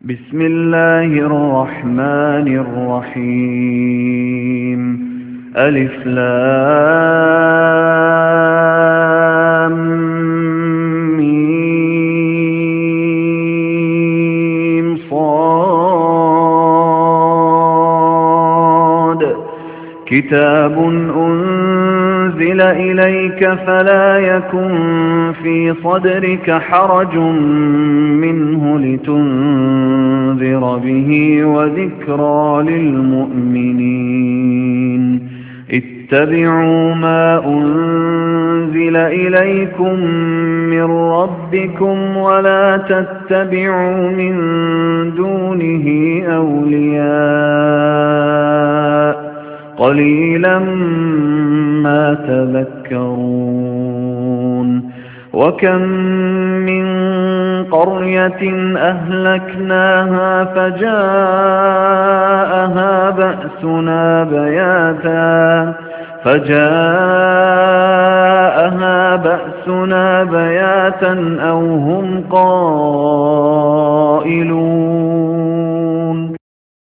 بسم الله الرحمن الرحيم ألف لام ميم صاد كتاب أنزل إليك فلا يكن في صدرك حرج منه لتنذر به وذكرى للمؤمنين اتبعوا ما أنزل إليكم من ربكم ولا تتبعوا من دونه أولياء قليلا ما تذكرون وكم من قرية أهلكناها فجاءها بأسنا بياتا أو هم قائلون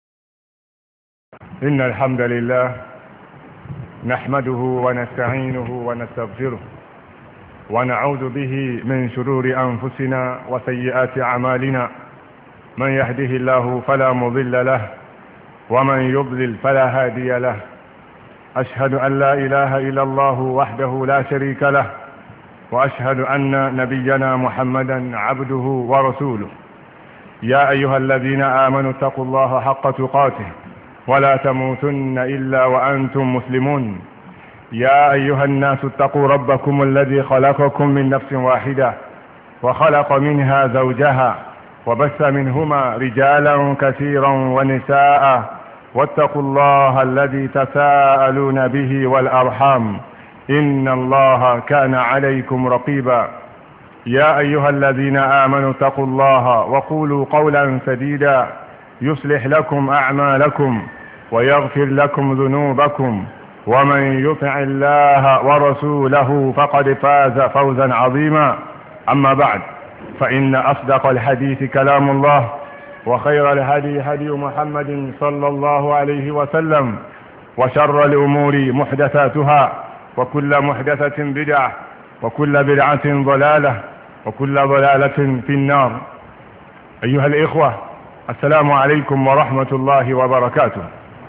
إن الحمد لله نحمده ونستعينه ونستغفره ونعوذ به من شرور أنفسنا وسيئات أعمالنا من يهده الله فلا مضل له ومن يضلل فلا هادي له أشهد أن لا إله إلا الله وحده لا شريك له وأشهد أن نبينا محمدا عبده ورسوله يا أيها الذين آمنوا اتقوا الله حق تقاته ولا تموتن إلا وأنتم مسلمون يا أيها الناس اتقوا ربكم الذي خلقكم من نفس واحدة وخلق منها زوجها وبث منهما رجالا كثيرا ونساء واتقوا الله الذي تساءلون به والأرحام إن الله كان عليكم رقيبا يا أيها الذين آمنوا اتقوا الله وقولوا قولا سديدا يصلح لكم أعمالكم ويغفر لكم ذنوبكم ومن يطع الله ورسوله فقد فاز فوزا عظيما أما بعد فإن أصدق الحديث كلام الله وخير الهدي هدي محمد صلى الله عليه وسلم وشر الأمور محدثاتها وكل محدثة بدعة وكل بدعة ضلالة وكل ضلالة في النار أيها الإخوة السلام عليكم ورحمة الله وبركاته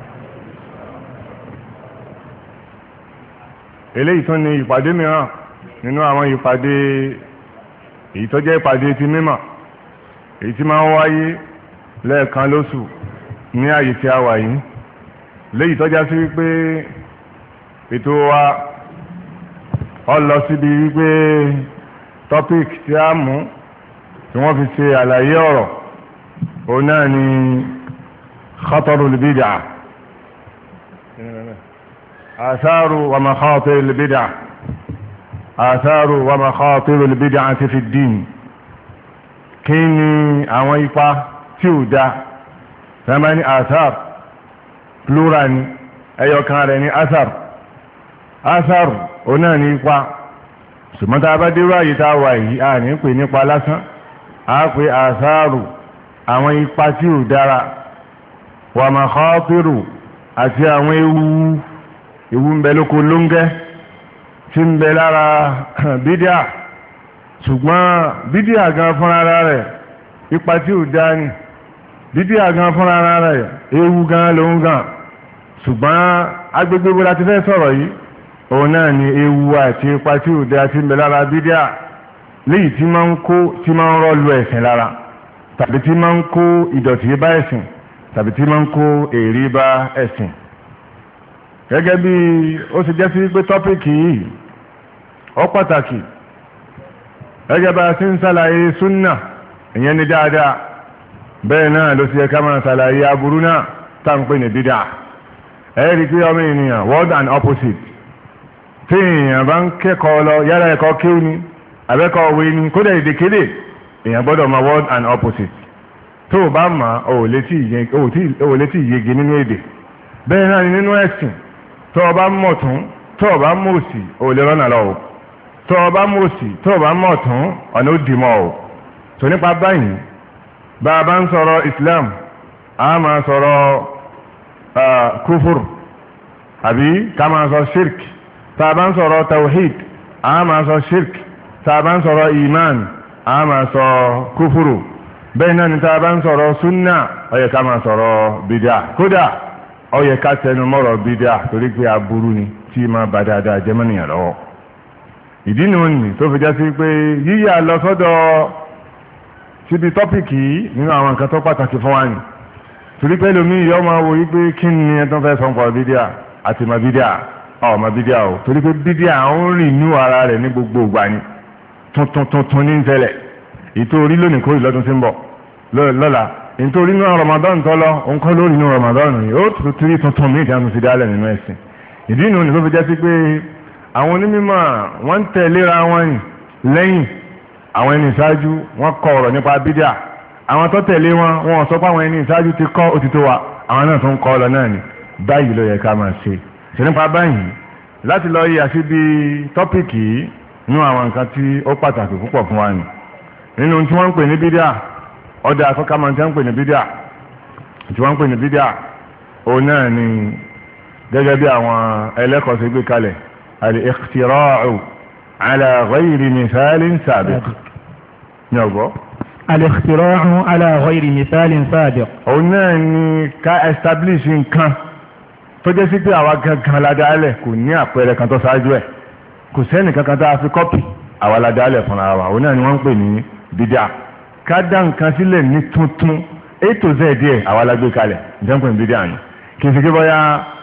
eléyìí tó ní ìpàdé mìíràn nínú àwọn ìpàdé èyí tó jẹ́ ìpàdé ti mímọ̀ èyí tí máa ń wáyé lẹ́ẹ̀kan lóṣù ní àyè tí a wà yìí léyìí tó já sí wípé ètò wa ó lọ síbi wípé topic tí a mú tí wọ́n fi ṣe àlàyé ọ̀rọ̀ òun náà ni khatarul bid'ah آثار ومخاطر البدع آثار ومخاطر البدعة في الدين kí ni àwọn ipa tí ó dá fẹ́mọ́ ní آثار plural ni ẹyọkan rẹ̀ ní آثار ó náà ní ipa ṣùgbọ́n tá a bá dé ráyìí tá a wà yìí a ní pè nípa lásán a pè آثار àwọn ipa tí ó dára ومخاطر àti àwọn ewu ń bẹ lóko lóńgẹ́ tí ń bẹ lára bídíà ṣùgbọ́n bídíà gan fúnra rẹ̀ ipa tí ò dá ní bídíà gan fúnra rẹ̀ ewu gan ló ń gan ṣùgbọ́n agbègbè wo la ti fẹ́ sọ̀rọ̀ yìí òun náà ni ewu àti ipa tí ò dá tí ń bẹ lára bídíà léyìí tí máa ń kó tí máa ń rọ́lu ẹ̀sìn lára tàbí tí máa ń kó ìdọ̀tí bá ẹ̀sìn tàbí tí máa ń kó èrí bá ẹ̀sìn gẹ́gẹ́ bí ó sì jẹ́ sí pé tọ́pìkì yìí ó pàtàkì gẹ́gẹ́ bá sí ń ṣàlàyé súnnà ìyẹn ni dáadáa bẹ́ẹ̀ náà ló sì yẹ ká máa ṣàlàyé aburú náà tá ń pè ní bídà ẹ̀rí pé ọmọ ènìyàn word and opposite tí èèyàn bá ń kẹ́kọ̀ọ́ lọ yálà ẹ̀kọ́ kíw ni àbẹ́kọ̀ òwe ni kódà èdèkédè èèyàn gbọ́dọ̀ mọ word and opposite tó o bá mọ̀ ọ́ ò létí ìyege nínú èdè bẹ́ẹ̀ náà ni nínú ẹ̀sìn tó o bá mọ̀ tún tó o bá mọ̀ òsì ò lè rọ́nà lọ́wọ́ tó o bá mọ̀ òsì tó o bá mọ̀ tún ọ̀nà ó dì mọ́ o tó nípa báyìí bá a bá ń sọ̀rọ̀ Islam a máa sọ̀rọ̀ kúfùr àbí ká máa sọ shirk, tá a bá ń sọ̀rọ̀ tawhid a máa sọ shirk, tá a bá ń sọ̀rọ̀ iman a máa sọ kúfùrù. bẹ́ẹ̀ náà ni tá a bá ń sọ̀rọ̀ súnnà ó yẹ ká máa sọ̀rọ̀ bídà, kódà ó yẹ ká tẹnu mọ́rọ̀ bídà torí pé aburú ni tí máa bá dáadáa jẹ́ mọ́nìyàn lọ́wọ́. ìdí ni òní tó fi já sí pé yíyà lọ sọ́dọ̀ síbi tọ́pìkì yìí nínú àwọn nǹkan tó pàtàkì fún wa ni, torí pé lómi yọ máa wo yí pé kí ni ẹ tó fẹ́ sọ pọ̀ bídà àti ma bídà ọmọ bídà o, torí pé bídà ń rìn ní ara rẹ̀ ní gbogbo ìgbà ni tuntun ní ìṣẹ̀lẹ̀ ìtorí lónìí kó ìlọ́dún tí ń bọ̀ lọ́la ìtorí náà Ramadan tó lọ òun kọ́ lórí inú Ramadan yìí ó tuntun tuntun mí ìdáhùn ti dálẹ̀ nínú ẹ̀sìn. ìdí ìnú ni tó fi jẹ́ sí pé àwọn onímọ̀ wọ́n ń tẹ̀léra wọn lẹ́yìn àwọn ẹni ìṣáájú wọ́n kọ ọ̀rọ̀ nípa bídà, àwọn tó tẹ̀lé wọn sọ pé àwọn ẹni ìṣáájú ti kọ́ òtítọ́ wa, àwọn náà tó ń kọ́ ọ lọ náà ni báyìí ló yẹ ká máa ṣe. ṣe nípa báyìí láti lọ yí àṣíbi tọ́pìkì yìí nínú àwọn nǹkan tí ó pàtàkì púpọ̀ fún wa ni nínú tí wọ́n ń pè ní bídà ọdá akọ́kọ́ máa ń tẹ́ ń pè ní bídà tí wọ́n ń pè ní bídà òun náà ni gẹ́gẹ́ bí àwọn ẹlẹ́kọ̀ọ́ ṣe gbé kalẹ̀ al-ikhtira'u ala ghayri mithalin sabiq ní ọgbọ́ al-ikhtira'u ala ghayri mithalin sabiq òun náà ni ká establish nǹkan tó jẹ́ sí pé àwa gangan ládàálẹ̀ kò ní àpẹẹrẹ kan tó ṣáájú ẹ̀, kò sẹ́nì kankan tá a fi kọ́pì àwa ládàálẹ̀ fúnra wa, òun náà ni wọ́n ń pè ní bídà. ká dá nǹkan sílẹ̀ ní tuntun a to z díẹ̀ àwa la gbé kalẹ̀ nǹkan pè ní bídà ni kì í ṣe kí bọ́yá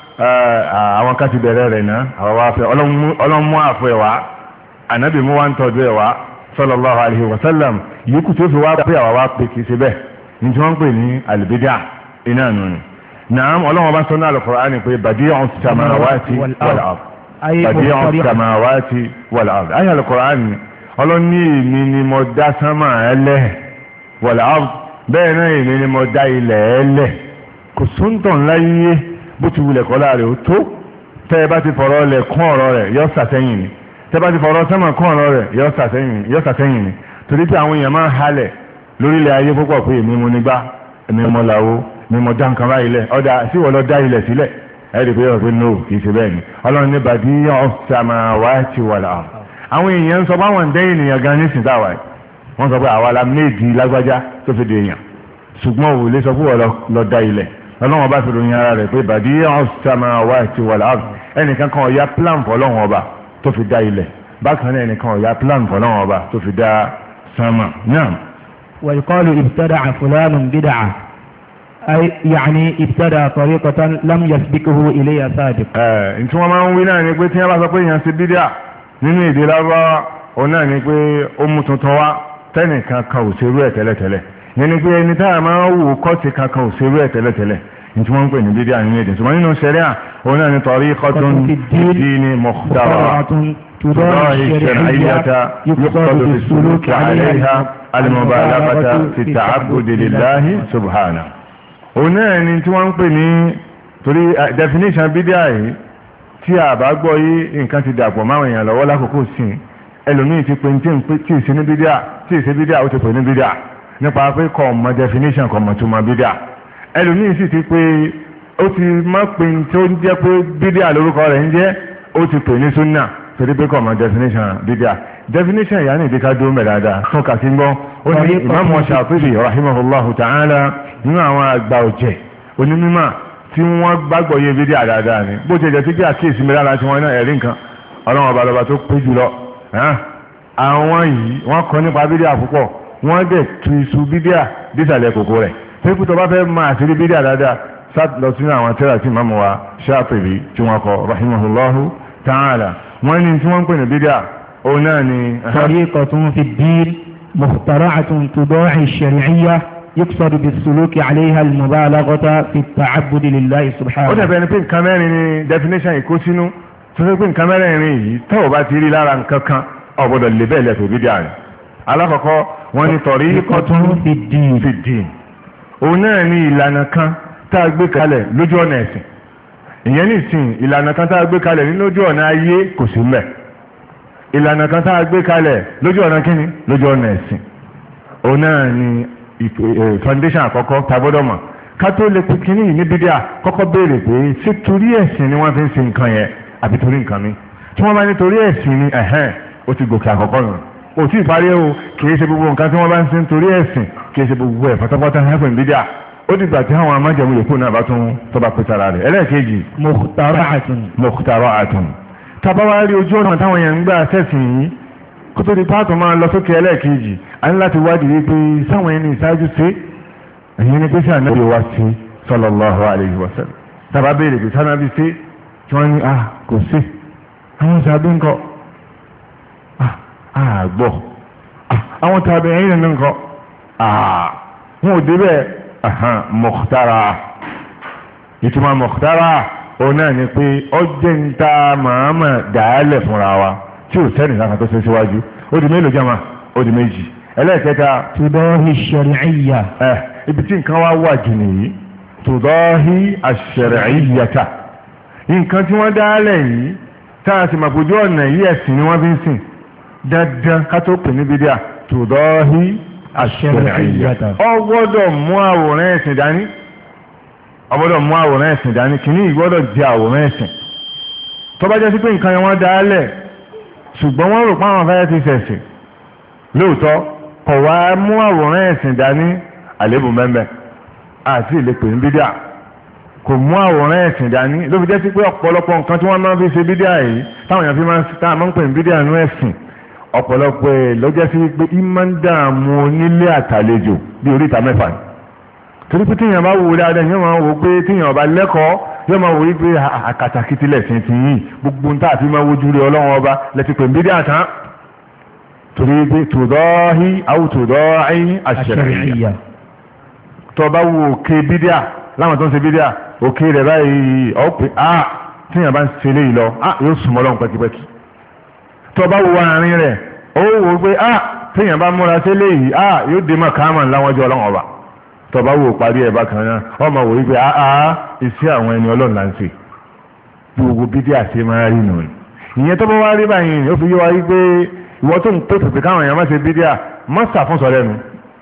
àwọn ká ti bẹ̀rẹ̀ rẹ̀ náà àwa wá fẹ́ ọlọ́mú àfọ ẹ̀ wá ànábì mú wá ń tọ́jú ẹ̀ wá sallallahu alaihi wasallam yòókù tó fi wá pé àwa wá pé kì í ṣe bẹ́ẹ̀ ní tí wọ́n ń pè ní àlùbídà iná nù ni. Naam, ọlọ́wọ́n bá sọ ní Al-Qur'ani pé badi'us samawati wal ard badi'us samawati wal ard ayé Al-Qur'ani ọlọ́ní èmi ni mo dá sánmà ẹlẹ́ wal ard bẹ́ẹ̀ náà èmi ni mo dá ilẹ̀ ẹlẹ́ kò sóńtọ̀ ńláyé bó ti wulẹ̀ kọ́lá rẹ̀ ó tó tẹ́ ẹ bá ti fọ̀rọ̀ lẹ̀ kún ọ̀rọ̀ rẹ̀ yọ sàtẹ́yìn ni tẹ́ ẹ bá ti fọ̀rọ̀ sánmà kún ọ̀rọ̀ rẹ̀ yọ sàtẹ́yìn ni torí pé àwọn èèyàn máa ń halẹ̀ lórílẹ̀ ayé púpọ̀ pé èmi mo nígbà èmi mo làwó ni mo dá nǹkan báyìí lẹ̀ ọ̀dà sí wọ́n lọ dá ilẹ̀ sílẹ̀ ẹ̀rí pé ọ̀pẹ́ no kì í ṣe bẹ́ẹ̀ ni ọlọ́run ní badi'us samawati wal ard àwọn èèyàn ń sọ pé àwọn ń dẹ́ ènìyàn gan nísìnyí táwa yìí wọ́n sọ pé àwa la méjì lágbájá tó fi di èèyàn ṣùgbọ́n òun lè sọ pé wọ́n lọ dá ilẹ̀ ọlọ́run ọba fi ròyìn ara rẹ̀ pé badi'us samawati wal ard ẹnìkan kan ọ̀ya plan fọlọ́run ọba tó fi dá ilẹ̀ bákan náà ẹnìkan ọ̀ya plan fọlọ́run ọba tó fi dá sánmà náà. wa yuqalu ibtada'a fulanun bid'ah أي يعني ابتدى طريقة لم يسبقه إليها سابق. ǹtí wọ́n máa ń wí náà ni pé tí wọ́n bá sọ pé èèyàn ṣe bídíà nínú èdè lábá òun náà ni pé ó mú tuntun wá tẹ́nìkan kan ò ṣerú ẹ̀ tẹ́lẹ̀tẹ́lẹ̀ yẹn ni pé ẹni táyà máa ń wò kọ́ọ̀tì kankan ò ṣerú ẹ̀ tẹ́lẹ̀tẹ́lẹ̀ ǹtí wọ́n ń pè ní bídíà nínú èdè ṣùgbọ́n nínú ṣẹ̀ríà òun náà ni tariqatun fid-dini mukhtara'atun tudahi ash-shar'iyyata yuqsadu bis-suluki 'alayha al-mubalaghata fi at-ta'abbudi lillahi subhanahu. òun náà ni tí wọ́n ń pè ní torí definition bídíà yìí tí a bá gbọ́ yí nǹkan ti dàpọ̀ máwọn èèyàn lọ́wọ́ lákòókò sí ẹlòmíì ti pè tí ì sí ní bídíà tí ì sí bídíà ó ti pè ní bídíà nípa pé kò mọ definition kò mọ túmọ̀ bídíà ẹlòmíì sì ti pé ó ti má pè tí ó ń jẹ́ pé bídíà lórúkọ rẹ̀ ń jẹ́ ó ti pè ní súnà torí pé kò mọ definition bídíà definition yà ní ìdíkà dúró mẹ́ dáadáa fún kàtí ń gbọ́ ó ní Imam Shafi'i rahimahullahu ta'ala nínú àwọn àgbà ọ̀jẹ̀ onímọ̀ tí wọ́n gbàgbọ́ yé bídíà dáadáa ni bó ti jẹ́ tí kí àkíyèsí mi lára tí wọ́n náà ẹ̀rí nǹkan ọlọ́wọ́n ọba lọ́ba tó pé jùlọ àwọn yìí wọ́n kọ́ nípa bídíà púpọ̀ wọ́n dẹ̀ tu iṣu bídíà dísàlẹ̀ kòkó rẹ̀ pé kú tó bá fẹ́ máa ṣe bídíà dáadáa sát lọ sínú àwọn tẹ́lá tí Imam wa Shafi'i tí wọ́n kọ rahimahullahu ta'ala wọ́n ní tí wọ́n ń pè ní bídíà òun náà ni. tariqatun fi ddin mukhtara'atun tudahi ash-shar'iyyah يقصد بالسلوك عليها المبالغة في التعبد لله سبحانه. ó dàbí ẹni pé nǹkan mẹ́rin ni definition ìkó sínú tó fẹ́ pé nǹkan mẹ́rin yìí tó o bá ti rí lára nǹkan kan o gbọ́dọ̀ lè bẹ́ẹ̀ lẹ́tọ̀ọ́ bídíà rẹ̀. alákọ̀ọ́kọ́ wọ́n ní tariqatun fi ddin òun náà ní ìlànà kan tá a gbé kalẹ̀ lójú ọ̀nà ẹ̀sìn ìyẹn ní ìsìn ìlànà kan tá a gbé kalẹ̀ ní lójú ọ̀nà ayé kò sí mẹ́ ìlànà kan tá a gbé kalẹ̀ lójú ọ̀nà kíni lójú ọ̀nà ẹ̀sìn òun náà ní foundation àkọ́kọ́ tagbọ́dọ̀ mọ̀ ká tó lè pe kínní yìí ní bídíà kọ́kọ́ béèrè pé ṣé torí ẹ̀sìn ni wọ́n fi ń ṣe nǹkan yẹn àbí torí nǹkan mi tí wọ́n bá ní torí ẹ̀sìn ni ó ti gòkè àkọ́kọ́ nù ó tí ì parí o kìí ṣe gbogbo nǹkan tí wọ́n bá ń ṣe nítorí ẹ̀sìn kìí ṣe gbogbo ẹ̀ pátápátá ẹ̀fẹ̀ ń bídíà ó dìgbà tí àwọn amájẹ̀mú yòókù náà bá tún tọ́ba pé tara rẹ̀ ẹlẹ́ẹ̀kejì mukhtara'atun tàbá wá rí ojú ọ̀nà táwọn èèyàn ń gbà sẹ́sìn yìí kó tó di pàtó máa lọ sókè ẹlẹ́ẹ̀kejì a ní láti wádìí wípé sáwọn ẹni ìṣáájú ṣe èyí ni pé sáà náà wá sí sallallahu alayhi wa sallam tàbá béèrè pé sáà náà bí ṣe tí wọ́n ní kò sí àwọn sàbí ńkọ́ àgbọ̀ àwọn tàbí ẹ̀yìn nínú ńkọ́ wọn ò débẹ̀ mọ̀kútàrà ìtumọ̀ mọ̀kútàrà òun náà ni pé ọjẹ́ ń ta màámà dàálẹ̀ fúnra wa tí ò sẹ́ni láti tó ṣe síwájú ó di mélòó jama ó di méjì ẹlẹ́ẹ̀kẹta tùdọ́hì ṣẹ̀rìíyà ibi tí nǹkan wá wà jù nìyí tùdọ́hì àṣẹ̀rìíyàta nǹkan tí wọ́n dàálẹ̀ yìí tá a sì mà fojú ọ̀nà yìí ẹ̀sìn ni wọ́n fi ń sìn dandan ká tó pè ní bídíà tùdọ́hì àṣẹ̀rìíyàta ọ gbọ́dọ̀ mú àwòrán ẹ̀sìn dání ọgbọ́dọ̀ mú àwòrán ẹ̀sìn dání kìíní ìgbọ́dọ̀ jẹ́ àwòrán ẹ̀sìn tó bá jẹ́ sí pé nǹkan yẹn wọ́n dálẹ̀ ṣùgbọ́n wọ́n rò pé àwọn afẹ́rẹ́ ti ṣẹ̀sìn lóòótọ́ kọ̀ wá mú àwòrán ẹ̀sìn dání àlébù mẹ́mbẹ́ àti ìlépè ní bídíà kò mú àwòrán ẹ̀sìn dání ló fi jẹ́ sí pé ọ̀pọ̀lọpọ̀ nǹkan tí wọ́n máa fi ṣe bídíà yìí táwọn èèyàn fi máa ń pè ní bídíà nú ẹ̀sìn ọ̀pọ̀lọpọ̀ ẹ̀ ló jẹ́ sí pé ìmọ̀ ń dààmú onílé àtàlejò bí oríta mẹ́fà ni torí pé tíyàn bá wò dáadáa yóò máa wò pé tíyàn bá lẹ́kọ̀ọ́ yóò máa wò wípé àkàtàkìtì lẹ̀sìn ti yìn gbogbo nta àti máa wojú rí ọlọ́run ọba lẹ́ti pè ń bí dáa tán torí pé tòdọ́hí àwùtòdọ́hí àṣẹ̀rìyà tó bá wo òkè bídíà láwọn tó ń ṣe bídíà òkè rẹ̀ báyìí ọ̀ pé tíyàn bá ń ṣe léyìí lọ yóò súnmọ́ ọlọ́run pẹ́kipẹ́kí tó bá wo àárín rẹ̀ ó wò pé tíyàn bá múra sí léyìí yóò dé mọ̀ káàmà láwọn ọjọ́ ọlọ́run ọba tọba wo parí ẹ̀ bákan náà ọmọ wò wípé iṣẹ́ àwọn ẹni ọlọ́run là ń ṣe gbogbo bídí àti máa rí nù ìyẹn tó bá wá rí báyìí ó fi yé wa wípé ìwọ tó ń pè pèpè káwọn èèyàn má ṣe bídí à má sàfún sọ lẹ́nu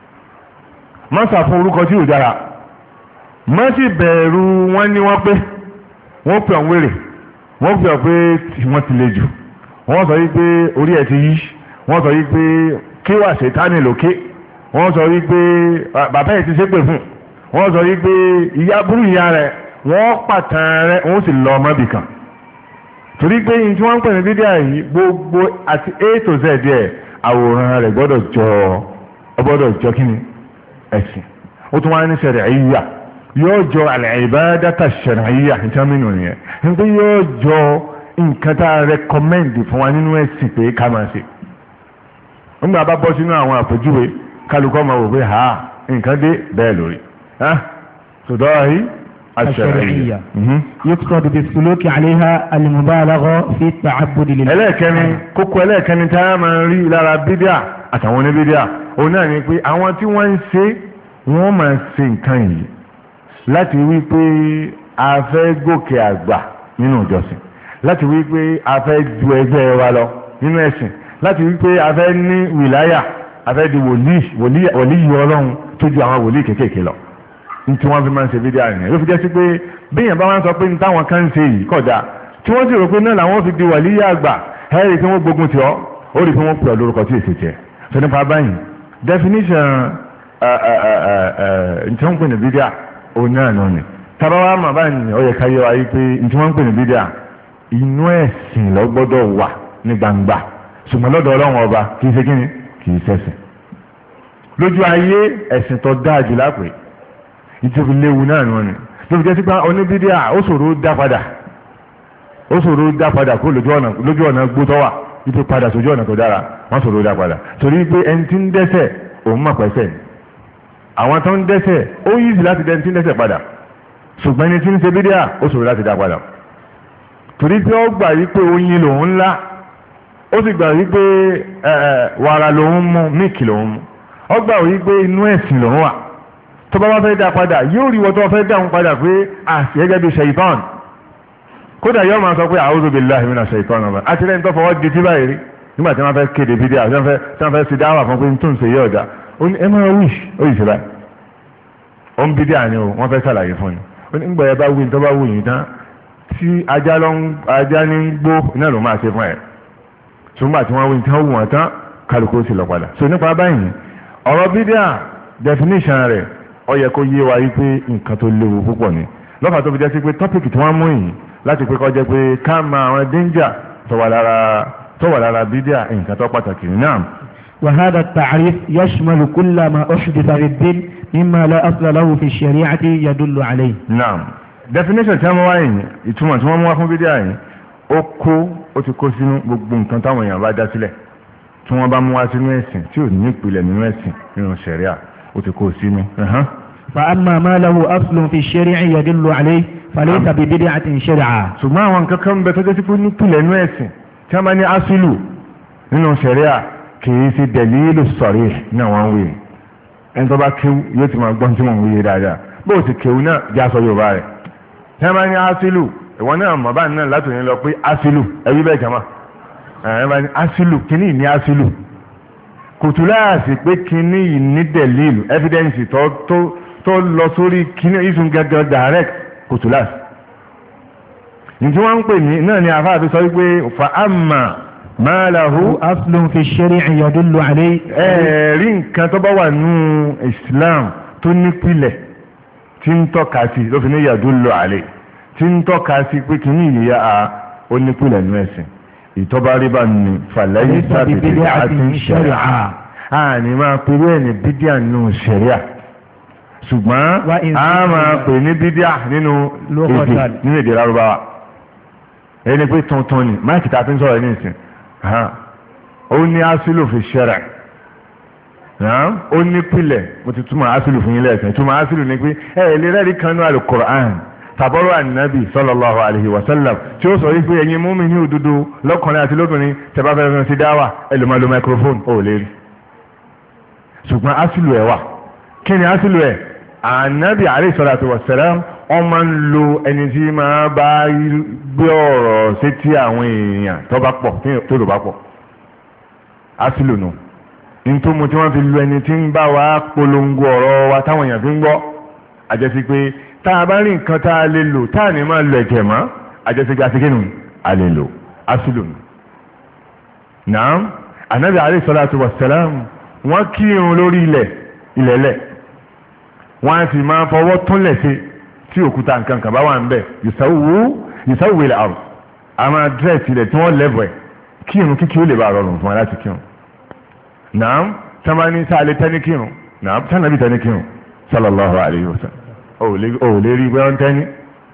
má sàfún orúkọ tí ò dára má sì bẹ̀rù wọn ní wọ́n pé wọ́n pè ọ̀n wèrè wọ́n pè ọ̀ pé wọ́n ti le jù wọ́n sọ wípé orí ẹ̀ ti yí wọ́n sọ wípé kí wà ṣètánì lókè wọ́n sọ wípé bàbá ẹ̀ ti ṣépè fún wọ́n sọ wípé ìyá burú ìyá rẹ̀ wọ́n pàtàn rẹ̀ wọ́n sì lọ ọmọbì kan torí pé yìí tí wọ́n ń pè ní bídíà yìí gbogbo àti a to z ẹ̀ àwòrán rẹ̀ gbọ́dọ̀ jọ kí ni ẹ̀sìn ó tún wá ní ṣẹ̀rí'íyà yóò jọ al-ibādata ash-shar'iyyah ìtàmínú nìyẹn nígbà yóò jọ nǹkan tá a rẹ́kọ́mẹ́ǹdì fún wa nínú ẹ̀sìn pé ká máa ṣe nígbà bá bọ́ sínú àwọn àpèjúwe kálukọ́ ma wò pé nǹkan dé bẹ́ẹ̀ lórí tòdọ́rí الشرعية يقصد بالسلوك عليها المبالغة في التعبد لله ẹlẹ́ẹ̀kẹrin kókó ẹlẹ́ẹ̀kẹrin tá a máa rí lára bídíà àtàwọn oníbídíà òun náà ni pé àwọn tí wọ́n ń ṣe wọ́n máa ṣe nǹkan yìí láti wí pé a fẹ́ gòkè àgbà nínú ìjọsìn láti wí pé a fẹ́ ju ẹgbẹ́ wa lọ nínú ẹ̀sìn láti wí pé a fẹ́ ní wìláyà a fẹ́ di wòlíì ọlọ́run tó ju àwọn wòlíì kéékèèké lọ tí wọ́n fi máa ń ṣe fídíò àrìnà ló fi jẹ́ sí pé bíyàn bá wọ́n sọ pé ní táwọn kan ń ṣe yìí kódà tí wọ́n sì rò pé náà làwọn fi di wàlíyà àgbà ẹ̀rì tí wọ́n gbógun tì ọ́ ó rí i pé wọ́n pè ọ́ lórúkọ tí èsì tiẹ̀ tó nípa báyìí definition tí wọ́n ń pè ní fídíò òun náà nù ni tábà wá mà báyìí ó yẹ ká yé wa yìí pé tí wọ́n ń pè ní fídíò inú ẹ̀sìn ló gbọ́dọ̀ wà ní gbangba ṣùgbọ́n lọ́dọ̀ ọlọ́run ọba kì í ṣe kíni kì í ṣẹ̀sìn lójú ayé ẹ̀sìn tó dáa jù lápè ìtòkù léwu náà ni wọ́n ni ló fi jẹ́ sípá oníbídíà ó ṣòro dá padà kó lójú ọ̀nà gbótọ́ wà ìtò padà sójú ọ̀nà tó dára wọ́n ṣòro dá padà torí pé ẹni tí ń dẹ́ṣẹ̀ òun mọ̀ pẹ́sẹ̀ àwọn tó ń dẹ́ṣẹ̀ ó yíṣì láti dẹni tí ń dẹ́ṣẹ̀ padà ṣùgbọ́n ẹni tí ń ṣe bídíà ó ṣòro láti dá padà torí pé ó gbà wípé oyin lòun ńlá ó sì gbà wípé wàrà lòun mú míìkì lòun mú ó gbà wípé inú ẹ̀sìn lòun wà tó bá wá fẹ́ dá padà yóò rí wọ́n tó fẹ́ dáhùn padà pé àṣẹ́gẹ́ bí ṣaitan kódà yóò máa sọ pé a'udhu billahi minash shaitan ọ̀rọ̀ àti lẹ́yìn tó fọwọ́ di tí báyìí rí nígbà tí wọ́n fẹ́ kéde fídíò tí wọ́n fẹ́ sí dáwà fún pé tó ń ṣe yóò dá ó ní ẹ máa wish ó yìí ṣe báyìí ó ń bídíà ni o wọ́n fẹ́ ṣàlàyé fún ni ó ní ń gbọ́ ẹ bá wí tó bá wù yín tán tí ajá ní ń gbó iná ló máa ṣe fún ẹ ṣùgbọ́n àti wọ́n wí tán wù wọ́n tán kálukú sì lọ padà so nípa báyìí ọ̀rọ̀ bídíà definition rẹ̀ ó yẹ kó yé wa yí pé nǹkan tó léwu púpọ̀ ni lọ́fà tó fi jẹ́ sí pé tọ́pìkì tí wọ́n mú yìí láti pé kó jẹ́ pé ká mọ àwọn danger tó wà lára bídíà nǹkan tó pàtàkì náà. وهذا التعريف يشمل كل ما أحدث في الدين مما لا أصل له في الشريعة يدل عليه. نعم definition tí wọ́n wá yìí ìtumọ̀ tí wọ́n mú wá fún bídíà yìí ó ti kó sínú gbogbo nǹkan táwọn èèyàn bá dá sílẹ̀ tí wọ́n bá mú wá sínú ẹ̀sìn tí ò ní ìpìlẹ̀ nínú ẹ̀sìn nínú ṣẹ̀ríà ó ti kó sínú. فأما ما له أصل في الشريعة يدل عليه فليس ببدعة شرعا. ṣùgbọ́n àwọn kankan bẹ tó jẹ́ sí pé nípìlẹ̀ nínú ẹ̀sìn tí wọ́n bá ní asílù nínú ṣẹ̀ríà kìí sí dẹ̀lílù sọ̀rí náà wọ́n wí ẹni tó bá kéwú yóò ti máa gbọ́n tí wọ́n wíyé dáadáa bó o sì kéwú náà já sọ Yorùbá rẹ̀ tí wọ́n bá ní asílù ìwọ náà mọ̀ bá náà látò ní lọ pé asílù ẹbí bẹ́ẹ̀ jama ẹ̀ bá ní asílù kíní ìní asílù kò tún láàsì pé kíní ìní dẹ̀lílù evidence tó lọ sórí kíní ìsún gẹ́gẹ́ direct kò tún láàsì nítí wọ́n ń pè ní náà ni àfáà fi sọ wípé fa amma ma lahu aslun fi shari'i yadullu alayhi ẹ̀rí nǹkan tó bá wà nú Islam tó nípìlẹ̀ tí ń tọ́ka sí ló fi ní yadullu alayhi tí ń tọ́ka sí pé kì ní ìyá a ó nípìlẹ̀ nú ẹ̀sìn ìtọ́ba rí bá ní fàlàyé sábì bid'atin shari'a a ní máa pè é ní bídíà nínú ṣẹ̀ríà ṣùgbọ́n a máa pè ní bídíà nínú èdè Lárúbáwá ẹni pé tuntun ni máìkì tá a fi ń sọ̀rọ̀ ní ìsìn ó ní asílù fi ṣẹ̀rẹ̀ ó ní pìlẹ̀ mo ti túmọ̀ asílù fún yín lẹ́ẹ̀kan túmọ̀ asílù ní pé lè rẹ́ẹ̀rí kan ní Al-Qur'an tàbọ́rọ̀ ànábì sallallahu alaihi wa sallam tí ó sọ wípé ẹ̀yin mùmínì òdodo lọ́kùnrin àti lóbìnrin tẹ́bá fẹ́ fẹ́ sí dáwà ẹlòmọ́lò microphone ó lè rí ṣùgbọ́n asílù ẹ̀ wà kí ni asílù ẹ̀ ànábì alaihi salatu wa salam wọ́n máa ń lo ẹni tí máa bá gbé ọ̀rọ̀ sétí àwọn èèyàn tó bá pọ̀ tó lò bá pọ̀ asílù nù nítorí tí wọ́n fi lo ẹni tí ń bá wa polongo ọ̀rọ̀ wa táwọn èèyàn fi ń gbọ́ àjẹsí pé tá a bá rí nǹkan tá a lè lò tá a ní máa lo ẹ̀jẹ̀ mọ́ àjẹsí pé asikínú a lè lò asílù nù. naam anabi alayhi salatu wa salam wọ́n kírun lórí ilẹ̀lẹ̀ wọ́n á sì máa fọwọ́ túnlẹ̀ sí tí òkúta nǹkan kan bá wà ń bẹ̀ ìsáwò ilẹ̀ àrùn a máa dírẹ̀sì ilẹ̀ tí wọ́n lẹ́bọ̀ ẹ̀ kí irun kíkí ó lè bá rọrùn fún wa láti kírun náà sábà ní sáàlẹ̀ tẹ́ní kírun náà sànàbí tẹ́ní kírun sallallahu alayhi wa sallam ò lè rí pé wọ́n tẹ́ní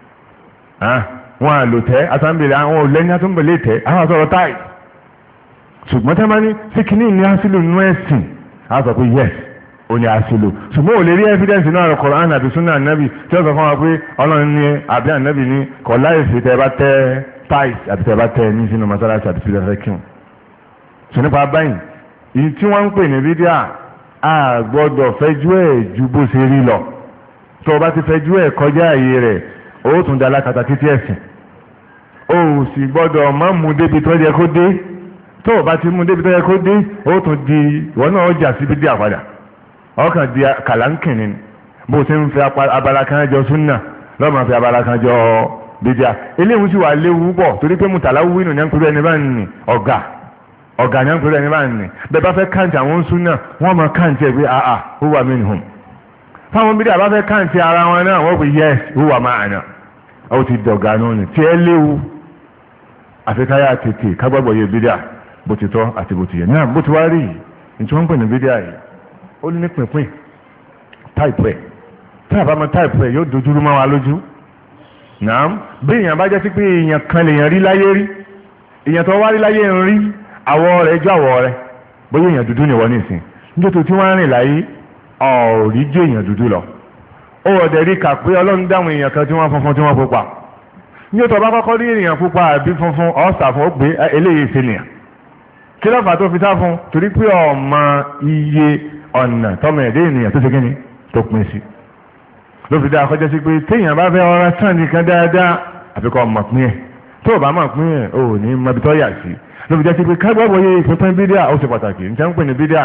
wọ́n à lò tẹ́ àtàǹbẹ̀lẹ̀ àwọn ò lẹ́ni àtúnbẹ̀lẹ̀ tẹ́ àwọn àtọ̀rọ̀ táì ṣùgbọ́n sábà ní síkìní ní asílù nú ẹ̀sìn á sọ pé yes ó ní asílù ṣùgbọ́n ò lè rí evidence náà rẹ̀ Qur'an àti sunnah ànábì tí ó sọ fún wa pé ọlọ́run ní àbí ànábì ní kọ̀ láìsí tẹ́ bá tẹ́ táìs àti tẹ́ bá tẹ́ ní sínú masalasi àti sílẹ̀ fẹ́ kíun sọ nípa báyìí ìyí tí wọ́n ń pè ní bídíà a gbọ́dọ̀ fẹjú ẹ̀ ju bó ṣe rí lọ tó o bá ti fẹjú ẹ̀ kọjá àyè rẹ̀ ó tún da alákatá títí ẹ̀sìn o sì gbọ́dọ̀ má mú débi tó yẹ kó dé tó o bá ti mú débi tó yẹ kó dé ó tún di ìwọ náà ó jà sí bídíà padà ọkàn di kàlánkìnì bó ṣe ń fi abala kan jọ súnà lọ́mọ fi abala kan jọ bídíà eléwu sì wà léwu pọ̀ torí pé mùtàlá wínú ní ẹnkúrẹ́ ẹni bá ń nì ọ̀gá ní ẹnkúrẹ́ ẹni bá ń nì bẹ́ẹ̀ bá fẹ́ káǹtì àwọn súnà wọ́n máa káǹtì ẹ̀ pé àà ó wà minhum fáwọn bídíà bá fẹ́ káǹtì ara wọn náà wọ́n pè yes ó wà ma'ana ó ti dọ̀gá náà nì tí ẹ léwu àfikáyà tètè kágbàgbọ́ yẹ bídíà bó ti tọ́ àti bó ti yẹ náà bó ti wá rí ní tí wọ́n ń pè ní bídíà yìí ó ní pínpín táìpù ẹ̀ tí a bá mọ táìpù ẹ̀ yóò dojúrú mọ́ wa lójú náà bí èèyàn bá jẹ́ sí pé èèyàn kan lèèyàn rí láyé rí èèyàn tó wá rí láyé ń rí àwọ̀ rẹ̀ jọ àwọ̀ rẹ̀ bóyá èèyàn dúdú ni wọ́n ní ìsìn nítorí tí wọ́n rìn láyé ọ̀rí jẹ́ èèyàn dúdú lọ ó ọ̀dẹ̀ rí kà pé ọlọ́run dáhùn èèyàn kan tí wọ́n funfun tí wọ́n pupa nítorí bá kọ́kọ́ rí èèyàn pupa àbí funfun ọ̀sà fún ó gbé eléyìí sí nìyà kí lọ́fà tó fi sá fún torí pé ọmọ iye ọ̀nà tọ́mọ ẹ̀dẹ́ ènìyàn tó ṣe kí ni tó pín sí ló fi dáa kọjá sí pé téèyàn bá fẹ́ ọ̀rá tán nìkan dáadáa àfikọ́ ọmọ pín ẹ̀ tó o bá mọ̀ pín ẹ̀ o ò ní mọbi tó yà sí ló fi jẹ́ sí pé kágbàgbọ́ yẹ ìpínpín bídíà ó ṣe pàtàkì níta ń pè ní bídíà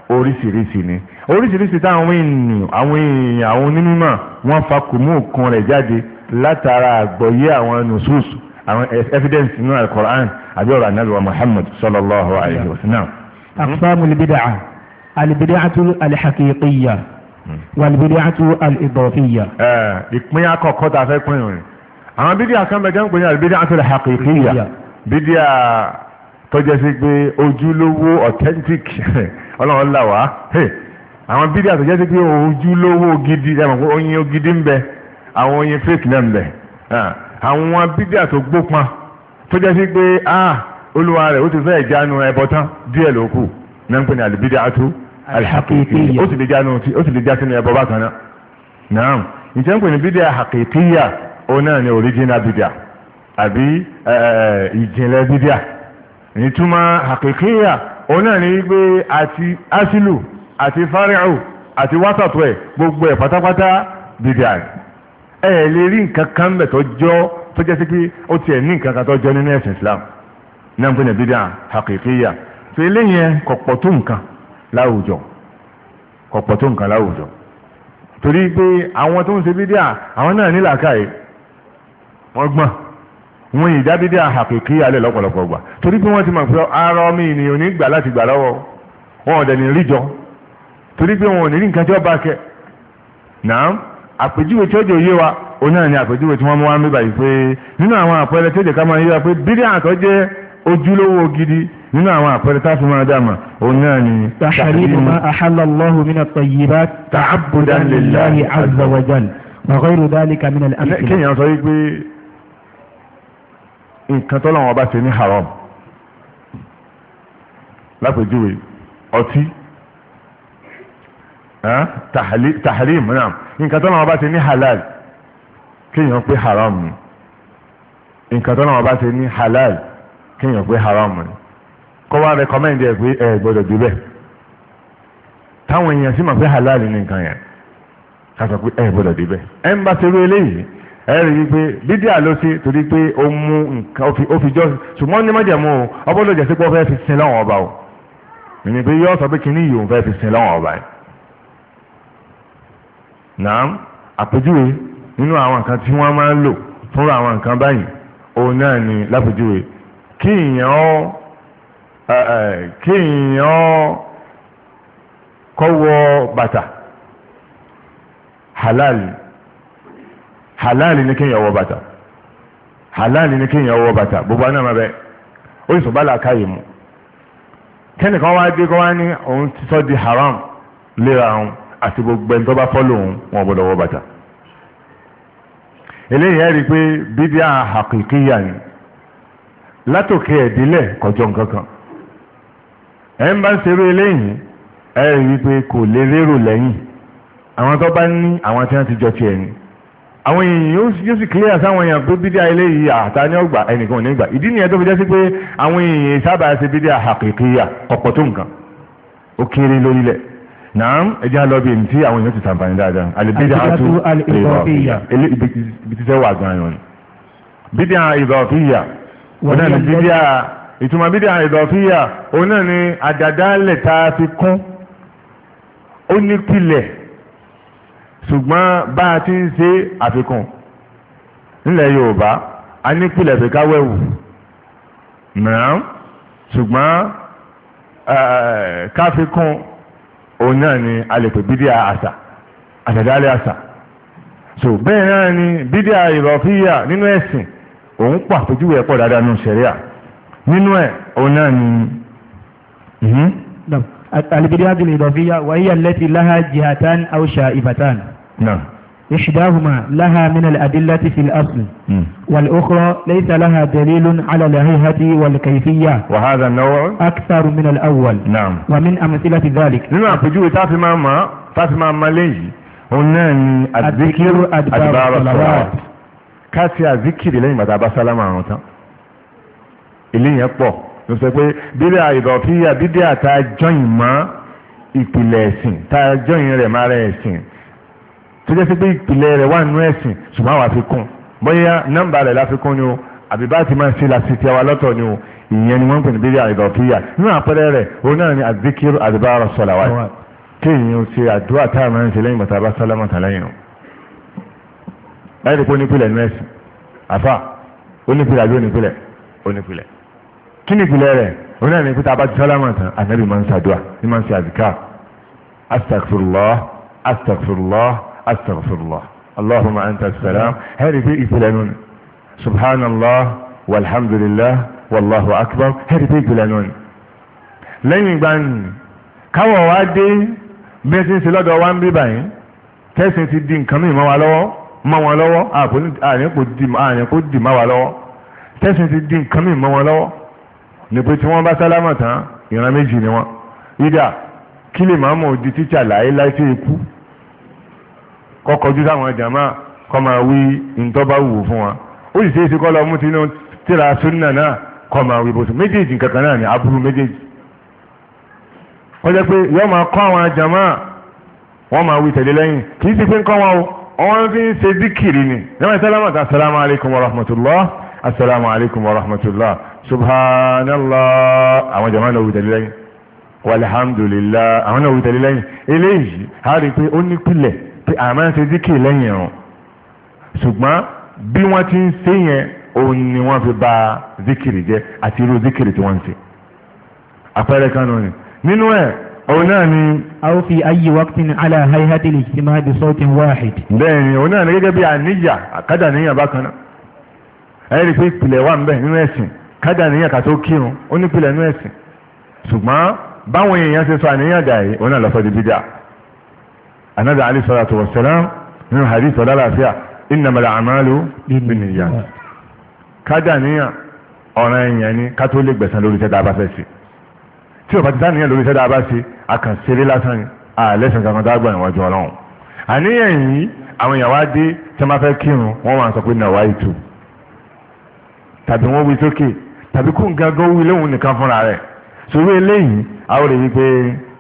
oríṣiríṣi ni oríṣiríṣi táwọn ènìyàn àwọn onímọ̀ wọ́n fa kùmú òkun rẹ̀ jáde látara àgbọ́yé àwọn nusus àwọn evidence nínú al-Qur'an àbí ọ̀rọ̀ Ànábì wa Muhammad sallallahu alayhi wa sallam. aqsamu al-bid'ah al-bid'atu al-haqiqiyya wal-bid'atu al-idafiyya. ìpín àkọ́kọ́ tá a fẹ́ pín rìn àwọn bídíà kan bẹ jẹ́ ń pè ní al-bid'atu al-haqiqiyya bídíà tó jẹ́ sí pé ojúlówó authentic ọlọ́run là wá àwọn bídíà tó jẹ́ sí pé ojúlówó gidi ẹ̀mọ̀ oyin gidi ń bẹ àwọn oyin fake náà ń bẹ àwọn bídíà tó gbópọn tó jẹ́ sí pé olúwa rẹ̀ ó ti fẹ́ ìjánu ẹbọ tán díẹ̀ ló kù náà ń pè ní al-bid'atu al-haqiqiyya ó sì lè já sínú ẹbọ bákan náà náà ìjẹ́ ń pè ní bídíà haqiqiyya ó náà ní original bídíà àbí ìjìnlẹ̀ bídíà ìtumọ̀ haqiqiyya ó náà ní wípé àti asìlù àti fáríù àti wásàtù ẹ̀ gbogbo ẹ̀ pátápátá bídíà lè rí nǹkan kan bẹ̀ tó jẹ́ sí pé ó tiẹ̀ ní nǹkan kan tó jọ nínú ẹ̀sìn Islam náà ń pè ní bídíà haqiqiyya tó eléyẹn kò pọ̀ tó nǹkan láwùjọ torí pé àwọn tó ń ṣe bídíà àwọn náà ní làákàyè wọ́n gbọ́n wọ́n yìí dá bídíà haqiqiyya lẹ̀ lọ́pọ̀lọpọ̀ gbà torí pé wọ́n ti mọ̀ pé ara ọmọ ènìyàn ní gbà láti gbà lọ́wọ́ wọn ò dẹ̀ ní ríjọ torí pé wọn ò ní rí nǹkan tí ó bá kẹ náà àpèjúwe tí ó jẹ́ òye wa òun náà ni àpèjúwe tí wọ́n mú wá ń bíbà yìí pé nínú àwọn àpẹẹrẹ tí ó jẹ́ ká máa yíra pé bídíà tó jẹ́ ojúlówó gidi nínú àwọn àpẹẹrẹ tá a fi máa dáàmà òun náà ni tahrimu ma ahalla Allahu min at-tayyibat ta'abbudan lillahi azza wa jalla wa ghayru dhalika min al-amthila. kéèyàn sọ wípé nǹkan tó lọ́wọ́ bá ṣe ní haram lápèjúwe ọtí tahrim náà nǹkan tó lọ́wọ́ bá ṣe ní halal kéèyàn pé haram ni nǹkan tó lọ́wọ́ bá ṣe ní halal kéèyàn pé haram ni kọ́ wá rẹkọmẹ́ndì ẹ̀ pé ẹ gbọ́dọ̀ débẹ̀ táwọn èèyàn sì mọ̀ pé halal ní nǹkan yẹn ká sọ pé ẹ gbọ́dọ̀ débẹ̀ ẹ ń bá ṣe rú eléyìí ẹ rí i pé bídíà ló ṣe torí pé ó mú nǹkan ó fi jọ ṣùgbọ́n ní májẹ̀mú o ọbọ̀dọ̀ jẹ́ sí pé ó fẹ́ fi sin lọ́wọ́ ọba o ìní pé yóò sọ pé kíní yìí òun fẹ́ fi sin lọ́wọ́ ọba yìí. nàám àpèjúwe nínú àwọn nǹkan tí wọ́n máa ń lò fúnra àwọn nǹkan báyìí òun náà ni lápèjúwe kí èèyàn kọ́wọ́ bàtà halal ní kéèyàn wọ bàtà halal ní kéèyàn wọ bàtà gbogbo àná máa bẹ ó sì bá làákàyè mu kẹ́nìkan wá dé kọ́ wá ní òun ti sọ di haram léra òun àti gbogbo ẹni tó bá fọ́ lòun wọn gbọ́dọ̀ wọ bàtà eléyìí ẹ rí i pé bídíà haqiqiyya ni látòkè ẹ̀dílẹ̀ kọjọ nǹkan kan ẹ̀ ń bá ń ṣerú eléyìí ẹ rí i pé kò lè lérò lẹ́yìn àwọn tó bá ní àwọn tí wọ́n ti jọ tiẹ̀ ni àwọn èèyàn yóò sì clear sáwọn èèyàn pé bídíà eléyìí àtà ní ọgbà ẹnìkan ò ní gbà ìdí nìyẹn tó fi jẹ́ sí pé àwọn èèyàn sábà ṣe bídíà haqiqiyya ọ̀pọ̀ tó nǹkan ó kéré lórílẹ̀ náà ẹjẹ́ lọ bí èyí tí àwọn èèyàn ti sàǹfààní dáadáa al-bid'atu al-idafiyya ibi tí fẹ́ wà gan-an bídíà idafiyya òun náà ni bídíà ìtumọ̀ bídíà idafiyya òun náà ni àdàdálẹ̀ tá a fi kún ó nípìlẹ̀ ṣùgbọ́n bá a ti ń ṣe àfikún nílẹ̀ Yorùbá a nípìlẹ̀ fi káwẹ́wù mìíràn ṣùgbọ́n káfikún òun náà ni a lè pè bídíà àṣà àdàdálẹ̀ àṣà so bẹ́ẹ̀ náà ni bídíà idafiyya nínú ẹ̀sìn òun pàtójúwò ẹ̀pọ̀ dáadáa nù ṣẹ̀ríà nínú ẹ̀ òun náà ni البدعة الإضافية وهي التي لها جهتان أو شائبتان نعم إحداهما لها من الأدلة في الأصل والأخرى ليس لها دليل على الهيئة والكيفية وهذا النوع أكثر من الأول نعم ومن أمثلة ذلك نعم فجوة تافما مالي هنا الذكر أدبار الصلوات كاسيا ذكر لين ما تابع سلام عنه إلين يقبو ló sọ pé bídíà ìdọ̀fíyà bídíà tá a jọyìn mọ́ ìpìlẹ̀ ẹ̀sìn tá a jọyìn rẹ̀ máa rẹ̀ ẹ̀sìn tó jẹ́ sí pé ìpìlẹ̀ rẹ̀ wà nínú ẹ̀sìn ṣùgbọ́n àwọn àfikún bóyá nọ́mbà rẹ̀ láfikún ni o àbí bá ti máa ṣe làṣìṣẹ́ wa lọ́tọ̀ ni o ìyẹn ni wọ́n ń pè ní bídíà ìdọ̀fíyà nínú àpẹẹrẹ rẹ̀ òun náà ni àdìkírù àdìbára sọ̀làwà kéèyàn ṣe àdúrà táà máa ń ṣe lẹ́yìn bàtà bá sálámà tàlẹ́yìn nù láì pé onípìlẹ̀ nú ẹ̀sìn àfà onípìlẹ̀ àbí onípìlẹ̀ onípìlẹ̀ kí ni ìpìlẹ̀ rẹ̀ òun náà ni pé tá a bá ti sálámà tán ànábì máa ń ṣàdúrà ní máa ń ṣe àdìkà astaghfirullah astaghfirullah astaghfirullah allahumma anta as-salam hẹ́rì pé ìpìlẹ̀ nù subhanallah walhamdulillah wallahu akbar hẹ́rì pé ìpìlẹ̀ nù lẹ́yìn ìgbà káwọ̀ wá dé bí ẹ ti ń ṣe lọ́dọ̀ wá ń bí báyìí tẹ́sìn ti di nǹkan mìíràn mọ́ wọn lọ́wọ́ àyẹ̀kó dì má wa lọ́wọ́ tẹ́sìn ti di nǹkan mìíràn mọ́ wọn lọ́wọ́ ní pé tí wọ́n bá sálámà tán ìran méjì ni wọ́n ìdá kí lè máa mọ̀ di tíṣà láéláé tí ikú kọ́kọ́jú sáwọn jàmá kọ́ máa wí ntọ́ba wù fún wa ó sì ṣe é ṣe kọ́ lọ mú tinú tíra súnà náà kọ́ máa wí bóṣù méjèèjì kankan náà ní aburú méjèèjì wọ́n jẹ́ pé yọ́ máa kọ́ àwọn jàmá wọ́n máa wí tẹ̀lé lẹ́yìn kì í sì pé ń kọ́ wọn o wọ́n fi ń ṣe díkìrì ni lẹ́wọ̀n ìsálámà tá assalamu alaikum wa rahmatullah assalamu alaikum wa rahmatullah subhanallah àwọn jàmá náà wí tẹ̀lé lẹ́yìn walhamdulillah àwọn náà wí tẹ̀lé lẹ́yìn eléyìí a rí pé ó nípìlẹ̀ pé àmọ́ ń ṣe díkìrì lẹ́yìn ẹ̀rùn ṣùgbọ́n bí wọ́n ti ń ṣe yẹn òun ni wọ́n fi bà díkìrì jẹ́ àti irú díkìrì tí wọ́n ń ṣe àpẹẹrẹ kan náà ni nínú ẹ̀ òun náà ni aw fi ayi waqtin ala hayhati al-ijtima' bi sawtin wahid bẹ́ẹ̀ni òun náà ni gẹ́gẹ́ bí àníyà kádà níyà bákan náà ẹ̀rí pé ìpìlẹ̀ wà ń bẹ nínú ẹ̀sìn kádà níyà kà tó kírun ó ní ìpìlẹ̀ nínú ẹ̀sìn ṣùgbọ́n báwọn èèyàn ṣe sọ àníyàn dà yìí òun náà lọ́sọ̀ di bídà Ànábì alayhi salatu wassalam nínú hadith ọ̀làlàáfíà innamal a'malu binniyat kádà níyà ọ̀ràn èèyàn ni ká tó lè gbẹ̀san lórí iṣẹ́ tá a bá fẹ́ sí tí o bá ti sáníyàn lórí iṣẹ́ tá a bá ṣe àkànṣeré lásán ni àlẹ́sìn kankan tó gbà níwájú ọlọ́run àníyàn yìí àwọn èèyàn wá dé tí wọ́n bá fẹ́ kírun wọ́n máa sọ pé nawaitu tàbí wọ́n wí sókè tàbí kó nǹkan wí lóhun nìkan fúnra rẹ̀ sórí eléyìí àwọn rèé wípé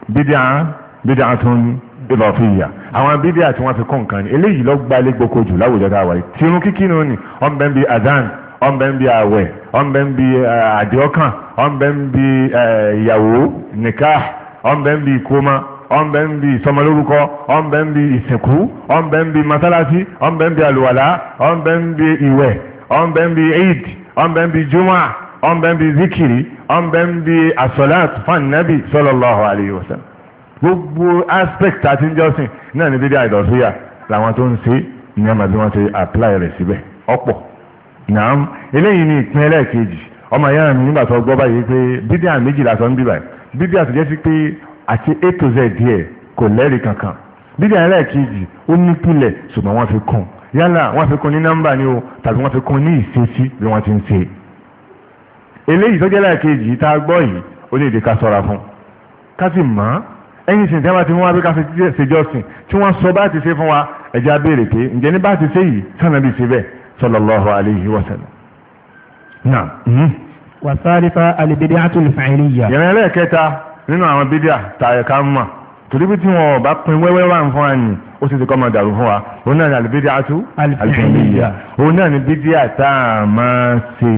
bídíà tún ìdọ̀fíyà àwọn bídíà tí wọ́n fi kọ́ nǹkan ni eléyìí ló gbalẹ̀ gboko jù láwùjọ tá a wáyé tìrún kíkí ni ó ní ọ̀nbẹ́ ń bi adán ọ̀nbẹ́ ń bi àwẹ̀ ọ̀nbẹ́ ń bi àdìọ́kàn ọ̀nbẹ́ ń bi ìyàwó nikah ọ̀nbẹ́ ń bi ìkómà ọ̀nbẹ́ ń bi ìsọmọlórúkọ ọ̀nbẹ́ ń bi ìsìnkú ọ̀nbẹ́ ń bi masalasi ọ̀nbẹ́ ń bi àlùwàlá ọ̀nbẹ́ ń bi ìwẹ̀ ọ̀nbẹ́ ń bi eid ọ̀nbẹ́ ń bi juma ọ̀nbẹ́ ń bi zikiri ọ̀nbẹ́ ń bi asọ́láàt fún nabi sallallahu alayhi wa sallam gbogbo aspect àti njọ́sìn náà ní bídíà ìdọ̀fíyà làwọn tó ń ṣe ní àmà bí wọ́n ṣe apply rẹ̀ síbẹ̀ ọ̀pọ̀ nàám eléyìí ní ìpín ẹlẹ́ẹ̀kejì ọmọ ìyá mi nígbà tó gbọ́ báyìí pé bídíà méjì lásán ń bí báyìí bídíà tó jẹ́ sí pé àti a to z díẹ̀ kò lẹ́rìí kankan bídíà ẹlẹ́ẹ̀kejì ó nípìlẹ̀ ṣùgbọ́n wọ́n fi kún yálà wọ́n fi kún ní nọ́mbà ni o tàbí wọ́n fi kún ní ìṣesí bí wọ́n ti ń ṣe eléyìí tó jẹ́ ẹlẹ́ẹ̀kejì tá a gbọ́ yìí ó lè dé ká ṣọ́ra fún ká sì mọ̀ ẹ̀yìn sìn tí wọ́n ti mú wá bí ká ṣèjọ́sìn tí wọ́n sọ bá ti ṣe fún wa ẹ̀já béèrè pé ǹjẹ́ ní bá ti ṣe yìí sànàbí ṣe bẹ́ẹ̀ sallallahu alayhi wa sallam. Naam. Wasalifa al-bid'atu al-fi'liyya. Yẹn ẹlẹ́ẹ̀kẹta nínú àwọn bídíà tààyè ká mọ̀ torí bí tí wọn bá pin wẹ́wẹ́ wà fún wa ni ó sì ti kọ́ máa dàrú fún wa òun náà ni al-bid'atu al-fi'liyya òun náà ni bídíà tá a máa ṣe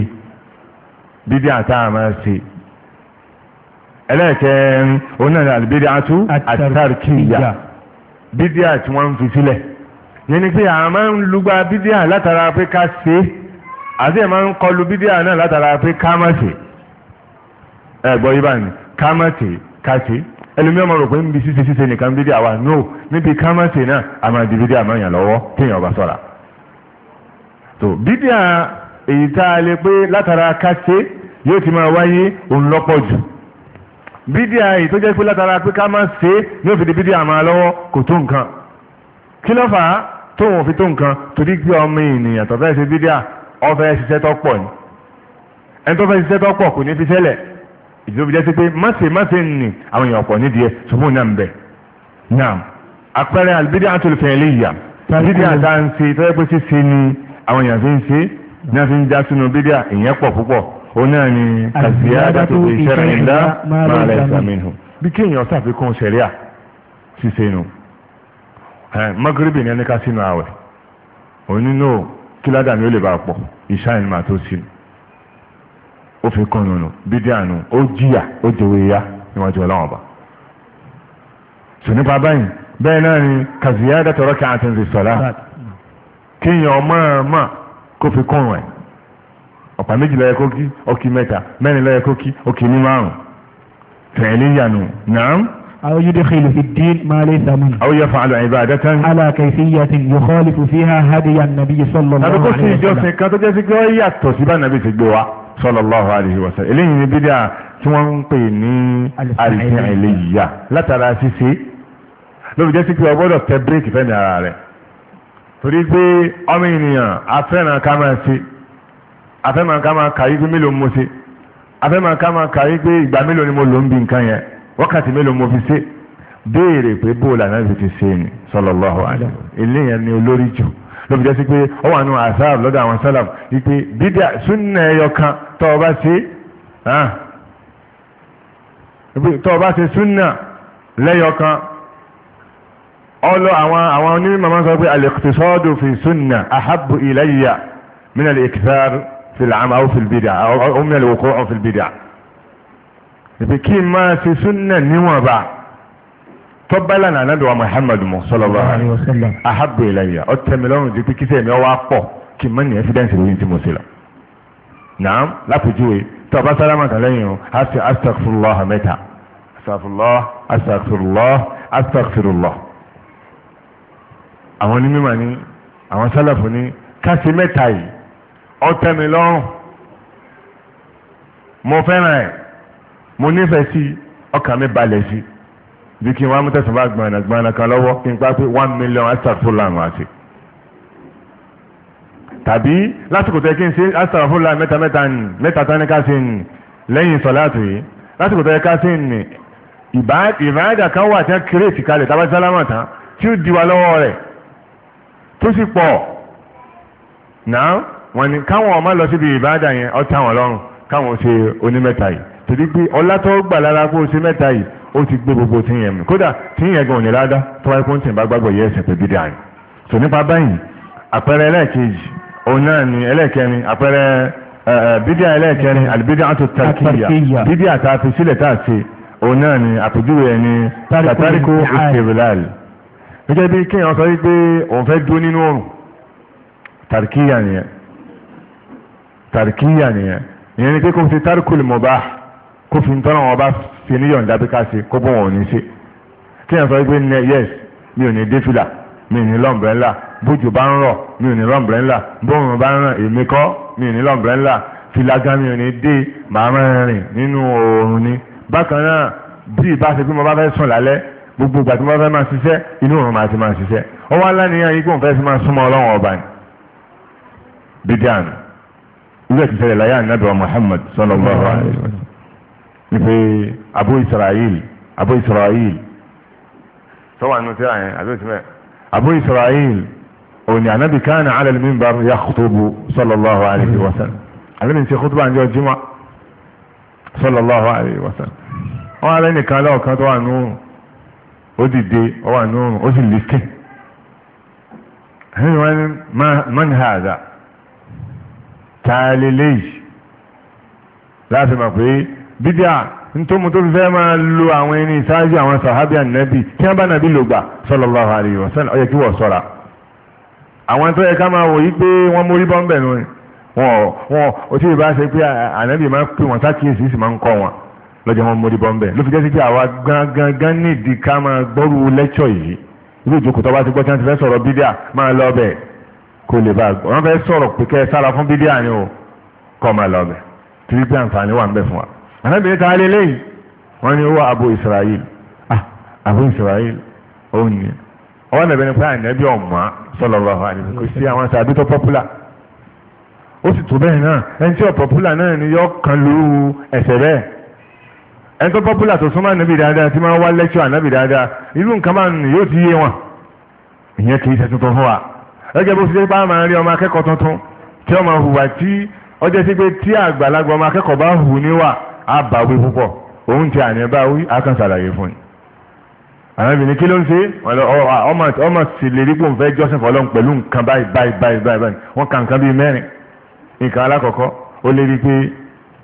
bídíà tá a máa ṣe ẹlẹ́ẹ̀kẹrin òun náà ni al-bid'atu at-tarkiyya bídíà tí wọ́n ń fi sílẹ̀ yẹn ni pé àwọn máa ń lùgbà bídíà látara pé ká ṣe àti ẹ̀ máa ń kọlu bídíà náà látara pé ká má ṣe ẹ̀gbọ́ yìí báyìí ká má ṣe ká ṣe ẹlòmíràn máa rò pé níbi ṣíṣe nìkan bídíà wà no níbi ká má ṣe náà a máa di bídíà máa yàn lọ́wọ́ téèyàn ọba sọ̀ra tó bídíà èyí tá a lè pé látara ká ṣe yóò ti máa wáyé òun lọ́pọ̀ jù bídíà èyí tó jẹ́ pé látara pé ká má ṣe yóò fi di bídíà máa lọ́wọ́ kò tó nǹkan kí ló fà á tóun ò fi tó nǹkan torí pé ọmọ ènìyàn tó fẹ́ ṣe bídíà ó fẹ́ ṣiṣẹ́ tó pọ̀ ni ẹni tó fẹ́ ṣiṣẹ́ tó pọ̀ kò ní fi ṣẹlẹ̀ ìjọba jẹ́ sí pé máṣe nì àwọn èèyàn pọ̀ nídìí ẹ̀ ṣùgbọ́n náà ń bẹ̀ náà àpẹẹrẹ al-bid'atu al-fi'liyya bídíà tá à ń ṣe tó yẹ pé ṣíṣe ni àwọn èèyàn fi ń ṣe ní wọ́n fi ń já sínú bídíà ìyẹn pọ̀ púpọ̀ ó náà ni az-ziyadatu fi shar'illah ma laysa minhu bí kéèyàn ṣàfikún ṣẹ̀ríà ṣíṣe nù magrebi ní ẹni ká sínú àwẹ̀ òun nínú kí ládàá ni ó lè bá pọ̀ ìṣáà ní màá tó sínú ó fi kún nínú bídíà nù ó jìyà ó jẹ̀wé ya níwájú ọlọ́run ọba. sọ nípa báyìí bẹ́ẹ̀ náà ni kàzíyádà tọrọ kí a ti ń fi sọ̀lá kéèyàn mọ̀ọ́mọ̀ kó fi kún rẹ̀ ọ̀pá méjì ló yẹ kó kí ó kí mẹ́ta mẹ́rin ló yẹ kó kí ó kí ní márùn tẹ̀lé yanu naam. أو يدخل في الدين ما ليس منه أو يفعل عبادة على كيفية يخالف فيها هدي النبي صلى الله عليه وسلم. ìjọsìn kan tó jẹ́ sí pé ó yàtọ̀ sí bá nàbí ti gbé wa sallallahu alaihi wasallam. eléyìí ni bídíà tí wọ́n ń pè ní al-fi'liyya látara ṣíṣe lóbi jẹ́ sí pé o gbọ́dọ̀ tẹ bíréèkì fẹ́mi ara rẹ̀ torí pé ọmọ ènìyàn afẹ́ràn ká máa ṣe afẹ́ràn ká máa kàyí pé mélòó mo ṣe afẹ́ràn ká máa kàyí pé ìgbà mélòó ni mo lò ń bi nǹkan yẹn wákàtí mélòó mo fi ṣe béèrè pé bóòlù àná fi ti ṣe ni sallallahu alaihi eléyìí ni olórí jù lóbi jẹ́ sí pé ó wà nù àṣà lọ́dọ̀ àwọn sálàm wípé bídíà súnà ẹyọ kan tó o bá ṣe súnà lẹ́yọ kan àwọn onímọ̀ máa ń sọ pé al-iqtisadu fi súnà ahabbu ilayya min al-ikthar fi al-'amal aw fi al-bid'a aw min al-wuqu' fi al-bid'a. ìpè kí n máa ṣe súnà níwọ̀nba tọ́bálà náà nàbẹ̀ wa Muhammadu sallallahu alaihi wasallam ahabbu ilayya ó tẹ́ mi lọ́rùn ju pé kí sẹ́mi ọwọ́ pọ̀ kí n má ní evidence lóyún tí mo ṣe lọ. naam lápèjúwe tọ́ba sálámà kan lẹ́yìn o a ṣe astaghfirullah mẹ́ta astaghfirullah. àwọn onímọ̀ ni àwọn sálàfù ni ká ṣe mẹ́ta yìí ó tẹ́ mi lọ́rùn mo fẹ́ràn ẹ̀ mo nífẹ̀ẹ́ sí ọkàn mi balẹ̀ sí bí kí n wá mú tẹ̀sán bá gbọ̀nà kan lọ́wọ́ kí n pa pé 1 million astaghfirullah àwọn àti tàbí lásìkò tẹ́ kí n ṣe astaghfirullah mẹ́ta tán ní ká ṣe ní lẹ́yìn sọ̀láàtù yìí lásìkò tẹ́ ká ṣe ní ìbáàdà kan wà tí wọ́n kírètì kalẹ̀ tàbí sálámà tán tí ó di wa lọ́wọ́ rẹ̀ tó sì pọ̀ náà wọ́n ní káwọn ọmọ lọ síbi ìbáàdà yẹn ó tẹ́ àwọn lọ́rùn káwọn ṣe onímẹ́ta yìí torí pé ọlá tó gbà lára kó o ṣe mẹ́ta yìí ó ti gbé gbogbo tí yẹn mi kódà tí yẹn gan òní ládá tó wáyé kó ń tẹ̀ bá gbàgbọ́ yẹ ẹsẹ̀ pé bídíà ni. tò nípa báyìí àpẹẹrẹ ẹlẹ́ẹ̀kejì òun náà ni ẹlẹ́ẹ̀kẹrin àpẹẹrẹ bídíà ẹlẹ́ẹ̀kẹrin al-bid'atu at-tarkiyya bídíà tá a fi sílẹ̀ tá a ṣe òun náà ni àpèjúwe ẹ̀ ni tàtàríkò ìṣèlélàlì. gẹ́gẹ́ bí kéèyàn sọ wípé òun fẹ́ dúró nínú oòrùn tarkiyya nìyẹn ìyẹn ni pé kó fi tarkul mubah kó fi ń tọ́nà wọn bá fi níyọ̀ǹda bí ká ṣe kó bọ́ wọn ò ní ṣe kí ẹ̀ sọ wípé yes mi ò ní dé fìlà mi ò ní lọ́mbrẹ́ńlà bójú bá ń rọ̀ mi ò ní lọ́mbrẹ́ńlà bóòrùn bá ń ràn èmi kọ́ mi ò ní lọ́mbrẹ́ńlà fìlà gan mi ò ní dé màá máa rìn nínú oòrùn ni bákan náà bí ìbá ṣe pé mo bá fẹ́ sùn lálẹ́ gbogbo ìgbà tí mo bá fẹ́ máa ṣiṣẹ́ inú oòrùn máa ti máa ṣiṣẹ́ ó wá láníyàn yìí kó n fẹ́ fi máa súnmọ́ ọlọ́run ọba ni bídíàn ilé ìtìsẹ̀lẹ̀ láyé ànábì wa Muhammad sallallahu alaihi wasallam nípe Abu Israel sọ́wọ́n nù tí a yẹn àbí òtún bẹ́ẹ̀ Abu Israel òní ànábì kana ala al-minbar yakhutubu sallallahu alaihi wasallam àlẹ́ni ṣe kútùbà ń jọ jímọ̀ sallallahu alaihi wasallam wọ́n alẹ́ nìkan lọ́ọ̀kan tó wà nù ó dìde ó wà nù ó sì lìkẹ́ ẹni wọ́n ní man hadha tààlélẹ́yìí láti mọ̀ pé bídíà nítorí tó fi fẹ́ máa lo àwọn ẹni ìsáájú àwọn sàhábì ànábì tí wọ́n bá nàbí lò gbà sallallahu alaihi wasallam ó yẹ kí wọ́n sọ́ra àwọn tó yẹ ká máa wò yí pé wọ́n mórí bọ́m̀bẹ̀ nù wọn ò tí ì bá ṣe pé ànábì máa ń pè wọ́n sákìyèsí sì máa ń kọ́ wọn lọ́jọ́ wọn mórí bọ́m̀bẹ̀ ló fi jẹ́ sí pé àwa gangan nídìí ká máa gbọ́rú lẹ́kṣọ̀ yìí ilé ìjókòó tó bá ti gbọ́ tí wọ́n ti fẹ́ sọ̀rọ̀ bídíà máa lọ bẹ̀ kó lè bá wọ́n fẹ́ sọ̀rọ̀ pé kẹ́ ẹ sára fún bídíà ni o kọ́ máa lọ bẹ̀ torí pé àǹfààní wà ń bẹ̀ fún wa ànábìyẹn ta lé lẹ́yìn wọ́n ní wọ́n Abu Israel Abu Israel ó ní ọwọ́ nàbẹ́ ni pé ànábì ọ̀mọ́ sallallahu alaihi wasallam kò sí àwọn sàbí tó pọ́pùlà ó sì tó bẹ́ẹ̀ náà ẹni tí ó pọ́pùlà náà ni yọ kan lu ẹ̀sẹ̀ bẹ́ẹ̀ ẹni tó pọ́pùlà tó súnmọ́ ànábì dáadáa tí máa wá lẹ́kṣọ̀ ànábì dáadáa irú nǹkan máa nù yóò ti yé wọn ìyẹn kì í ṣe tuntun fún wa ẹgbẹ́ bó ṣe bá máa rí ọmọ akẹ́kọ̀ọ́ tuntun tí ọmọ hùwà tí ọjọ́ sí pé tí àgbàlagbà ọmọ akẹ́kọ̀ọ́ bá hù níwà á bá wí púpọ̀ òun ti àní bá wí á kàn ṣàlàyé fún ni. àwọn ìbìnrin kí ló ń ṣe ọmọ sì lè rí pòun fẹ́ jọ́sìn fọlọ́n pẹ̀lú nǹkan báyìí wọ́n ka nǹkan bíi mẹ́rin nǹkan alákọ̀ọ́kọ́ ó lè rí pé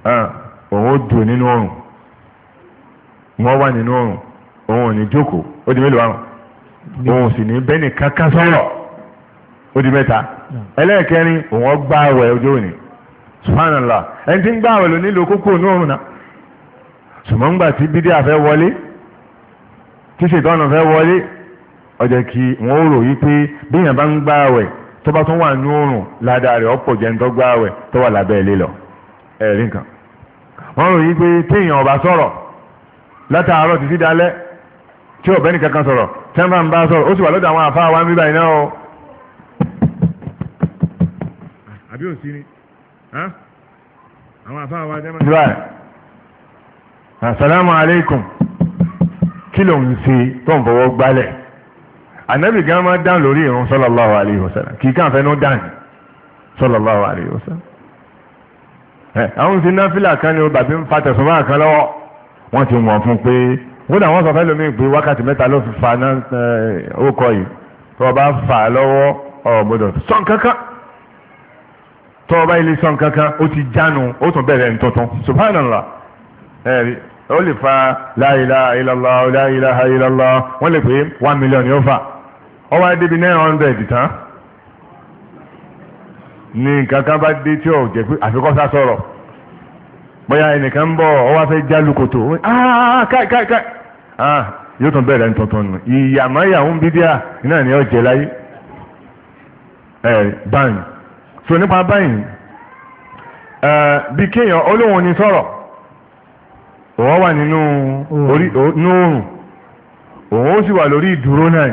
òun ó dùn nínú oòrùn wọ́n wà nínú oòrùn òun ò ní jókòó ó di mélòó àrùn òun sì ní bẹ́ẹ̀ni kankan sọ̀rọ̀ ó di mẹ́ta ẹlẹ́ẹ̀kẹrin òun gbá àwẹ̀ ọjọ́ òní subhanallah ẹni tí ń gbá àwẹ̀ ló nílò kókó ní oòrùn náà ṣùgbọ́n ńgbà tí bídíà fẹ́ wọlé tí ṣètọ́nà fẹ́ wọlé ọjọ́ kí wọ́n rò yí pé bí èèyàn bá ń gbá àwẹ̀ tó bá tún wà ní oòrùn ládàá rẹ̀ ọ̀pọ̀ jẹ́ ń tó gbá àwẹ̀ tó wà lábẹ́ ilé lọ ẹ̀rí nǹkan wọ́n rò yí pé téèyàn ọba sọ̀rọ̀ látàárọ̀ títí dalẹ́ tí ọ̀bẹ ní kankan sọ̀rọ̀ tẹ́ńbà ń bá sọ̀rọ̀ ó sì wà lọ́dọ̀ àwọn àfáà wa ń bíbá iná o àbí òsì ni àwọn àfáà wa tẹ́ńbà ń bíbá ẹ̀ assalamu alaikum kí ló ń ṣe tó ń fọwọ́ gbálẹ̀ ànábì gan máa dán lórí ìrun sallallahu alaihi wasallam kì í kàn fẹ́ ní dán sallallahu alaihi wasallam àwọn ti náfìlà kan ni ó bàbí ń fa tẹ̀sán máa kan lọ́wọ́ wọ́n ti wọ̀n fún pé wọ́n dà wọ́n sọ fẹ́ lómi pé wákàtí mẹ́ta ló fi fa náà ó kọ yìí tó o bá fà á lọ́wọ́ ọ̀gbọ́dọ̀ sọ̀n kankan tó o bá ilé sọ̀n kankan ó ti jánu ó tún bẹ̀rẹ̀ ní tuntun subhanallah ẹ̀rí ó lè fa la ilaha illallah la ilaha illallah wọ́n lè pé 1 million yóò fà ọ wá débi 900 tán ní nǹkan kan bá dé tí ò jẹ́ pé àfikọ́sá sọ̀rọ̀ bóyá ẹnìkan ń bọ̀ ọ wá fẹ́ já lukoto káì yóò tún bẹ̀rẹ̀ tuntun nù ìyàmọ́ ìyàwó ń bídíà náà ni ó jẹ láyé báyìí so nípa báyìí bí kéèyàn olóhùn ni sọ̀rọ̀ òun wà nínú oòrùn òun ó sì wà lórí ìdúró náà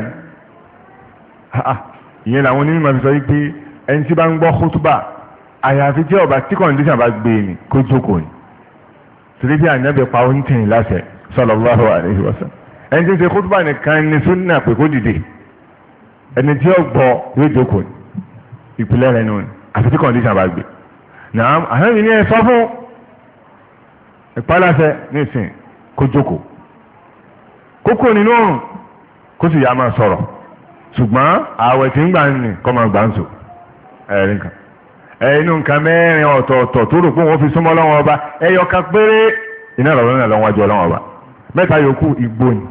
ìyẹn làwọn onímọ̀ fi sọ wípé ẹni tí bá ń gbọ́ kútúbà àyàfi tí ọba tí kọ̀ǹdíṣàn bá gbé ni kó jókòó ni torí bí ànábì pa oúnjẹ láṣẹ sallallahu alaihi wasallam ẹni tí ń ṣe kútúbà nìkan ní súnà pé kó dìde ẹni tí ó gbọ́ yóò jókòó ni ìpìlẹ̀ rẹ̀ nù ni àfi tí kọ̀ǹdíṣàn bá gbé náà àhẹ́rì ni ẹ sọ fún ìpálàṣẹ nísìn kó jókòó kókó nínú òrùn kó sì yá máa sọ̀rọ̀ ṣùgbọ́n ààwẹ̀ tí ń gbà ń nì kọ́ máa gbà ń sò ẹ̀rí nǹkan inú nǹkan mẹ́rin ọ̀tọ̀ọ̀tọ̀ tó rò pé wọ́n fi súnmọ́ lọ́wọ́ ọba ẹyọ kan péré iná ìrọ̀lọ́ náà lọ́wọ́ ọjọ́ lọ́wọ́ ọba mẹ́ta yòókù igbó ni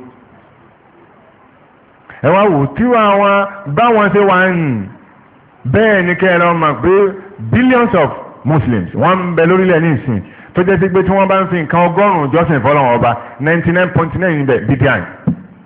ẹ wá wò tí àwọn báwọn ṣe wà ń bẹ́ẹ̀ ni kẹ́ ẹ lọ́ mọ̀ pé billions of Muslims wọ́n ń bẹ lórílẹ̀ ní ìsìn tó jẹ́ sí pé tí wọ́n bá ń fi nǹkan ọgọ́rùn-ún jọ́sìn fọ́lọ́wọ́ ọba 99.9 níbẹ̀ bídíà ni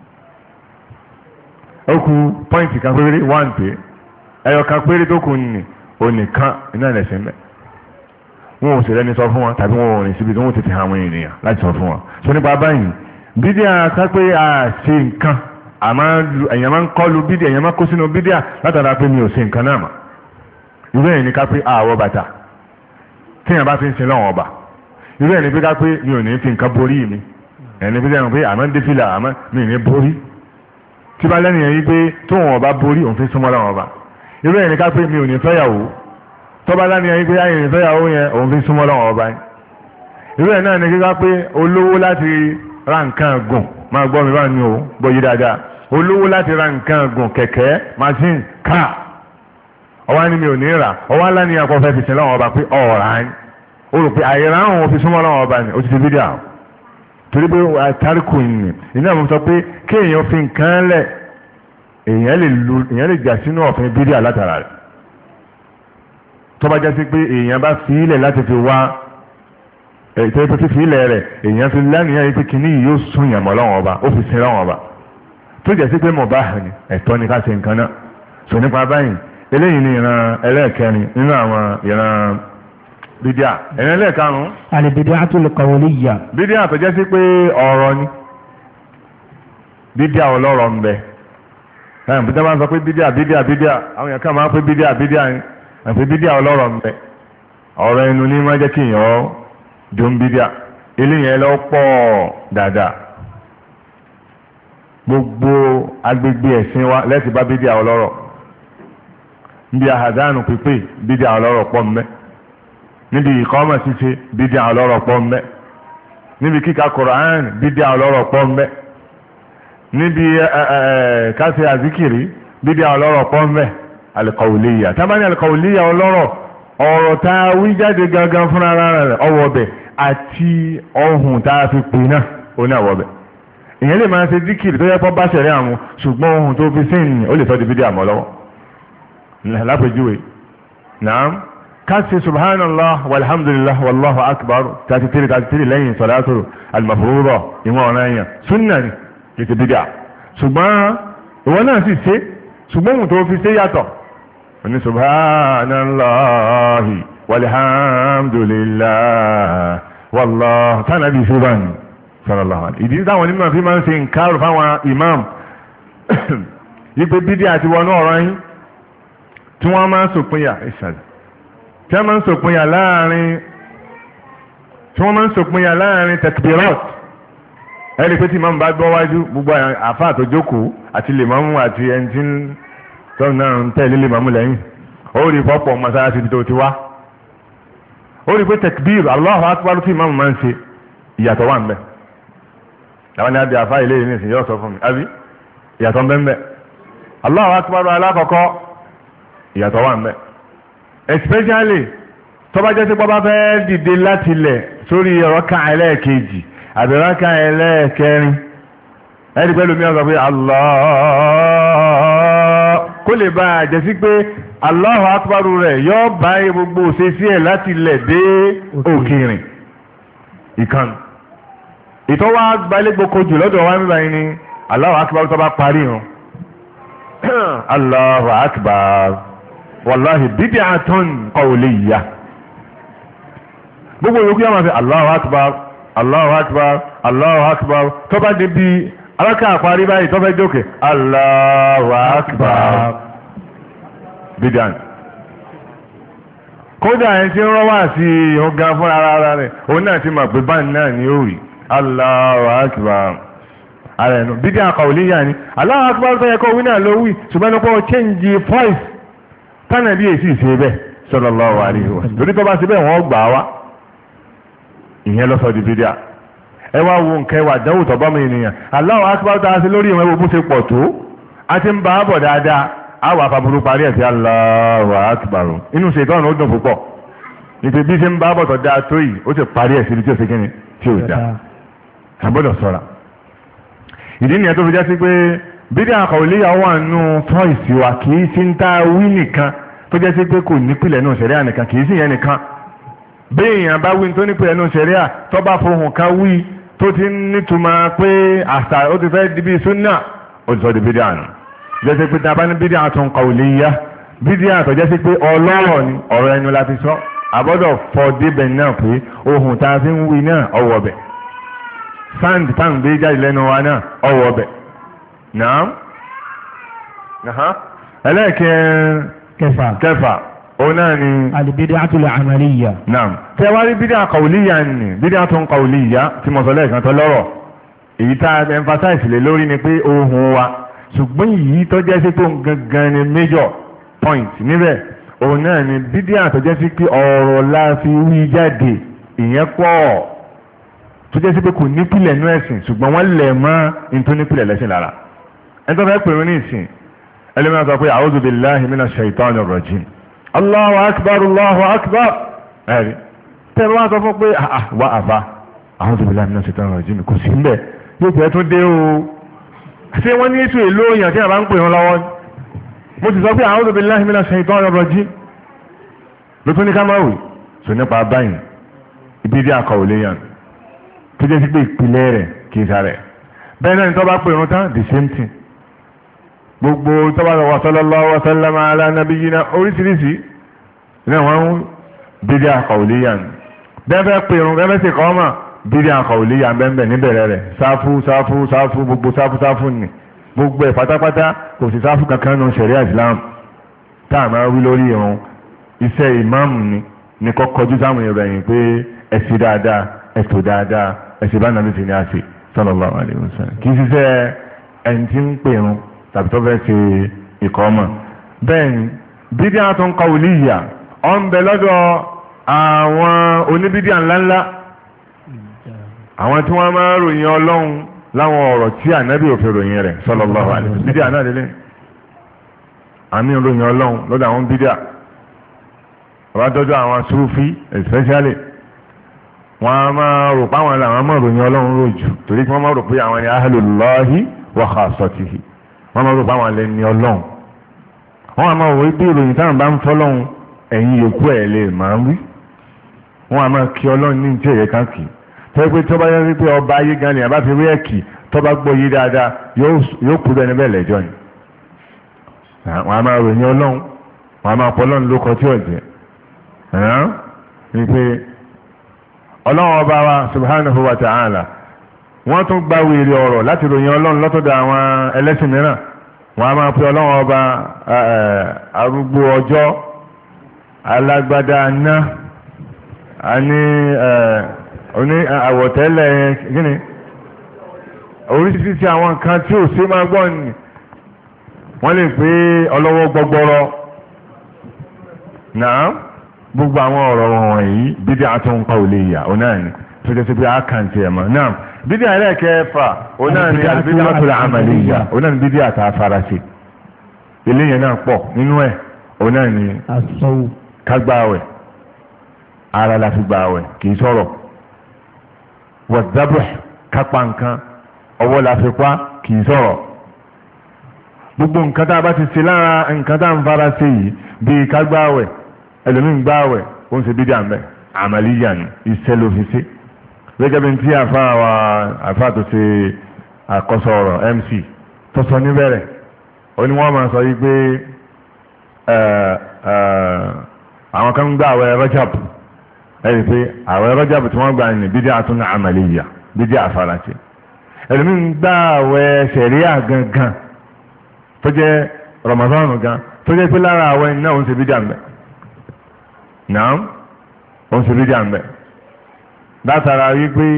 ó kù pọ́ìntì kan péré 1 pé ẹyọ kan péré tó kù ní onìkan iná ẹ̀lẹ́sìn mẹ́ wọn ò sì rẹ́ni sọ fún wọn tàbí wọn ò rìn síbi tí wọ́n ti fi àwọn ènìyàn láti sọ fún wọn so nípa báyìí bídíà ká pé a ṣe nǹkan èèyàn máa ń kọlu bídíà èèyàn máa kó sínú bídíà látara pé mi ò ṣe nǹkan náà mà irú ẹ̀ ní ká pé àwọ̀ bàtà tí èèyàn bá fi ń sin lọ́wọ́ ọba irú ẹ̀ ní pé ká pé mi ò ní fi nǹkan borí mi ẹni pé sẹ́yìn pé àmọ́ ń dé fìlà àmọ́ mi ò ní borí tí bá lẹ́nu yẹn yí pé tóun ọba borí òun fi súnmọ́ lọ́wọ́ ọba irú ẹ̀ ní ká pé mi ò ní fẹ́yàwó tọ́ba lẹ́nu yẹn yí pé ayé ní fẹ́yàwó yẹn òun fi súnmọ́ lọ́wọ́ ọba irú ẹ̀ náà ní kíká pé olówó láti ra nǹkan gùn máa gbọ́ mi bá ní o gbọ́ yí dáadáa olówó láti ra nǹkan gùn kẹ̀kẹ́ machine car ọwọ́ ni mi ò ní rà ọwọ́ lẹ́nu yẹn kọ́ fẹ́ fi sin lọ́wọ́ ọba pé ọ̀rá ni ó rò pé àyèrè àwọn òun fi súnmọ́ lọ́wọ́ ọba ni ó ti di fídíà torí pé àtàríkù ìyìn iná mo sọ pé kéèyàn fi nǹkan lẹ̀ èèyàn lè jà sínú ọ̀fìn bídíà látara rẹ̀ tó bá jẹ́ sí pé èèyàn bá fi ilẹ̀ láti fi wá ètò tó ti fi ilẹ̀ rẹ̀ èèyàn fi lánìyàn yìí pé kìíní yìí yóò sún ìyàmọ̀ lọ́wọ́ ọba ó fi sin lọ́wọ́ ọba tó jẹ́ sí pé mubah ni ẹ̀tọ́ ni ká ṣe nǹkan náà sọ nípa báyìí eléyìí ni ìran ẹlẹ́ẹ̀kẹrin nínú àwọn ìran bídíà ẹ̀yìn ẹlẹ́ẹ̀karùn-ún. al-bid'atul qawliyya. bídíà tó jẹ́ sí pé ọ̀rọ̀ ni bídíà ọlọ́rọ̀ ń bẹ ẹ̀yìn bí wọ́n bá ń sọ pé bídíà àwọn èèyàn kan máa ń pè bídíà ni àti bídíà ọlọ́rọ̀ ń bẹ ọ̀rọ̀ ẹnu ní máa jẹ́ kí èèyàn dùn bídíà eléyìí ẹ lọ pọ̀ dáadáa gbogbo agbègbè ẹ̀sìn wa lẹ́sìn bá bídíà ọlọ́rọ̀ níbi àhàdánù pípé bídíà ọlọ́rọ̀ pọ̀ mbẹ́ níbi ìkọ́mọ̀ ṣíṣe bídíà ọlọ́rọ̀ pọ̀ mbẹ́ níbi kíka Kùránì bídíà ọlọ́rọ̀ pọ̀ mbẹ́ níbi kásẹ̀ àzíkìrì bídíà ọlọ́rọ̀ pọ̀ mbẹ́ al-qawliyya tábà ní al-qawliyya ọlọ́rọ̀ ọ̀rọ̀ tá a wí jáde gangan fúnra rẹ̀ ọwọ́ bẹ̀ àti ohun tá a fi pè náà ó ní àwọ̀ bẹ̀ ìyẹn lè máa ṣe díkìrì tó yẹ kó bá ṣẹ̀rẹ̀ àwọn ṣùgbọ́n ohun tó fi sìn ó lè sọ di bídí àmọ́ lọ́wọ́ lápèjúwe naam kasi subhanallah walhamdulillah wallahu akbar 33 lẹ́yìn salatu al-mafruḍa ìwọ̀n ọ̀rọ̀ ẹ̀yàn súnnà ni kìí bídíà ṣùgbọ́n ìwọ̀n náà sì ṣe ṣùgbọ́n ohun tó fi ṣe yàtọ̀ ní subhanallah walhamdulillah wallahu tánàbí ṣúgbọ́n sallallahu alaihi ìdí táwọn onímọ̀ fi máa ń ṣe nǹkan fáwọn imam yípe bídíà ti wọnú ọ̀rọ̀ yín tí wọ́n máa ń sòpinya ìṣàlẹ̀ tí wọ́n máa ń sòpinya láàrin takbirat ẹni pé tí máa ń bá gbọ́ wájú gbogbo àfáà tó jókòó àti lèmọ́mù àti ẹni tí tọ́nù náà ń tẹ̀lé lèmọ́mù lẹ́yìn ó rí pọ́pọ̀ mọ́sálásí tó ti wá ó rí pé takbir Allahu akbar tí máa ń ṣe ìyàtọ̀ wà ń bẹ àwọn ni a bí àfáà ilé yìí nìsín yóò sọ fún mi àbí ìyàtọ̀ ń bẹ ń bẹ Allahu akbar alákọ̀ọ́kọ́ ìyàtọ̀ wà ń bẹ especially tó bá jẹ́ sí pọ́bá fẹ́ dìde láti lẹ̀ sórí ọ̀rọ̀ká ẹlẹ́ẹ̀kejì àbí ọ̀rọ̀ká ẹlẹ́ẹ̀kẹrin ẹ̀rí pẹ́lú mi ọ̀sọ̀ pé Allah kó lè bá jẹ́ sí pé Allahu akbar rẹ̀ yóò bá gbogbo òṣèṣí ẹ̀ láti lẹ̀ dé òkèrìn ìkan ìtọ́wà gbalẹ́gbòkò jù lọ́dọ̀ wa nígbà yìí ni Allahu akbar tó bá parí hàn Allahu akbar wàláhì bid'atun qawliyya gbogbo yòókù yà máa fi Allahu akbar Allahu akbar Allahu akbar tó bá débi alákà àparí báyìí tó fẹ́ jókè Allahu akbar bid'an kódà ẹni tí ń rọ́wà sí ọgá fún ara rẹ̀ òun náà ti mọ̀ pé báyìí náà ni ó rí Allahu akbar ara ẹnu bid'a qawliyya ni Allahu akbar tó yẹ kó wí náà ló wí ṣùgbọ́n ní kó change voice tánà bí èsì ṣe bẹ́ẹ̀ sallallahu alaihi wa sallam lórí tó bá ṣe bẹ́ẹ̀ wọ́n gbà wá ìyẹn lọ́sọ̀ di bídíà ẹ wá wo nǹkan ẹwà dánwò tó bá mi ènìyàn Allahu akbar tá a ṣe lórí ìwọ̀n ẹwọ́ bó ṣe pọ̀ tó a ti ń bá a bọ̀ dáadáa a wà fàbùrù parí ẹ̀ sí Allahu akbar inú ṣe ìtọ́nà ó dùn púpọ̀ nítorí bí ṣe ń bá a bọ̀ tó dáa tó yìí ó ti parí ẹ̀ síbi tí ó ṣe kíni tí ó dáa àgbọ́dọ̀ ṣọ́ra ìdí nìyẹn tó fi jẹ́ sí pé bídíà qawliyya wà nù tọ́ìsì wa kì í sí ń tá a wí nìkan tó jẹ́ sí pé kò nípìlẹ̀ nù ṣẹ̀ríà nìkan kì í sì yẹn nìkan bí èèyàn bá wí tó nípìlẹ̀ nù ṣẹ̀ríà tó bá fohùn kan wí tó ti nítumọ̀ pé àṣà ó ti fẹ́ di bí súnà ó ti sọ di bídíà nù jẹ́ sí pé tá a bá ní bídíà tún qawliyya bídíà tó jẹ́ sí pé ọlọ́rọ̀ ni ọ̀rọ̀ ẹnu la fi sọ àbọ́dọ̀ fọ débẹ̀ náà pé ohun tá a fi ń wí náà ọwọ́ bẹ̀ sáǹdì tá à ń gbé jáde lẹ́nu wa náà ọwọ́ bẹ̀ naam kẹfà òun náà ni al-bid'atul amaliyya naam tẹwárí bídíà qawliyya ni bídíà tó ń qawliyya tí mo sọ lẹ́ẹ̀kan tó lọ́rọ̀ èyí tá a emphasize lé lórí ni pé ohun wa ṣùgbọ́n yìí tó jẹ́ sí pé gangan ni major point níbẹ̀ òun náà ni bídíà tó jẹ́ sí pé ọ̀rọ̀ la fi wí jáde ìyẹn pọ̀ tó jẹ́ sí pé kò nípìlẹ̀ nú ẹ̀sìn ṣùgbọ́n wọ́n lẹ̀ mọ́ ní tó nípìlẹ̀ lẹ́sìn lára ẹni tó fẹ́ pèrò ní ìsìn ẹlẹ́mìí sọ pé a'udhu billahi minash shaitanir rajim Allahu akbar Allahu akbar ẹ̀rí tẹ́lẹ̀ wá sọ fún pé wà àbá a'udhu billahi minash shaitanir rajim kò sí mbẹ̀ yóò tẹ́ tún dé o ṣé wọ́n ní ètò èlò òyìn àti àbá ń pè wọn lọ́wọ́ mo ti sọ pé a'udhu billahi minash shaitanir rajim ló tún ní ká máa wì sọ nípa báyìí ìbídí qawliyya tó jẹ́ sí pé ìpìlẹ̀ rẹ̀ kì í sáré bẹ́ẹ̀ náà ni tó bá pè wọn tán the same thing gbogbo tó bá lọ́wọ́ sallallahu wa sallama ala nabiyyina oríṣiríṣi náà wọ́n ń bídí qawliyya bẹ́ẹ̀ fẹ́ pè wọn bẹ́ẹ̀ fẹ́ sì kọ́ mà bídí qawliyya bẹ́ẹ̀ níbẹ̀rẹ̀ rẹ̀ sáfù gbogbo sáfù ni gbogbo ẹ̀ pátápátá kò sí sáfù kankan nù ṣẹ̀ríà Islam tá a máa wí lórí ìrun iṣẹ́ ìmáàmù ni kọ́ kọjú sáwọn ìròyìn pé ẹ̀sì dáadáa ẹ̀tò dáadáa ẹ̀sì bá nàbí ti ní àṣì sallallahu alaihi wasallam kì í ṣiṣẹ́ ẹni tí ń pèrún tàbí tó fẹ́ ṣe ìkọ́mọ̀ bẹ́ẹ̀ ni bídíà tó ń qawliyya ọ ń bẹ lọ́dọ̀ àwọn oníbídíà ńláńlá àwọn tí wọ́n máa ròyìn ọlọ́run láwọn ọ̀rọ̀ tí ànábì òfin ròyìn rẹ̀ sallallahu alaihi wasallam bídíà náà lélẹ̀ àmì ròyìn ọlọ́run lọ́dọ̀ àwọn bídíà ọ̀rọ̀ dọ́dọ̀ àwọn Sufi especially wọ́n á máa rò pé àwọn làwọn máa ròyìn ọlọ́run ròjù torí kí wọ́n máa rò pé àwọn ni ahlullahi wa khassatihi wọ́n máa rò pé àwọn lẹ́ni ọlọ́run wọ́n á máa wò pé ìròyìn táwọn bá ń fọ́lọ́run ẹ̀yìn yòókù ẹ̀ lè máa ń wí wọ́n á máa kí ọlọ́run ní ìtí ẹ̀yẹ kan kì í tẹ́ pé tó bá yẹ pé ọba ayé gan ni àbá fi rí ẹ̀kì tó bá gbọ́ yé dáadáa yóò kú bẹ́ẹ̀ níbẹ̀ lẹ́jọ́ ni wọ́n á máa ròyìn ọlọ́run wọ́n á máa pọ́ ọlọ́run lóko tí ò jẹ́ wípé ọlọ́run ọba wa subhanahu wa ta'ala wọ́n tún gba wèrè ọ̀rọ̀ láti ròyìn ọlọ́run lọ́tọ̀dọ̀ àwọn ẹlẹ́sìn mìíràn wọ́n á máa pe ọlọ́run ọba arúgbó ọjọ́ alágbádá ná oní àwọ̀tẹ́lẹ̀ kíni oríṣiríṣi àwọn nǹkan tí ò sí máa gbọ́ ni wọ́n lè pé ọlọ́wọ́ gbọgbọrọ náà gbogbo àwọn ọ̀rọ̀ wọ̀nyí bid'atun qawliyya ọ̀nà ni tó jẹ́ sí pé àkàǹtì ẹ̀mọ́ náà bídíà ẹlẹ́ẹ̀kẹfà ọ̀nà ni al-bid'atul amaliyya ọ̀nà ni bídíà tá a fara ṣe eléyẹn náà pọ̀ nínú ẹ̀ ọ̀nà ni kágbáwẹ̀ ara la fi gbáwẹ̀ kì í sọ̀rọ̀ wad-dhabh kápá nǹkan ọwọ́ la fi pa kì í sọ̀rọ̀ gbogbo nǹkan tá a bá ti ṣe lára nǹkan tá a ń fara ṣe yìí bíi kágbáwẹ̀ ẹlòmíín gbáwẹ̀ ó ń ṣe bídíà mẹ́ àmàlíyà ní iṣẹ́ ló fi ṣe gẹ́gẹ́ bí tí àfa tó ṣe àkọsọ ọ̀rọ̀ MC tó sọ níbẹ̀rẹ̀ ó ní wọ́n máa sọ yí pé àwọn kan ń gbá àwẹ̀ Rajab ẹ̀rí pé àwẹ̀ Rajab tí wọ́n gbà ní bídíà tún àmàlíyà bídíà àfarasí ẹlòmíín gbá àwẹ̀ ṣẹ̀ríà gangan tó jẹ́ Ramadan gan tó jẹ́ pé lára àwẹ̀ náà ó ń ṣe bídíà mẹ́ náà ó ń ṣe bídíà mẹ́ látara wípé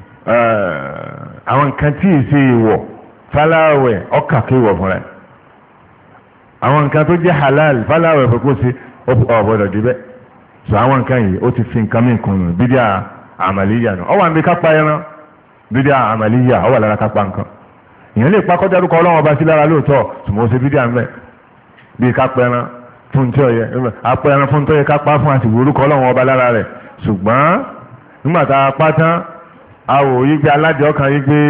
àwọn nǹkan tí ì ṣe ìwọ̀ fáláwẹ̀ ọkà kí ìwọ̀ fúnra ẹ̀ àwọn nǹkan tó jẹ́ halal fáláwẹ̀ fẹ́ kó ṣe ọ̀bọ̀dọ̀ díbẹ̀ sọ àwọn nǹkan yìí ó ti fi nǹkan mí kùn nù bídíà àmàlíyà nù ọwọ́ àmì kápá ẹran bídíà àmàlíyà ọwọ́ lára kápá nǹkan ìyẹn lè pa kọjá lórúkọ ọlọ́wọ́n ọba sí lára lóòótọ́ ṣùgbọ́n ó ṣe bídíà mẹ́ bí kápá ẹran fún tí ọyẹ apẹ ẹran fún tó yẹ kápá fún àti orúkọ ọlọ́wọ́n ọba lára rẹ̀ ṣùgbọ́n nígbàtà pátán àwò yí pé aládìí ọkàn yí pé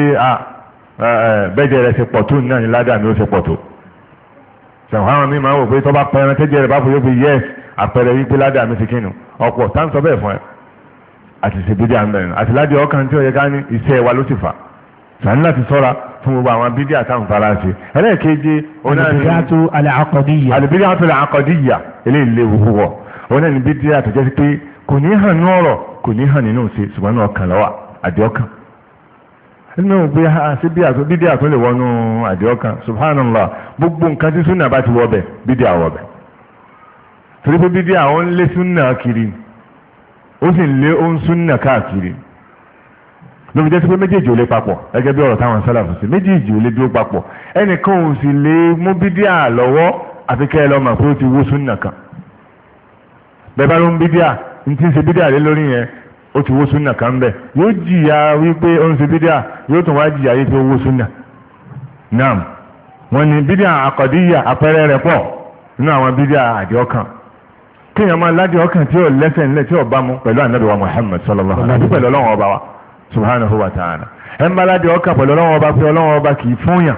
bẹ́jẹ̀ rẹ̀ ṣe pọ̀ tó náà ní ládàá ni ó ṣe pọ̀ tó ṣẹ̀wọ̀n àwọn míì máa wò pé tọ́ba pẹran tẹ́jẹ̀ rẹ̀ bá fò yóò fi yẹ àpẹẹrẹ yí pé ládàá mi ti kínu ọ̀pọ̀ tá ń sọ bẹ́ẹ̀ fún ẹ àti ṣe bídíà mẹ́rin àti ládìí ọkàn tí ó yẹ ká ní iṣẹ́ wa ló sì fà sàní láti sọ́ra fún gbogbo àwọn bídíà táwọn fara ṣe ẹlẹ́ẹ̀keje al-bid'atu al-aqdiyya al-bid'atu al-aqdiyya eléyìí léwu púpọ̀ ọ̀nà ni bídíà tó jẹ́ sí pé kò ní hàn ní ọ̀rọ̀ kò ní hàn nínú ṣe ṣùgbọ́n náà kàn lọ́wọ́ àdìọ́kàn nínú pé ṣé bídíà tó lè wọnú àdìọ́kàn subhanallah gbogbo nǹkan tí súnà bá ti wọbẹ̀ bídíà wọbẹ̀ torí pé bídíà ó ń lé súnà kiri ó sì ń lé ó ń súnà káàkiri lóbi jẹ́ sí pé méjèèjì ò lè papọ̀ gẹ́gẹ́ bí ọ̀rọ̀ táwọn sálàfù sí méjèèjì ò lè dúró papọ̀ ẹnìkan ò sì lè mú bídíà lọ́wọ́ àfi kẹ́ ẹ lọ́ọ́ mà pé ó ti wó súnà kan bẹ́ẹ̀ bá ló ń bídíà n ti ń ṣe bídíà lé lórí yẹn ó ti wó súnà kan bẹ́ẹ̀ yóò jìyà wípé ó ń ṣe bídíà yóò tún wá jìyà wípé ó wó súnà naam wọ́n ní bídíà àkọ́díyà àpẹẹrẹ rẹ̀ pọ̀ nínú àwọn bídíà àdìọ́kàn kéèyàn máa ládìọ́kàn tí ò lẹ́sẹ̀ ńlẹ̀ tí ò bá mu pẹ̀lú ànábì wa Muhammad sallallahu alaihi wasallam pẹ̀lú ọlọ́run ọba wa subhanahu wa ta'ala ẹ̀ ń bá ládìọ́kàn pẹ̀lú ọlọ́run ọba pé ọlọ́run ọba kì í fúnyàn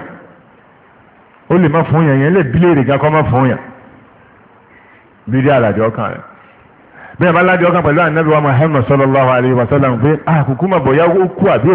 ó lè má fúnyàn yẹn lè bílẹ̀ èrè kọ́ má fúnyàn bídíà àlàdìọ́kàn rẹ̀ bí ẹ̀bá ládìí ọkàn pẹ̀lú ànábì wa Muhammad sallallahu alayhi wa sallam pé àkùkù mà bọ̀yá ó kú àbí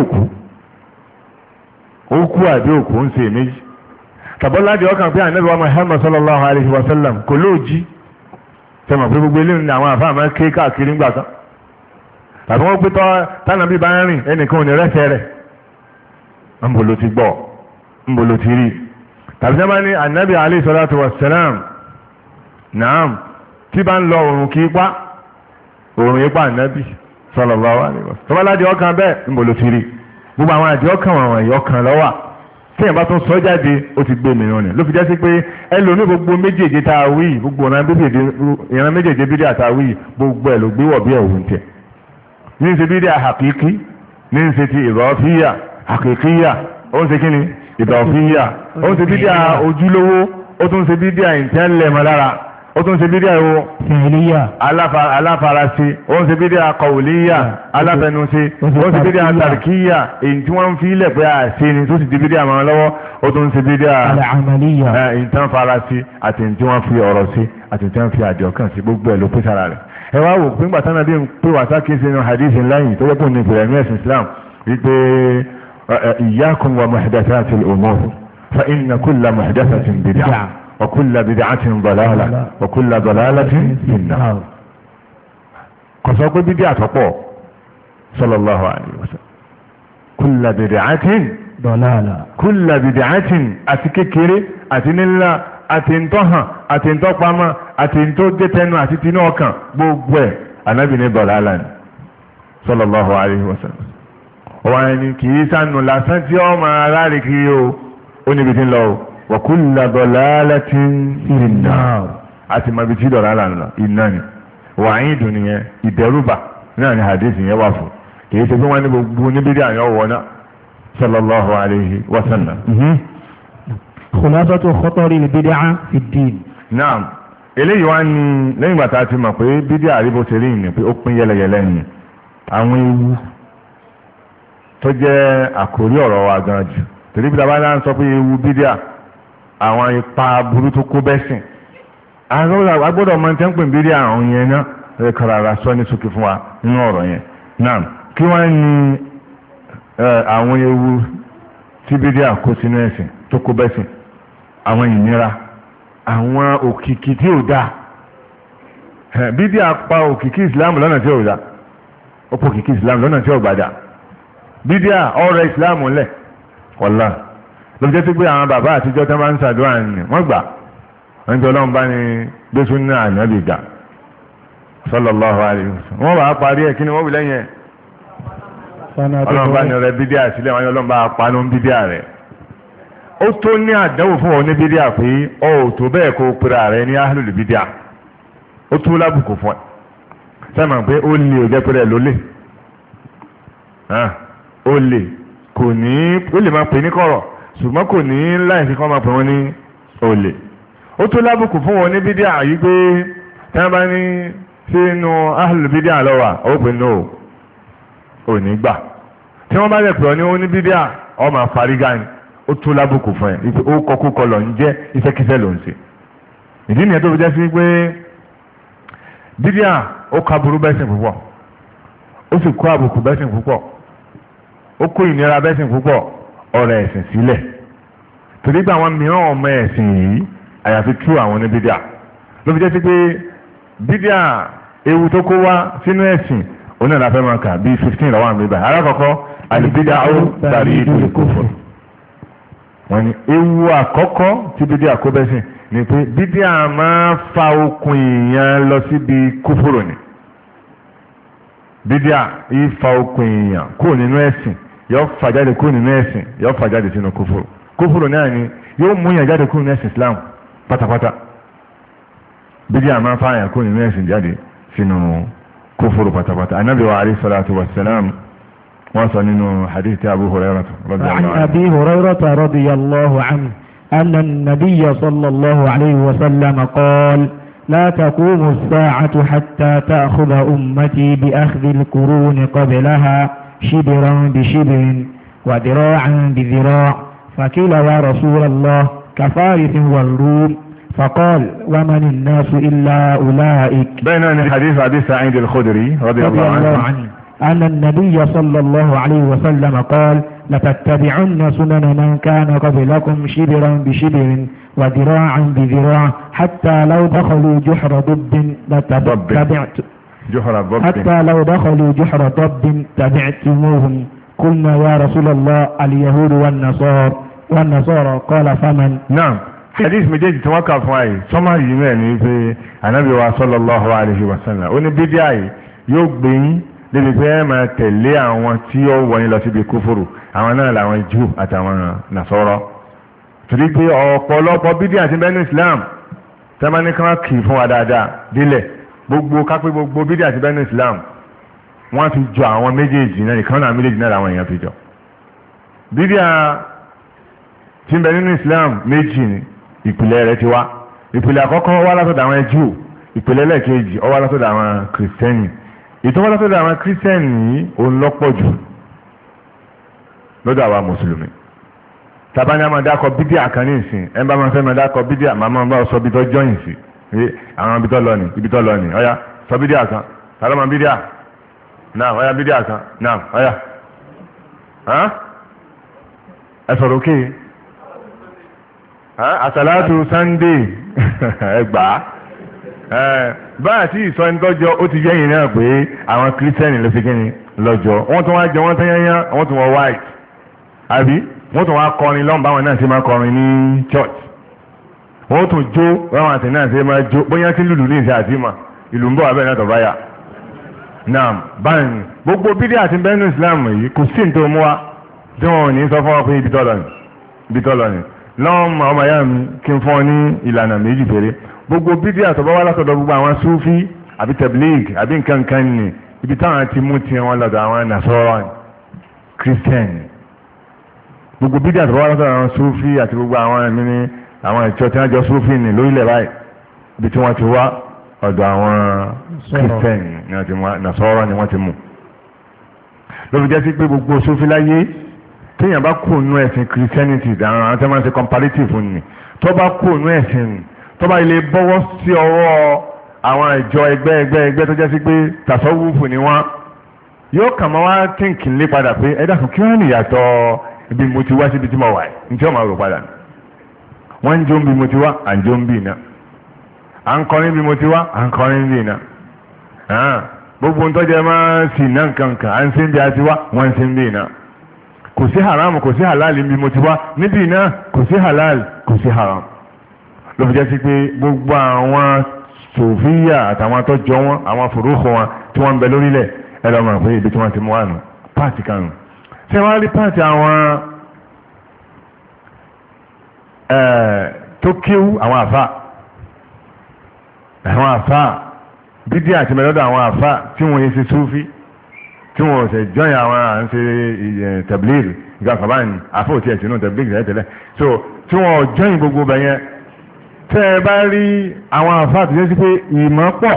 òkú ń ṣe méjì tàbọ̀ ládìí ọkàn pé ànábì wa Muhammad sallallahu alayhi wa sallam kò lóòjì sẹ́mọ̀ pé gbogbo eléyìí ni àwọn àfáà máa ké káàkiri ńgbà kan tàbí wọ́n pé tánàbí bá ń rìn ẹnìkan ò ní rẹ́sẹ̀ rẹ̀ ńbò ló ti gbọ́ ńbò ló ti rí tàbí sẹ́mọ̀ ní ànábì alayhi salatu wa salam naam tí bá ń lọ òrùn kì í pa òrùn ipa ànábì sallallahu alaihi wasallam tọ́báládìí ọkàn bẹ́ẹ̀ ń bò ló ti rí gbogbo àwọn àdìí ọkàn wọn wọ̀nyí ọkàn lọ́wà tí èèyàn bá tún sọ jáde ó ti gbé mìíràn ni ló fi jẹ́ sí pé ẹlòmí gbogbo méjèèjì tá a wí gbogbo ìran méjèèjì bídíà tá a wí gbogbo ẹ̀ ló gbé wọ̀ bí ẹ̀wù ń tẹ̀ ní ń ṣe bídíà àkíkí ní ń ṣe ti ìrọ̀fíyà àkíkíyà ó ń ṣe kí ni ìdọ̀fíyà ó ń ṣe bídíà ojúlówó ó tún ṣe bídíà ìtẹ́lẹ̀mọ́ lára ó tún ṣe bídíà wo fi'liya aláfarasí, ó ń ṣe bídíà qawliya aláfẹnusí, ó ń ṣe bídíà tarkiya èyí tí wọ́n ń fi ilẹ̀ pé àṣẹ ni tó sì di bídíà mọ́ lọ́wọ́, ó tún ṣe bídíà al-amaliya èyí tí wọ́n farasí àti èyí tí wọ́n fi ọ̀rọ̀ sí àti èyí tí wọ́n fi àdìọ́kàn sí, gbogbo ẹ̀ ló pèsè ara rẹ̀. ẹ wá wò pé ńgbà tánà bí n pé wàsá kí n ṣe nu hadith ńláyìn tó yẹ́pọ̀ ní ìpìlẹ̀ ní ẹ̀sìn Islam wípé iyyakum wa muhdathatil umur fa inna kulla muhdathatin bid'ah wa kulla bid'atin dalalah wa kulla dalalatin fin-nar. kò sọ pé bídí àtọ́pọ̀ sallallahu alayhi wa sallam kulla bid'atin dalalah kulla bid'atin àti kékeré àti nílá àti ntọ́hàn àti ntọ́pamọ́ àti ntọ́dẹ́tẹ́nu àti tinú ọkàn gbogbo ẹ̀ anábì ní dalalah ni sallallahu alayhi wa sallam. wọ́n ní kì í sànù lásán tí ó máa rárí kiri o ó níbi tí ń lọ o wa kulla dalalatin fin-nar àti mọ̀bí tí dalalah ń lọ iná ni wàáyídù nìyẹn ìdẹ́rùbà náà ni hadith yẹn wà fún kì í ṣe pé wọ́n ní gbogbo níbi tí àyàn wọ̀ náà sallallahu alayhi wa sallam. خلاصة خطر البدعة في الدين. نعم eléyìí wá ní lẹ́yìn ìgbà tá a ti mọ̀ pé bídíà àríbó ṣe rí ìní pé ó pín yẹlẹyẹlẹ ní àwọn ewu tó jẹ́ àkórí ọ̀rọ̀ wa gan jù torí bí dábàá náà ń sọ pé ewu bídíà àwọn ipa burú tó kó bẹ́sìn agbọ́dọ̀ máa ń tẹ́ ń pè bídíà àwọn yẹn náà ẹ kọ́ra ara sọ ní sókè fún wa nínú ọ̀rọ̀ yẹn náà kí wọ́n ní àwọn ewu tí bídíà kó sínú ẹ̀sìn tó kó bẹ́sìn àwọn ìnira àwọn òkìkí tí ò dáa bídíà pa òkìkí Islam lọ́nà tí ò dáa ó pọ̀ òkìkí Islam lọ́nà tí ò gbàdá bídíà ọ̀rọ̀ Islam lẹ̀ wọ́lá ló jẹ́ sí pé àwọn bàbá àtijọ́ tó máa ń ṣàdúrà ní wọ́n gbà wọ́n jẹ́ ọlọ́run bá ní gbésù ní ànábì gbà sallallahu alaihi wasallam wọ́n bá parí ẹ̀ kí ni wọ́n wí lẹ́yìn ẹ̀ ọlọ́run bá ní rẹ bídíà sílẹ̀ wọ́n ní ọlọ́run bá pa ní bídíà rẹ̀ ó tó ní àdánwò fún ọ ní bídíà pé ọ ò tó bẹ́ẹ̀ kó pera rẹ ní ahlul bídíà ó tó lábùkù fún ẹ sẹ́mọ̀ pé ó lè ò jẹ́ pé rẹ̀ ló lè ó lè kò ní ó lè máa pè ní kọ̀rọ̀ ṣùgbọ́n kò ní láìsí kọ́ máa pè wọ́n ní olè ó tó lábùkù fún wọn ní bídíà yìí pé tí wọ́n bá ní sínú ahlul bídíà lọ́wà ó pè ní ò ní gbà tí wọ́n bá lè pè ọ ní ó ní bídíà ọ máa fariga ni ó tó lábùkù fún ẹ ife ó kọkú kọlọ̀ ń jẹ́ iṣẹ́kíṣẹ́ ló ń ṣe ìdí nìyẹn tó fi jẹ́ sí pé bídíà ó ka burú bẹ́sìn púpọ̀ ó sì kó àbùkù bẹ́sìn púpọ̀ ó kó ìnira bẹ́sìn púpọ̀ ọ̀rọ̀ ẹ̀sìn sílẹ̀ torí pé àwọn mìíràn ọmọ ẹ̀sìn yìí àyàfi tú àwọn ní bídíà ló fi jẹ́ sí pé bídíà ewu tó kó wá sínú ẹ̀sìn oní ìlàfẹ́ máa kà bíi 15 lọ́wọ́ àmì ìbàdàn alákọ̀ọ́kọ́ àlùbídà ó bàrí ìdúró kófò wọ́n ní ewu àkọ́kọ́ tí bídíà kó bẹ́sìn ni pé bídíà máa fa okùn èèyàn lọ síbi kúfùrù ni bídíà yìí fa okùn èèyàn kúrò nínú ẹ̀sìn yóò fà jáde kúrò nínú ẹ̀sìn yóò fà jáde sínú kúfùrù kúfùrù náà ni yóò mú yàn jáde kúrò nínú ẹ̀sìn Islam pátápátá bídíà máa fa yàn kúrò nínú ẹ̀sìn jáde sínú kúfùrù pátápátá Ànábì wa alayhi salatu wassalam wọ́n sọ nínú hadith Abu Hurairah عن أبي هريرة رضي الله عنه أن النبي صلى الله عليه وسلم قال لا تقوم الساعة حتى تأخذ أمتي بأخذ القرون قبلها شبرا بشبر وذراعا بذراع فقيل يا رسول الله كفارس والروم فقال ومن الناس إلا أولئك بين حديث أبي سعيد الخدري رضي الله عنه أن النبي صلى الله عليه وسلم قال لتتبعن سنن من كان قبلكم شبرا بشبر وذراعا بذراع حتى لو دخلوا جحر ضب تبعتموهم قلنا يا رسول الله اليهود والنصارى قال فمن نعم حديث méjèèjì tí wọ́n kà fún àyè sọ́mọ́rì yìí mẹ́rin ní pé Ànábì wa sallallahu alaihi wasallam ó ní bídíà yìí yóò gbẹ̀yìn débi pé ẹ máa tẹ̀lé àwọn tí ó wọ̀nyí lọ síbi kúfùrù àwọn náà làwọn Júù àtàwọn Nàsárà torí pé ọ̀pọ̀lọpọ̀ bídíà àti bẹ́ẹ̀ ní Islam tẹ́mání kan kì í fún wa dáadáa délẹ̀ gbogbo kápẹ́ gbogbo bídíà àti bẹ́ẹ̀ ní Islam wọ́n fi jọ àwọn méjèèjì náà ìkan náà méjèèjì náà làwọn èèyàn fi jọ bídíà tí ń bẹ nínú Islam méjì ni ìpìlẹ̀ rẹ̀ ti wá ìpìlẹ̀ àkọ́kọ́ wá látọ̀dọ̀ àwọn Júù, ìpìlẹ̀ ẹlẹ́ẹ̀kejì ó wá látọ̀dọ̀ àwọn kìrìsìtẹ́nì. ìtọ́wọ́ látọ̀dọ̀ àwọn kìrìsìtẹ́nì yìí òun lọ́pọ̀ jù lọ́dọ̀ àwa mùsùlùmí. tabani àmọ́ dákọ̀ bídíà kan ní ìsìn ẹ̀ ń bá máa fẹ́ máa dákọ̀ bídíà màmá bá sọ bí tó jọyìn sí àwọn ibi tó lọ ní ọ̀yá sọ bídíà kan sálọ́mọ bídíà náà ọ̀yá bídíà kan náà ọ̀yá ẹ sọ̀rọ̀ òkè àsàlátù Sunday ẹgbàá báyà tí ìsọ ẹni tọ́jọ́ ó ti yẹ́yìn náà pé àwọn kírísítẹ́nì ló fi kíni lọ́jọ́ wọ́n tún wá jẹ wọ́n tán yányán wọ́n tún wọ white àbí wọ́n tún wá kọrin lọ́nà báwọn náà ṣe máa kọrin ní church wọ́n tún jó báwọn àti náà ṣe máa jó bóyá tí lùlù ní ìṣe àti ìmọ̀ ìlú ń bọ̀ abẹ́ náà tọ̀báyà náà báyìí gbogbo bídí àti bẹ́ẹ̀nù Islam yìí kò sí ní tó mú wa tí wọn ò ní sọ fún wa pé ibi tọ́lọ ni lọ́wọ́n ọmọ ìyá mi kí n fún ọ ní ìlànà méjì péré gbogbo bídí àtọ̀bọ̀ wá látọ̀dọ̀ gbogbo àwọn Sufi àbí tablig àbí nǹkan ní ibi táwọn ti mú ti wọn lọ́dọ̀ àwọn Nasara Christian gbogbo bídí àtọ̀bọ̀ wá látọ̀dọ̀ àwọn Sufi àti gbogbo àwọn ẹ̀mí ní àwọn ìjọ tí wọ́n jọ Sufi ní lórílẹ̀ báyìí ibi tí wọ́n ti wá ọ̀dọ̀ àwọn Christian ni wọ́n ti mú Nasara ni wọ́n ti mú ló fi jẹ́ sí pé gbogbo Sufi láyé téèyàn bá kú nú ẹ̀sìn Christianity àwọn tí wọ́n ti comparative ni tó bá kú nú ẹ̀sìn tó bá ilé bọ́wọ́ sí ọwọ́ àwọn ìjọ ẹgbẹ́ tó jẹ́ sí pé tàṣọ́wùfù ni wọ́n yóò kàn máa wá tíǹkì lé padà pé ẹ dákun kí wọ́n lè yàtọ̀ ibi mo ti wá síbi tí mo wà ní tí wọ́n máa rò padà wọ́n ń jó ń bí mo ti wá à ń jó ń bí iná à ń kọrin bí mo ti wá à ń kọrin bí iná gbogbo ń tọ́jú ẹ máa sì ná nǹkankan à ń sí ń bí a ti wá wọ́n ń sí ń bí iná kò sí haram kò sí halal bí mo ti wá níbi iná kò sí halal kò sí haram ló fi jẹ́ sí pé gbogbo àwọn sòfíà àtàwọn atọ́jọ́ wọn àwọn fòrókò wọn tí wọ́n ń bẹ lórílẹ̀ ẹ lọ mọ̀ pé ibi tí wọ́n ti mú wà nù páàtì kan nù ṣé wọ́n á rí páàtì àwọn tó kéwú àwọn àfà bídí àti mẹ́lọ́dọ̀ àwọn àfà tí wọ́n yẹ sí súfí tí wọ́n ṣe jọ́yìn àwọn à ń ṣe tẹ̀blíìrì ìgbà kan báyìí àfọ̀ òtí ẹ̀sìn náà tẹ̀blíìrì tẹ́lẹ̀ so tí wọ́n jọ́yìn gbogbo bẹ̀yẹn tẹ́ ẹ bá rí àwọn àfáà tó jẹ́ sí pé ìmọ̀ pọ̀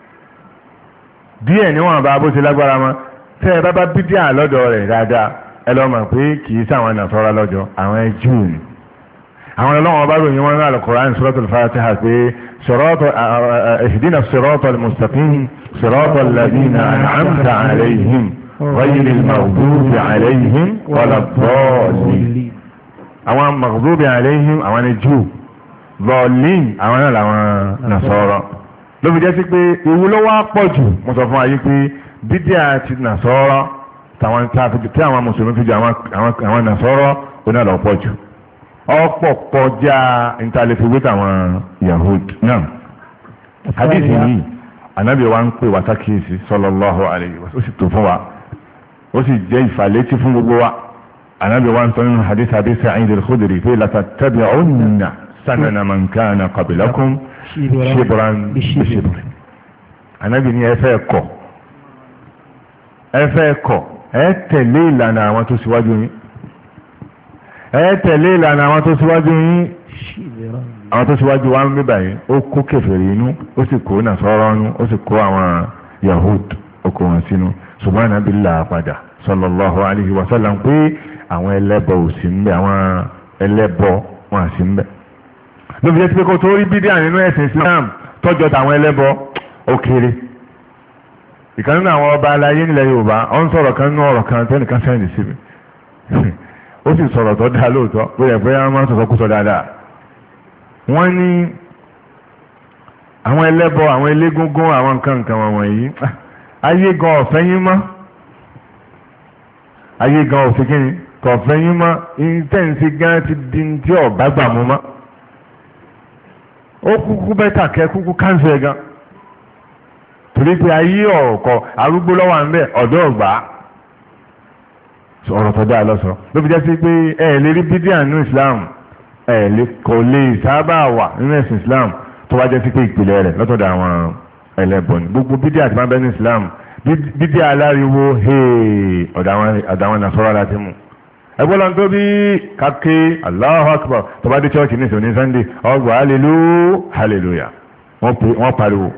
díẹ̀ níwọ̀n bá bó ṣe lágbára mọ́ tẹ́ ẹ bá bídíà lọ́dọ̀ rẹ̀ dáadáa ẹ lọ́ mọ̀ pé kì í sáwọn Nasara lọ́jọ́ àwọn Júù ni àwọn ọlọ́wọ́n bá ròyìn wọn ní Al-Qur'an Suratul Fatiha pé ihdina as-siratal mustaqim siratal ladina an'amta alayhim ghayril maghdubi alayhim waladdallin àwọn maghdubi alayhim àwọn ni Júù bọ́ọ̀lìn àwọn náà làwọn Nasara ló fi jẹ́ sí pé ewu ló wá pọ̀ jù mo sọ fún ayé pé bídíà ti Nasara tàwọn tí àwọn mùsùlùmí fi jù àwọn Nasara ó náà lọ pọ̀ jù ọ̀pọ̀ kọjá ìtàlẹ́fẹ̀wé tàwọn Yahudi náà hadithi yìí anábì wa ń pè wá sákìyèsí sallallahu alayhi wa ó sì tó fún wa ó sì jẹ́ ìfàlétí fún gbogbo wa anábì wa ń sọ nínú hadith Abi Sa'id al-Khudri pé latattabi'unna sanana man kana qablakum shibran bi shibrin Ànábì ní ẹ fẹ́ kọ̀ ẹ tẹ̀lé ìlànà àwọn tó síwájú yín àwọn tó síwájú wa ń bí báyìí ó kó kèfèrí inú ó sì kó Nasara inú ó sì kó àwọn Yahud ó kó wọn sínú ṣùgbọ́n Ànábì là padà sallallahu alaihi wa sallam pé àwọn ẹlẹ́bọ ò sí ń bẹ àwọn ẹlẹ́bọ wọn à sí ń bẹ ló fi jẹ́ pé kó tó rí bídíà nínú ẹ̀sìn Islam tọ́jọ́ tàwọn ẹlẹ́bọ ó kéré ìkan nínú àwọn ọba aláyé nílẹ̀ Yorùbá ó ń sọ̀rọ̀ kan nínú ọ̀rọ̀ kan tẹ́nìkan sẹ́yìn sí mi ó sì sọ̀rọ̀ tó dáa lóòótọ́ bóyá pé wọ́n máa ń sọ̀rọ̀ kú sọ dáadáa wọ́n ní àwọn ẹlẹ́bọ àwọn elégúngún àwọn nǹkan wọn wọ̀nyí ayé gan ọ̀fẹ́ yín mọ́ ayé gan ọ̀fẹ́ kí ni kọ̀ọ̀fẹ́ yín mọ́ ìtẹ́ǹsì gan ti di tí ọ̀bá gbà mú mọ́ ó kúkú bẹ́tà kẹ́ kúkú káńsù ẹ̀ gan torí pé ayé ọ̀kọ̀ arúgbó lọ́wọ́ à ń bẹ̀ ọ̀dọ́ ọ̀gbà ọ̀rọ̀ tó dáa lọ́sọ̀ ló fi jẹ́ sí pé ẹ̀ lè rí bídíà nínú Islam kò lè sábà wà nínú ẹ̀sìn Islam tó wá jẹ́ sí pé ìpìlẹ̀ rẹ̀ lọ́tọ̀dọ̀ àwọn ẹlẹ́bọ ni gbogbo bídíà tí wọ́n bẹ ní Islam bídíà aláriwo ọ̀dọ̀ àwọn Nasara láti mú ẹgbọ́n lọ́n tó bí káké Allahu Akbar tó bá dé chọ́ọ̀chì ní ìsòní Sunday ọgbà hallelujah wọ́n pariwo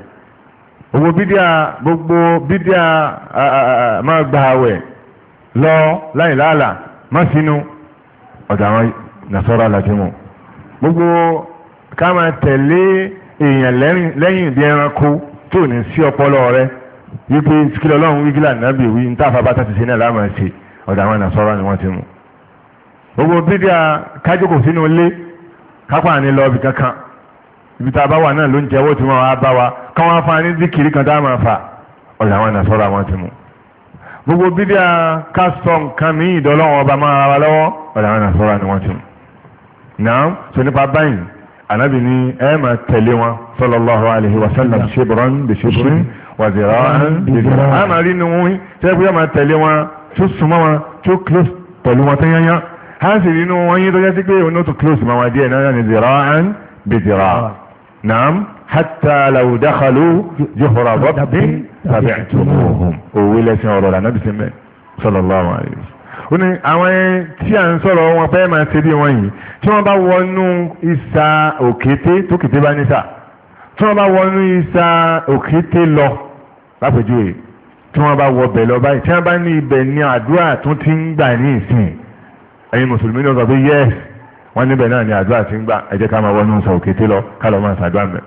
gbogbo bídíà máa gba àwẹ̀ lọ láì láàlà má sínú ọ̀dọ̀ àwọn Nasara láti mú gbogbo ká máa tẹ̀lé èèyàn lẹ́yìn bí ẹranko tó ní sí ọpọlọ rẹ wípé kílọ̀ ọlọ́run wíkílà nábì wí ní táfà bá tàti ṣe náà láàmà ṣe ọ̀dọ̀ àwọn Nasara ni wọ́n ti mú gbogbo bídíà kájókò sínú ilé kápá ní lọ ibì kankan ibi tá a bá wà náà ló ń jẹ́wọ́ tí wọ́n wá bá wa káwọn afá ní díkìrí kan tá a máa fà ọ̀dọ̀ àwọn Nasara wọ́n ti mú gbogbo bídíà kásítọ̀ nǹkan mí ìdọ́lọ́wọ́ ọba máa wà lọ́wọ́ ọ̀dọ̀ àwọn Nasara ni wọ́n ti mú náà sọ nípa báyìí Ànábì ní ẹ máa tẹ̀lé wọn sallallahu alaihi wa sallam shibran bi shibrin wa zira'an bi zira'in a máa rí inú wọn tẹ́ bí wọ́n máa tẹ̀lé wọn tó súnmọ́ wọn tó close pẹ̀lú wọn tẹ́yányá a sì rí inú wọn yín tó yẹ sí pé òun tó close máa wá díẹ̀ náà ní zira'an bi zira'in naam hatta law dakhalu juhra dabbin tabi'tumuhum òwe lẹ́sìn ọ̀rọ̀ Ànábì sí mẹ́ sallallahu alaihi wa sallam ó ní àwọn tí a ń sọ̀rọ̀ wọn fẹ́ máa ṣe bí wọ́n yìí tí wọ́n bá wọnú ìsà òkété tó kété bá nísà tí wọ́n bá wọnú ìsà òkété lọ lápèjúwe tí wọ́n bá wọ bẹ̀ lọ báyìí tí wọ́n bá ní ibẹ̀ ní àdúrà tó ti ń gbà ní ìsìn ẹ̀yin mùsùlùmí náà sọ pé yẹ́s wọ́n níbẹ̀ náà ní àdúrà ti ń gbà ẹ jẹ́ ká máa wọnú ìsà òkété lọ ká lọ máa ṣàdúrà mẹ́.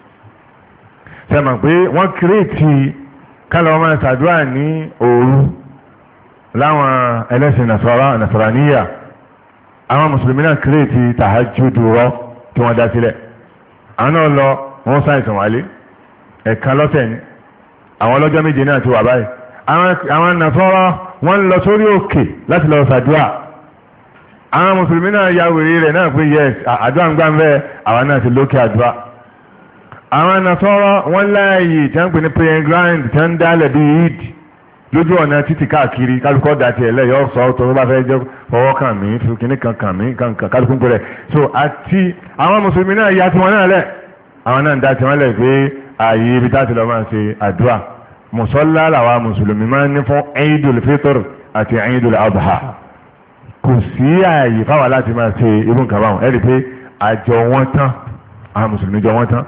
ṣe mọ̀ pé wọ́n kírètì ká lọ máa ṣàdúrà ní òru láwọn ẹlẹ́sìn Nasaraniya àwọn mùsùlùmí náà kírètì tàhájúdù rọ tí wọ́n dá sílẹ̀ àwọn náà lọ wọ́n ṣàìsàn wálé ẹ̀kan lọ́sẹ̀ ni àwọn ọlọ́jọ́ méje náà ti wà báyìí àwọn Nasara wọ́n lọ sórí òkè láti lọ ṣàdúrà àwọn mùsùlùmí náà ya wèrè rẹ̀ náà pé yes àdúrà ń gbà ń bẹ́ẹ̀ àwọn náà ti lókè àdúrà àwọn Nasara wọ́n láàyè tí wọ́n pè ní praying ground tí wọ́n ń dálẹ̀ bí Eid lójú ọ̀nà títì káàkiri kálukọ́ dàtí ẹ̀lẹ́ yọ sọ tó bá fẹ́ jẹ́ fọwọ́ kàn mí fi kíní kan kàn mí kankan kálukú ń pè rẹ̀ so àti àwọn mùsùlùmí náà ya tiwọn náà lẹ̀ àwọn náà ń dá tiwọn lẹ̀ pé ààyè ibi táti lọ́ máa ṣe àdúrà mùsọ́lá làwa mùsùlùmí máa ń ní fún Eidul Fitr àti Eidul Adha kò sí ààyè fáwọn láti máa ṣe irú nǹkan báwọn ẹ̀rí pé àjọ wọn tán àwọn mùsùlùmí jọ wọn tán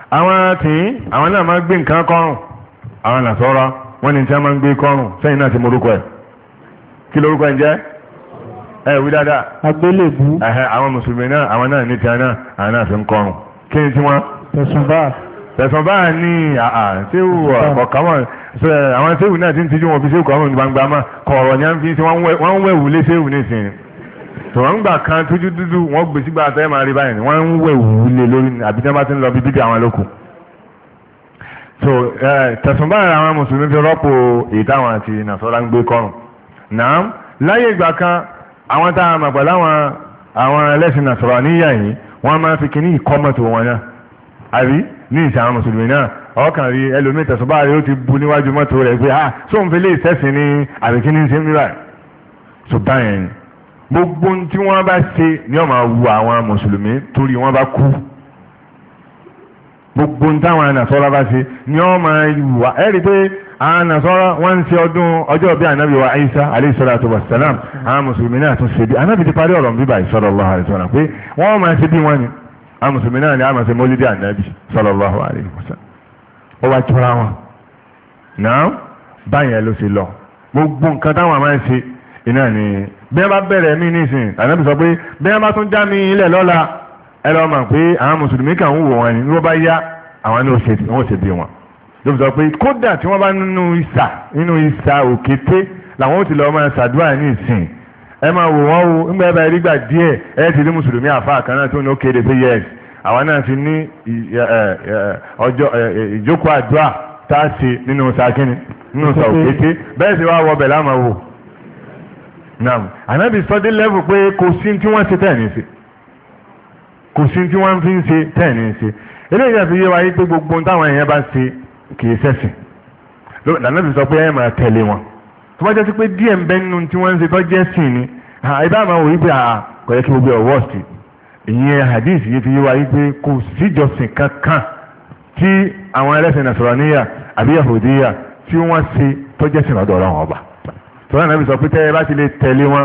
àwọn náà máa gbé nǹkan kọrùn àwọn Nasara wọ́n ní tí a máa ń gbé kọrùn sẹ́yìn náà ti morúkọ ẹ̀ kí lórúkọ ẹ̀ jẹ́ ẹ̀ wí dáadáa agbélébú àwọn mùsùlùmí náà àwọn náà ní tí a náà àwọn náà fi ń kọrùn kí ni tí wọ́n tẹ̀sùn báà ní ṣéwù ọ̀kàmọ̀ àwọn ṣéwù náà ti ń tijú wọn fi ṣéwù kọrùn ní gbangba máa kọ̀ọ̀rọ̀ ní à ń fi ṣe wọ́n ń wẹ̀wù lé ṣéwù nísìnyí tòwọ́n ń gbà kan tójú dúdú wọ́n gbé sígbà tẹ́ máa rí báyìí wọ́n ń wẹ̀wù lé lórí àbí tí wọ́n bá ti ń lọ bí bíbí àwọn lókù so tẹ̀sùnbáyà àwọn mùsùlùmí fi rọ́pò ìdáwọn àti Nasara ń gbé kọrùn náà láyé ìgbà kan àwọn tá a mọ̀ pẹ̀lú àwọn ẹlẹ́sìn Nasaraniya yìí wọ́n máa fi kíní ìkọ́mọ̀tò wọn náà àbí ní ìsìn àwọn mùsùlùmí náà ọkàn rí ẹlòmíì tẹ̀sùnbáyà yóò ti bu níwájú mọ́tò rẹ̀ pé sóun fi lè sẹ́sìn ní àbíkíní ń ṣe mí báyìí so báyẹn ni gbogbo tí wọ́n bá ṣe ni wọ́n máa wu àwọn mùsùlùmí torí wọ́n bá kú gbogbo ń táwọn Nasara bá ṣe ni wọ́n máa wà ẹ́rì pé àwọn Nasara wọ́n ń ṣe ọdún ọjọ́ bí ànábì wa Isa alayhi salatu wa salam àwọn mùsùlùmí náà tún ṣe bí ànábì ti parí ọ̀rọ̀ bíbá sallallahu alaihi wasallam pé wọ́n máa ṣe bí wọ́n ni àwọn mùsùlùmí náà ni a máa ṣe mọ́lídì ànábì sallallahu alaihi wasallam ó wá jọra wọn náà báyẹn ló ṣe lọ gbogbo nǹkan táwọn máa ń ṣe iná ni bí wọ́n bá bẹ̀rẹ̀ mí nísìn ànábì sọ pé bí wọ́n bá tún já mi ilẹ̀ lọ́la ẹ lọ mọ̀ pé àwọn mùsùlùmí kan ń wò wọn ni wọ́n bá yá àwọn ní wọ́n ṣe bí wọn ló fi sọ pé kódà tí wọ́n bá nínú ìsà òkété làwọn ó ti lọ́ọ́ máa ṣàdúrà ní ìsìn ẹ máa wò wọ́n o nígbà bá rí gbà díẹ̀ ẹ ti rí mùsùlùmí àfáà kan náà tó ní ó kéde pé yẹs àwọn náà ti ní ọjọ́ ìjókòó àdúrà tá a ṣe nínú sàkínní nínú sà òkété bẹ́ẹ̀ sì wá wọbẹ̀ láàmà wò náà ànábì sọdé lẹ́vù pé kò sí tí wọ́n ṣe tẹ̀ ní ṣe kò sí tí wọ́n fi ń ṣe tẹ̀ ní ṣe eléyìí àfi yé wa yí pé gbogbo táwọn èèyàn bá ṣe kì í ṣẹ̀sìn lànà fi sọ pé ẹ máa tẹ̀lé wọn tó bá jẹ́ sí pé díẹ̀ ń bẹ nínú tí wọ́n ń ṣe tó jẹ́ sìn ni ibà máa wò yí pé kò yẹ kí gbogbo ẹ̀ wọ́ọ̀sì ìyẹn hadith yìí fi yé wa yí pé kò síjọsìn kankan tí àwọn ẹlẹ́sìn Nasaraniya àbí Yahudiya tí wọ́n ṣe tó jẹ́ sìn lọ́dọ̀ Ọlọ́run ọba tó náà fi sọ pé tẹ́ ẹ bá ti lè tẹ̀lé wọn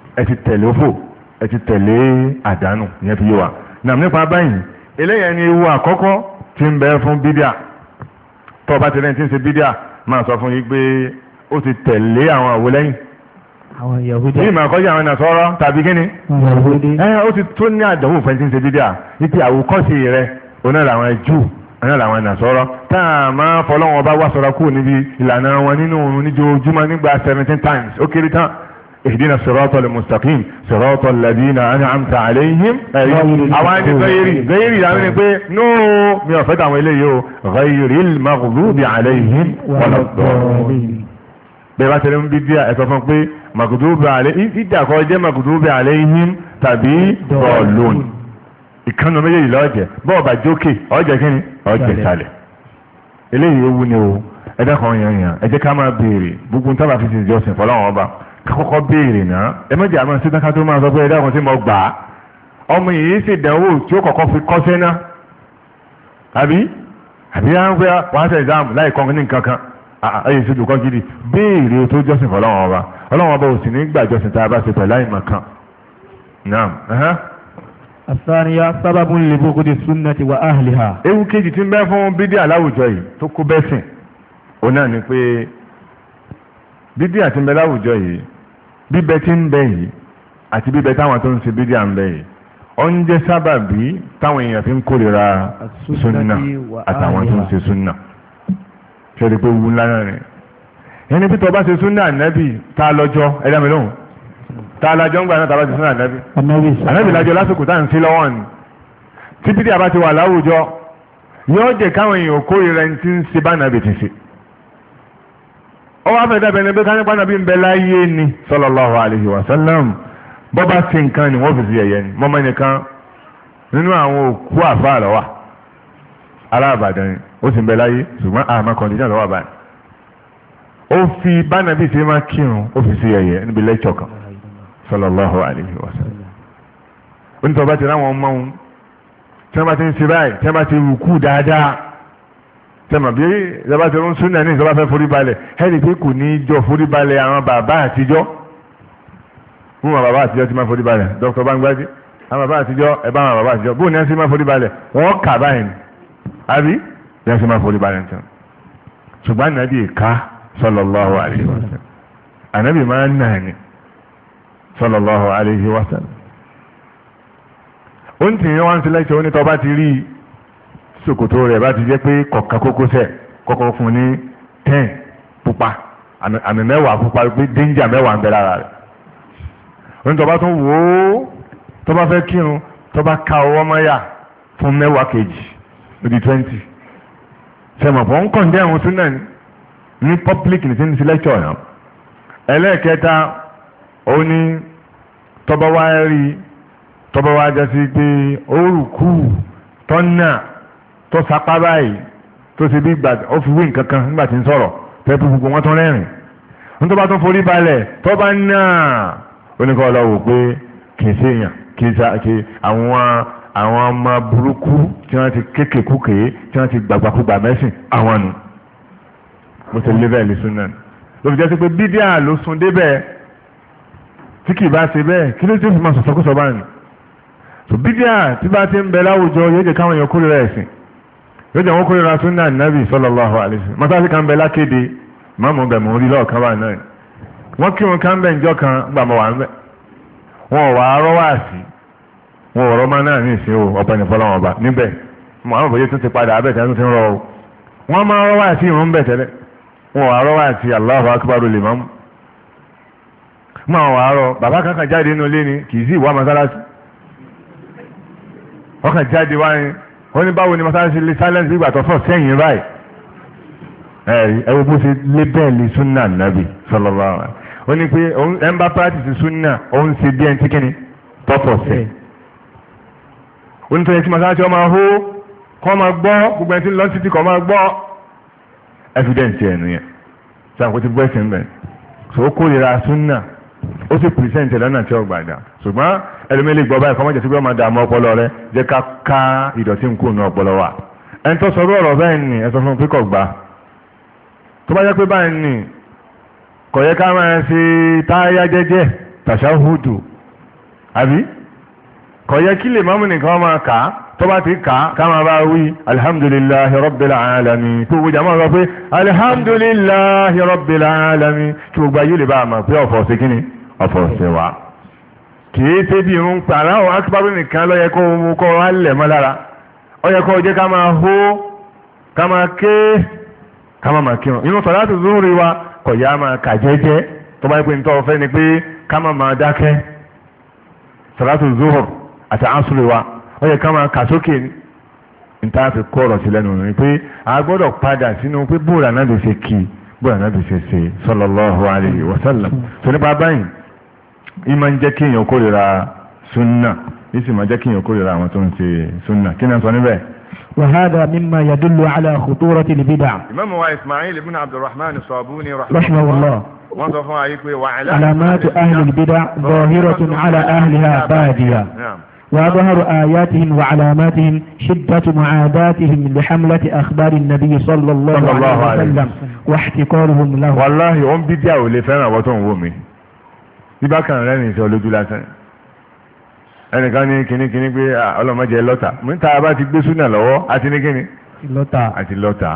ẹ ti tẹ̀lé òfò ẹ ti tẹ̀lé àdánù ìyẹn fi yé wa nàm nípa báyìí eléyẹn ni ewu àkọ́kọ́ tí ń bẹ fún bídíà tó bá ti rẹ̀ tí ń ṣe bídíà máa sọ fún yí pé ó ti tẹ̀lé àwọn àwo lẹ́yìn àwọn Yahudi ní ìmọ̀ àkọ́jú àwọn Nasara tàbí kíni ó ti tó ní àdánwò fẹ́ tí ń ṣe bídíà wípé àwòkọ́ṣe rẹ̀ oná làwọn Júù oná làwọn Nasara tá a máa fọlọ́wọn bá wá sọ̀rọ̀ kúrò níbi ìlànà wọn nínú òun níjojúmọ́ nígbà 17 times ó kéré tán اهدنا الصراط المستقيم صراط الذين أنعمت عليهم àwọn ẹni غيري يعني pé no mi ò fẹ́ tàwọn eléyìí o غير المغضوب عليهم ولا الضالين bẹ́ẹ̀ bá tẹ̀lé ń bí díà ẹ̀sọ́ fún pé مغضوب عليهم ìdí àkọ́ jẹ́ مغضوب عليهم tàbí ضالون ìkànnì méjèèjì lọ́jẹ̀ bọ́ọ̀bà jókè ọjẹ́ kí ni ọjẹ́ sálẹ̀ eléyìí ewu ni o ẹ̀dá kan yẹn ẹ jẹ́ ká máa béèrè gbogbo tábà fi ti ìjọsìn fọláwọn ọba kọ́kọ́ béèrè náà ẹ méjì àmọ́ sí dáká tó máa sọ pé ẹ̀dá kan tí mo gbà á ọmọ yìí sì dánwò tí ó kọ́kọ́ fi kọ́sẹ́ náà àbí à ń pẹ́ wọ́n á ṣe ìdáàmú láì kọ́ ní nǹkan kan ayé ìṣojú kọ́ gidi béèrè tó jọ́sìn fọláwọn ọba ọlọ́wọ́n ọba ò sì ní gbà jọ́sìn tá a bá ṣe pẹ̀lú àìmọ̀ kan naam. الثانية سبب لبغض السنة وأهلها. ewu kejì tí ń bẹ fún bídíà láwùjọ yìí tó kó bẹ́sìn òun náà ni pé bídíà tí ń bẹ láwùjọ yìí bíbẹ tí ń bẹ yìí àti bíbẹ táwọn tó ń ṣe bídíà ń bẹ yìí ó ń jẹ́ sábàbí táwọn èèyàn fi ń kórìíra sunna àtàwọn tó ń ṣe sunna ṣe é rí pé wu ńlá náà ni ẹni bí tó bá ṣe sunna ànábì tá a lọ́jọ́ ẹ̀dá mi lóhùn tààlàjọ́ ń gbà náà tàbá ti sún ànábì ànábì lájọ lásìkò tá à ń sí lọ́wọ́ ni tí bídíà bá ti wà láwùjọ yóò jẹ́ káwọn èèyàn kórìíra ẹni tí ń ṣe bá nàbì ti ṣe ó wá fẹ́ dábẹ́ ni pé ká nípa nàbí ń bẹ láyé ni sallallahu alaihi wa sallam bọ́ bá ṣe nǹkan ni wọ́n fi sí ẹ̀yẹ ni mọ́mọ́ nìkan nínú àwọn òkú àfáà lọ́wà aláàbàdàn ni ó sì ń bẹ láyé ṣùgbọ́n àmọ́ kọ̀ǹdíṣàn lọ́wọ́ báyìí ó fi bá nàbì ṣe máa kírun ó fi sí ẹ̀yẹ níbi lẹ́kṣọ̀ kan sallallahu alayhi wa sallam onítọ̀ bá ti ráwọn ọmọ ohun tí wọ́n bá ti ń ṣe báyìí tí wọ́n bá ti rùkú dáadáa tẹ́mọ̀ bí ìjọba ti rún súnà ní ìjọba fẹ́ foríbalẹ̀ ẹ̀rì pé kò ní jọ foríbalẹ̀ àwọn bàbá àtijọ́ fún àwọn bàbá àtijọ́ tí máa foríbalẹ̀ Dr. Bangbadi àwọn bàbá àtijọ́ ẹ̀bá àwọn bàbá àtijọ́ bóun ní wọ́n sì máa foríbalẹ̀ wọ́n kà báyìí ni àbí bí wọ́n sì máa foríbalẹ̀ nìkan ṣùgbọ́n ànábì ìka sallallahu alayhi wa sallam ànábì máa ń nà ní sallallahu alayhi wa sallam ó ń tì yín wá ń sílẹ̀ tí ó ní tọ́ bá ti rí ṣòkòtò rẹ̀ bá ti jẹ́ pé kọ̀ọ̀kan kókósẹ̀ kọ́kọ́ fún ní 10 pupa àmì 10 pupa pé danger 10 ń bẹ lára rẹ̀ ó ní tọ́ bá tún wò ó tọ́ bá fẹ́ kírun tọ́ bá ka ọwọ́ mọ́yà fún 10 kejì lódi 20 sẹ́mọ̀ fún kọ̀ǹdẹ́ ẹ̀hún tún náà ní public ní sí lecture náà ẹlẹ́ẹ̀kẹta ó ní tọ́ba wá rí tọ́ba wá jẹ́ sí pé ó rùkú tọ́nà tó sapá báyìí tó ṣe bí gbà ó fi wí nǹkan kan nígbà tí ń sọ̀rọ̀ tẹ́pù gbogbo wọn tó rẹ́rìn ní tọ́ba tó forí balẹ̀ tọ́ba náà oníkọ́ ọlọ́wọ́ pé kì í ṣèyàn kì í àwọn ọmọ burúkú tí wọ́n ti kékèkúkè tí wọ́n ti gbàgbàkúgbà mẹ́sìn àwọn nù mo ṣe lé bẹ́ẹ̀ lè sún náà ló fi jẹ́ sí pé bídíà ló sun débẹ̀ tí kì bá ṣe bẹ́ẹ̀ kí ló tí ó fi máa sọ̀sọ́kúsọ bá ní so bídíà tí bá ti ń bẹ láwùjọ yóò jẹ́ káwọn èèyàn kórìíra ẹ̀sìn yóò jẹ́ wọ́n kórìíra súnà nàbì sallallahu alaihi wasallam mọ́sáàsì kan bẹ lákéde máàmù bẹ̀ mọ́ orí lọ́ọ̀kan wà náà wọ́n kí wọn ká ń bẹ̀ ńjọ́ kan gbà mọ́ wà ń bẹ̀ wọn ò wá arọ́ wá sí wọn ò rọ́mọ náà ní ìsìn ọ̀pẹ ní fọlọ́wọn ọba níbẹ̀ mọ́ àwọn òbòye tún ti padà abẹ́ tẹ́lẹ̀ tún ti ń rọ wọn máa rọ́ wá sí ìrún bẹ̀ tẹ́lẹ̀ wọn ò arọ́ wá sí Allahu akbar lè máa mú máa wà á rọ bàbá kankan jáde nínú ilé ni kì í sí ìwà masalasi ọkàn jáde wá ní wọ́n ní báwo ni masalasi lè silence bí ìgbà tó fọ́ sẹ́yìn báyìí ẹ̀wọ̀n bó ṣe lé bẹ́ẹ̀ lè súnà nàbì sallallahu alaihi ó ní pé ẹ̀ ń bá practice súnà ó ń ṣe bí ẹni tí kìíní tọ́pọ̀ sẹ́ ó ní tó yẹ kí masalasi ọmọ ahó kọ́ máa gbọ́ gbogbo ẹni tí ń lọ títí kọ́ máa gbọ́ evidence ẹ̀ nìyẹn sàkó ti gbọ́ ẹ̀sìn bẹ́ẹ̀ so ó kórìíra súnà ó sì pìrìsẹ́ǹtì lọ́nà tí ó gbàdá ṣùgbọ́n ẹlòmílì gbọ́ báyìí kọ́mọ́jẹ́ sí pé ọmọdé àmọ́ ọpọlọ rẹ jẹ́ ká ká ìdọ̀tí ń kú ní ọpọlọ wa ẹni tó sọ ọ̀rọ̀ bẹ́ẹ̀ ni ẹ sọ fún pé kò gbà tó bá jẹ́ pé báyìí ni kò yẹ ká máa ṣe táyà jẹ́jẹ́ tàṣáhùdù àbí kò yẹ kí lè máàmù nìkan máa kà á tó bá ti kà á ká máa bá wí alhamdulillahi rabbil alamin tó gbogbo jàmọ́ sọ pé alhamdulillahi rabbil alamin kí gbogbo ayé lè bá a mọ̀ pé ọ̀fọ̀ ṣe kíni ọ̀fọ̀ ṣe wá kìí ṣe bí irun pàrọ̀ àwọn akíbábí nìkan ló yẹ kó mú kó wá lẹ̀ mọ́ lára ó yẹ kó jẹ́ ká máa hó ká máa ké ká máa kírun inú sọ̀láàtù zuhuri wa kò yá máa kà jẹ́jẹ́ tó bá yẹ pé nítorí ọ̀fẹ́ ni pé ká máa dákẹ́ sọ̀láàtù zuhur àti asùlù wa ó yẹ ká máa kà sókè níta fi kọ́ ọ̀rọ̀ sí lẹ́nu ni pé a gbọ́dọ̀ padà sínú pé bóòlù ànábì ṣe kí bóòlù ànábì ṣe ṣe sallallahu alayhi wa sallam tó nípa báyìí ìmọ̀ ń jẹ́ kí èèyàn kórìíra súnà ìsì máa jẹ́ kí èèyàn kórìíra àwọn tó ń ṣe súnà kí náà sọ níbẹ̀. وهذا مما يدل على خطورة البدع. إمام إسماعيل بن عبد الرحمن الصابوني رحمه الله علامات أهل البدع ظاهرة على أهلها بادية. وظهر آياتهم وعلاماتهم شدة معاداتهم لحملة أخبار النبي صلى الله عليه وسلم واحتقارهم له. والله هم بدعوا لفنا وتنومي ibá kan rẹ̀ ní ìṣẹ́ olójú lásán ẹnìkan ní kíní pé ọlọ́mọdé lọ́tà mítà bá ti gbé súnà lọ́wọ́ àti ní kíní àti lọ́tà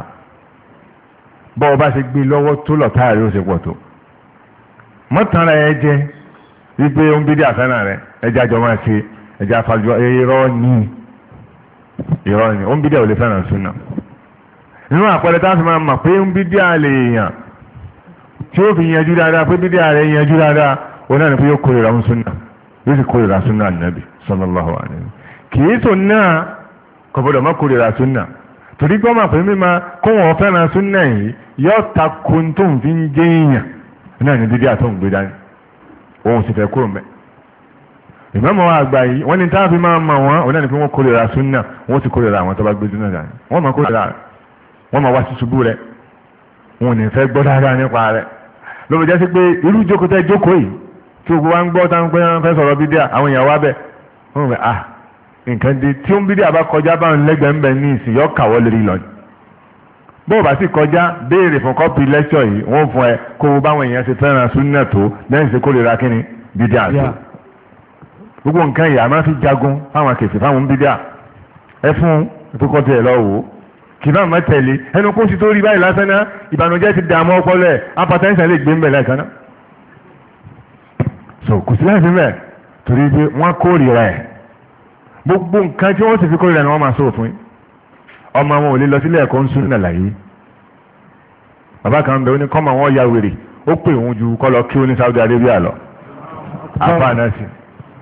bọ́ọ̀ bá ti gbé lọ́wọ́ tó lọ́tà rẹ̀ ó ṣe pọ̀ tó mọ́tàn rẹ̀ jẹ́ wípé ó ń bí dí àfẹ́nà rẹ̀ ẹjẹ́ àjọ máa ṣe ẹjẹ́ àfàjọ irọ́ ní ó ń bí dí àwòlé fẹ́ràn súnà nínú àpẹẹrẹ tá a fi máa mọ̀ pé ń bí dí àlè èèyàn tí ó fi yanjú dáadáa pé bí dí àlè yanjú dáadáa ona ni pé yóò kórìíra ń súnà yóò sì kórìíra súnà nàbì sallallahu alaihi kìí tó náà kò gbọdọ̀ má kórìíra súnà torí gbọ́n máa pè mí máa kó wọn fẹ́ràn súnà yìí yóò ta kun tó ń fi ń jẹ́ èèyàn náà ní dídí àtọ̀ ń gbé dání òun sì fẹ́ kúrò mẹ́. ìmọ̀mọ́ wa àgbà yìí wọ́n ní táwọn fi máa mọ̀ wọ́n ona ni pé wọ́n kórìíra súnà wọ́n sì kórìíra àwọn tó bá gbé súnà dání wọ́n máa kórìíra rẹ̀ wọ́n máa wá sí ṣubú rẹ̀ wọn ò ní fẹ́ gbọ́ dáadáa nípa rẹ̀ ló fi jẹ́ sí pé irú jókòó tẹ́ jókòó yìí tí o wá ń gbọ́ tá ń pẹ́ fẹ́ sọ̀rọ̀ bídíà àwọn èèyàn wá bẹ̀ wọ́n rẹ̀ nǹkan di tí ó ń bídíà bá kọjá báwọn lẹ́gbẹ̀ẹ́ ń bẹ̀ ní ìsìn yọ kàwọ́ lórí lọ. bó o bá sì kọjá béèrè fún kọ́pì lẹ́kṣọ̀ yìí wọ́n fún ẹ kó o báwọn èèyàn ṣe fẹ́ràn súnà tó lẹ́yìn ṣe kórìíra kínní bídíà tó. gbogbo nǹkan yìí a máa fi jagun fáwọn kèfì fáwọn bídíà ẹ fún ìtòkọ́ tiẹ̀ lọ wò ó kì bá má tẹ̀lé ẹnu kó sì tó rí báyìí lásán náà ìbànújẹ́ ti dààmú ọpọlọ ẹ̀ apatẹ́ńsẹ̀ lè gbé ń bẹ̀ lẹ́ẹ̀kan náà so kò sí láti bẹ́ẹ̀ torí pé wọ́n kórìíra ẹ̀ gbogbo nǹkan tí wọ́n ti fi kórìíra ni wọ́n máa sọ fún yín ọmọ wọn ò lè lọ sílé ẹ̀kọ́ ń sún nàlàyé bàbá kan bẹ ó ní kọ́mọ wọn ya wèrè ó pè òun ju kọ́ lọ kí ó ní Saudi Arabia lọ afa náà sí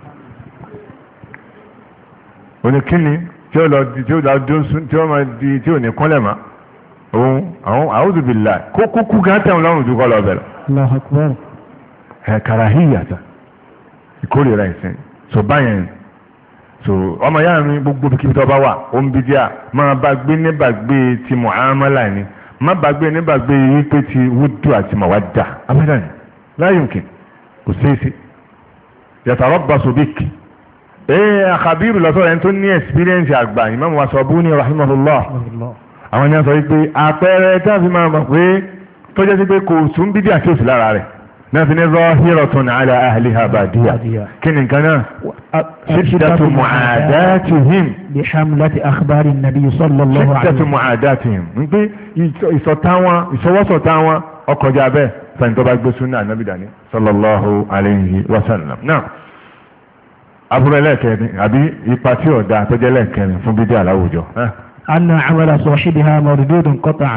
oníkíni tí ó lọ di tí ó lọ dún tí ó máa di tí ò ní kúnlẹ̀ mọ́ òun àwọn a'udhu billah kó kúkú gán tẹ̀wọ̀n lọ́rùn ju kọ́ lọ bẹ̀ lọ. Karahiyata ìkórìíra ìsìn so báyẹn so ọmọ yára mi gbogbo kíbi tó bá wà ó ń bí díà máa bá gbé nígbàgbé ti mu'amala ni má bá gbé nígbàgbé wípé ti wúdù àti mawadda abadan la yumkin kò ṣeéṣe yatarabbasu bik àkàbírù lọ́sọ̀rọ̀ ẹni tó ní experience àgbà Imam Wasabuni rahimahullah àwọn ènìyàn sọ wípé àpẹẹrẹ tí a fi máa mọ̀ pé tó jẹ́ sí pé kò sún bí díà tí ó sì lára rẹ̀ نفن ظاهرة على أهلها بادية كن كنا شدة معاداتهم بحملة أخبار النبي صلى الله عليه وسلم شدة معاداتهم نقول يسوى أقجابه فانتبه بسنة النبي داني صلى الله عليه وسلم نعم أبو لك أبي يباتيو دا تجلك فبدي على وجه أن عمل صاحبها مردود قطعا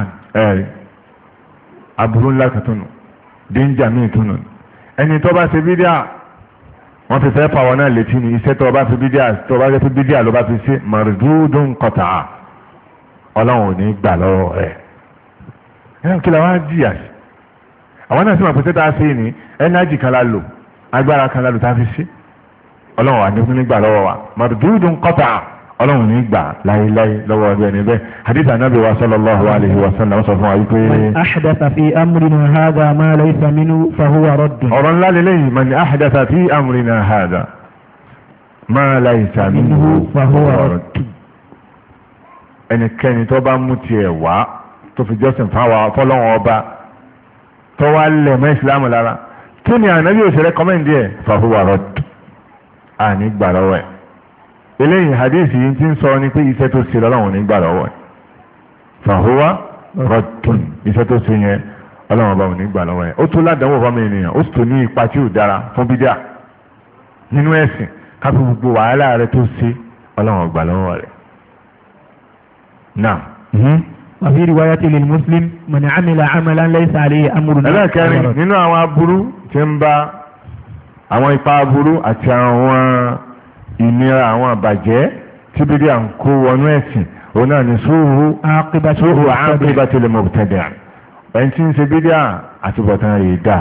أبو لك تنو danger mi tunu ẹni tó bá ṣe bídíà wọ́n fi fẹ́ pàwọn náà létí ni iṣẹ́ tó bá fi bídíà ló bá fi ṣe mardudun qata'a ọlọ́run ò ní gbà lọ́wọ́ rẹ̀ ẹ̀rọ kí la wá jìyà sí àwọn náà sì máa pèsè tá a ṣe ní ẹnájì kan la lò agbára kan la lò tá a fi ṣe ọlọ́run wà ní gbà lọ́wọ́ wa mardudun qata'a ọlọ́run ní gbà láyéláyé lọ́wọ́ ọdún ẹni bẹ́ẹ̀ hadith anabi wa sallallahu alayhi wa sallam sọ fún wa wípé. man ahdatha fi amrina hadha ma laysa minhu fahuwa raddun. ọ̀rọ̀ ńlá lélẹ́yìn man ahdatha fi amrina hadha ma laysa minhu fahuwa raddun. ẹnikẹ́ni tó bá mú tiẹ̀ wá tó fi jọ́sìn fáwọn fọlọ́wọ́n ọba tó wá lẹ̀ mọ́ ìsìlámù lára kí ni ànábì ò ṣe rẹ́kọ́mẹ́ndì ẹ̀ fahuwa radd àní gbà lọ́wọ́ ẹ̀ eléyìí hadith yìí ti ń sọ ní pé iṣẹ́ tó ṣe lọ́wọ́ ní gbà lọ́wọ́ ẹ̀ fahuwa raddun iṣẹ́ tó ṣe yẹn ọlọ́wọ́ bá wọn ní gbà lọ́wọ́ ẹ̀ ó tó ládàáwò fọ́mọ ènìyàn ó sì tó ní ipa tí ò dára fún bídíà nínú ẹ̀sìn káfí gbogbo wàhálà rẹ tó ṣe ọlọ́wọ́ gbà lọ́wọ́ rẹ̀ náà. وفي رواية للمسلم من عمل عملا ليس عليه أمرنا. ẹlẹ́kẹ̀rin nínú àwọn aburú tí ń bá àwọn ipa aburú àti àwọn ìnira àwọn àbàjẹ́ tí bídíà ń kó wọnú ẹ̀sìn òun náà ní sóhù aqibatil mubtadi' ẹni tí ń ṣe bídíà àti bọ̀tán rẹ̀ dà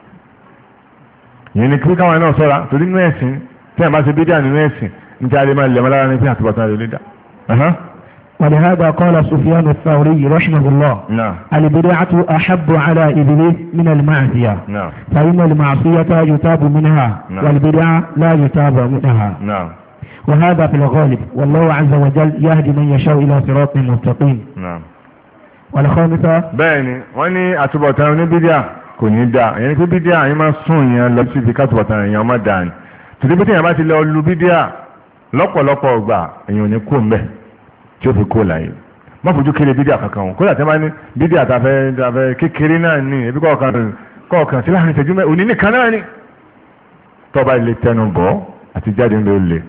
yìí ni kí káwọn náà sọ́ra torí nínú ẹ̀sìn tí a bá ṣe bídíà nínú ẹ̀sìn ní tí a lè máa lẹ̀mọ́ lára ní pé àti bọ̀tán rẹ̀ dà. ولهذا قال سفيان الثوري رحمه الله نعم البدعة أحب على إبليس من المعصية نعم فإن المعصية يتاب منها نعم والبدعة لا يتاب منها نعم وهذا في الغالب والله عز وجل يهدي من يشاء إلى صراط مستقيم نعم والخامسة bẹ́ẹ̀ni wọ́n ní àtúbọ̀tán ní bídíà kò ní dáa yẹn pé bídíà yẹn máa sún yẹn lọ sí ibi kátùbọ̀tán èèyàn má dáa ni tòdí bí téèyàn bá ti lọ lu bídíà lọ́pọ̀lọpọ̀ ọgbà èèyàn ò ní kó mbẹ́ tí ó fi kó láyé má fojú kéré bídíà kankan wọn kódà tí wọ́n bá ní bídíà tàfẹ́ kékeré náà ní ebi kọ̀ọ̀kan sí láàrin ìṣẹ́jú òní nìkan náà ni tọ́ba ilé tẹnu bọ̀ àti jáde ńlẹ̀ olè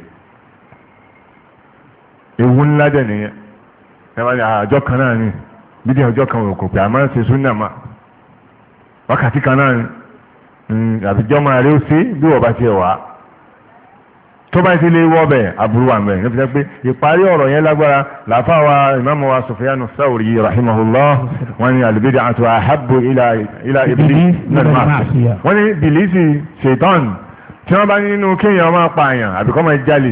ewu ńlá dẹ̀ nìyẹn ẹ wá ní àjọ kan náà ni bídíà ọjọ́ kan kò pé àmọ́ ṣe súnà mà wákàtí kan náà ni àbíjọ́ máa rí ó sí bí wọ́n bá tiẹ̀ wá tó bá ti lè wọ́ bẹ̀ aburú wà mẹ́rin ní fi jẹ́ pé ìparí ọ̀rọ̀ yẹn lágbára làáfàá ìmáàmù wa Sufyanu Thawri rahimahullah wọ́n ní al-bid'atu ahabbu ila iblis wọ́n ní bìlísì ṣètọ́n tí wọ́n bá nínú kéèyàn máa pààyàn àbíkọ́ máa jalè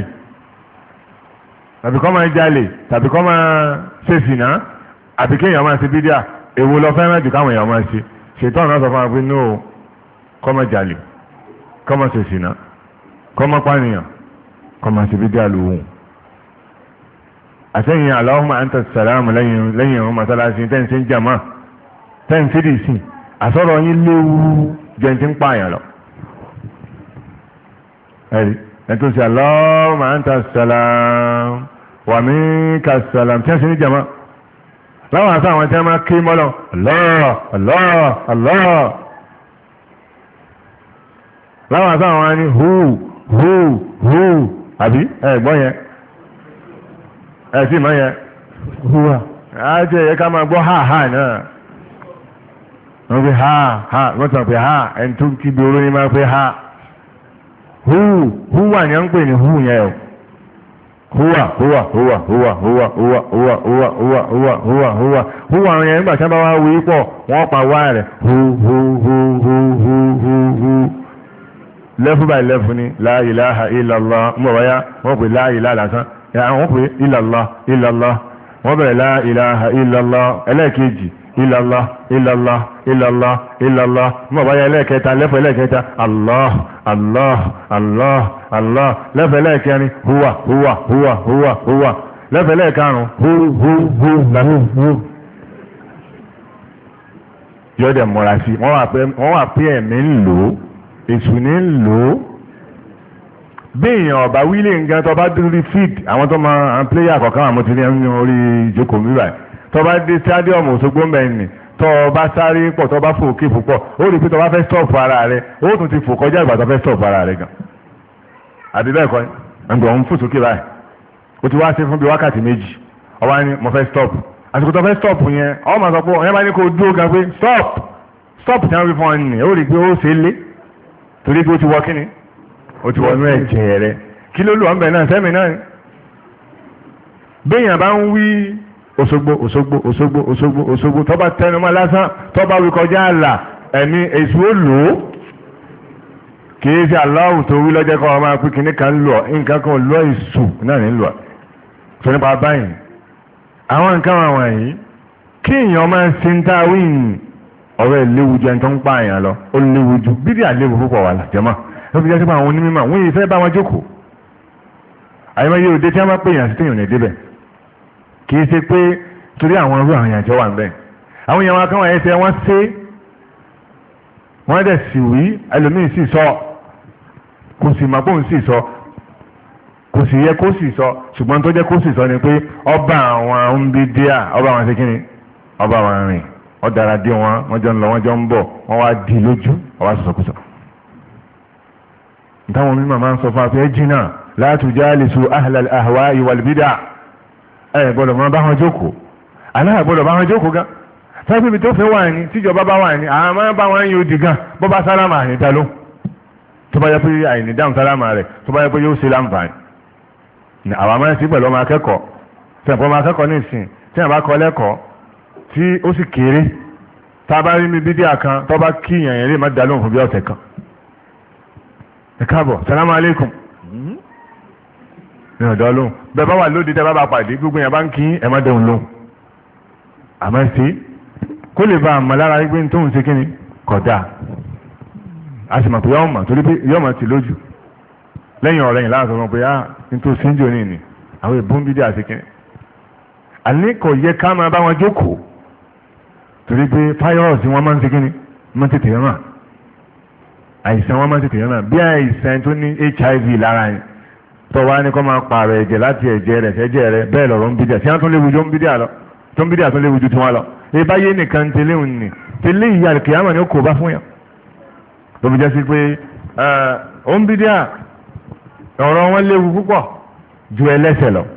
tàbí kọ́ máa ṣe sìnà àbí kéèyàn máa ṣe bídíà èwo lọ fẹ́ràn jù káwọn èèyàn máa ṣe ṣètọ́n náà sọ fún wa pé no kọ́ máa jalè kọ́ máa ṣe sìnà kọ́ máa pààyàn kọmọ sí bí díà lóhùn àtẹ́yìn Allahumma anta sàlámù lẹ́yìn ọmọ mọ́sálásí tẹ́ǹsí ń jàmá tẹ́ǹsí dì sí àsọ̀rọ̀ yín léwu jẹ́ǹtí ń pààyàn lọ ẹ̀rí ẹ̀tún sí Allahumma anta sàlámù wa minka sàlámù tẹ́ǹsí ní jàmá láwọn àṣà àwọn tí wọ́n máa ké mọ́lọ Allah Allah Allah láwọn àṣà àwọn ní hu àbí ẹ̀gbọ́n yẹn ẹ̀sìn mọ́ yẹn hùwà àti ẹ̀yẹ ká máa gbọ́ ha náà wọ́n fi ha wọ́n tàn pé ha ẹni tó kí bí oró ní máa pé ha hùwà ni wọ́n ń pè ní hù yẹn o hùwà yẹn nígbà tí wọ́n bá wá wí pọ̀ wọ́n pa wá rẹ̀ hu level by level ni la ilaha illallah mọ̀ wáyá wọ́n pè la ilaha lásán wọ́n pè illallah wọ́n bẹ̀rẹ̀ la ilaha illallah ẹlẹ́ẹ̀kejì illallah mọ̀ wáyá ẹlẹ́ẹ̀kẹta lẹ́fẹ̀ ẹlẹ́ẹ̀kẹta Allah lẹ́fẹ̀ ẹlẹ́ẹ̀kẹrin huwa lẹ́fẹ̀ ẹlẹ́ẹ̀karùn hu yọ́dẹ̀ mọ́ra sí wọ́n wà pé ẹ̀mí ń lò ó èsù ní ń lò ó bí èèyàn ọ̀bá wílé nǹkan tó bá dúró feed àwọn tó máa àwọn pléyà kọ̀ọ̀kan àwọn tí ní orí ìjókòó mi báyìí tó bá dé stadium Òṣogbo mẹ́rin ni tó bá sáré pọ̀ tó bá fò òkè púpọ̀ ó rí i pé tó bá fẹ́ stop ara rẹ ó tún ti fò kọjá ìgbà tó fẹ́ stop ara rẹ gan àbí bẹ́ẹ̀ kọ́ ẹ̀ǹgbọ̀n òun fò sókè báyìí ó ti wá sí fún bí wákàtí méjì ó wá ní mo fẹ́ stop àsìkò tó fẹ́ stop yẹn ọ máa sọ pé ọ̀yẹ́ bá ní kó dúró gan pé stop tí wọ́n fi fún ọ nì ó rí i pé ó ṣe é lé torí pé ó ti wọ kíni ó ti wọnú ẹ̀jẹ̀ rẹ̀ kí ló lù ọ́ mbẹ̀ náà sẹ́mi náà ni béèyàn bá ń wí Òṣogbo tó bá tẹnu mọ́ lásán tó bá wí kọjá àlà ẹ̀mí èṣù ó lò ó kìí ṣe aláwù tó wí lọ́jọ́ kan ọmọ akpé kìíní kan lọ nǹkan kan lọ èṣù náà ní lọ tó nípa báyìí àwọn nǹkan àwọn yìí kí èèyàn máa ṣe ń tá wíìn ọ̀rọ̀ ìléwu jẹ́ tó ń pa àyàn lọ ó léwu ju bídí àléwu púpọ̀ wà lájẹ́mọ́ ló fi jẹ́ sí pé àwọn onímọ̀ wọ́n yìí fẹ́ bá wọn jókòó àyẹ̀mọ́ yóò dé tí wọ́n bá pè yàn sí téèyàn ní débẹ̀ kì í ṣe pé torí àwọn irú àwọn èèyàn jọ wà ń bẹ̀ àwọn èèyàn wọn kan wà ẹsẹ̀ wọn ṣe wọ́n dẹ̀ sì wí ẹlòmíì sì sọ kò sì mọ̀ pé òun sì sọ kò sì yẹ kó sì sọ ṣùgbọ́n tó jẹ́ kó sì sọ ni pé ọba àwọn ń bí díà ọba àwọn ṣe kí ni ọba àwọn rìn ọ̀dàrà dé wọn wọ́n jọ ń lọ wọ́n jọ ń bọ̀ wọ́n wá di lójú ọwá sọ̀sọ̀kùsọ̀. táwọn mímọ̀ máa ń sọ fún afẹ́ jìnnà la tujalisu ahlal ahwa'i wal bid'a ẹ̀ gbọ́dọ̀ máa bá wọn jókòó aláà gbọ́dọ̀ bá wọn jókòó gan sábẹ́ ibi tó fẹ́ wà ní tíjọba bá wà ní àwọn máa bá wọn yóò di gan bó bá sálámà àyíká ló tó bá yẹ pé àyìní dáhùn sálámà rẹ̀ tó bá yẹ pé yóò ṣe láǹfààní àwọn máa ń sí pẹ̀lú ọmọ akẹ́kọ̀ọ́ tẹ̀pọ̀ ọmọ akẹ́kọ̀ọ́ ní ìsìn tí wọ́n bá kọ́ lẹ́kọ̀ọ́ tí ó sì kéré tá a bá rí mi bídíà kan tó bá kí yẹn lè má dá lóhùn fún bí ọ̀sẹ̀ kan ẹ káàbọ̀ salamu aleykum ní ọ̀dọ́ lóhùn bẹ́ẹ̀ bá wà lóde tẹ́ bá bá pàdé gbogbo yẹn bá ń kí ẹ má dẹ̀hùn lóhùn àmọ́ sí kó lè ba àmọ́ lára gbé tó ń ṣe kí ni kódà a sì mọ̀ pé yọ́ọ̀mọ̀ torí pé yọ́ọ̀mọ̀ ti lójú lẹ́yìn ọ̀rẹ́ yìí láàrín ọmọ pé á nítorí síńjò ní ìní àwọn ìbọn bídí àti kí ni àní kò yẹ ká máa bá wọn jókòó torí pé fáyọ́ọ̀sì wọn máa ń ṣe kí ni máa ń tètè rán àìsàn wọn máa ń tètè rán bí àìsàn tó ní HIV lára yẹn tó wá ní kó máa pààrọ̀ ẹ̀jẹ̀ láti ẹ̀jẹ̀ rẹ̀ sẹ́jẹ̀ rẹ̀ bẹ́ẹ̀ lọ̀rọ̀ ń bídíà tí wọ́n tún léwu jó ń bídíà lọ tó ń bídíà tó léwu ju tiwọn lọ ìbáyé nìkan tẹ́lẹ̀ òun ni tẹ́lẹ̀ ìyá kìámà ni ó kò bá fún yàn tó fi jẹ́ sí pé ó ń bídíà ọ̀rọ̀ wọn léwu púpọ̀ ju ẹlẹ́sẹ̀ lọ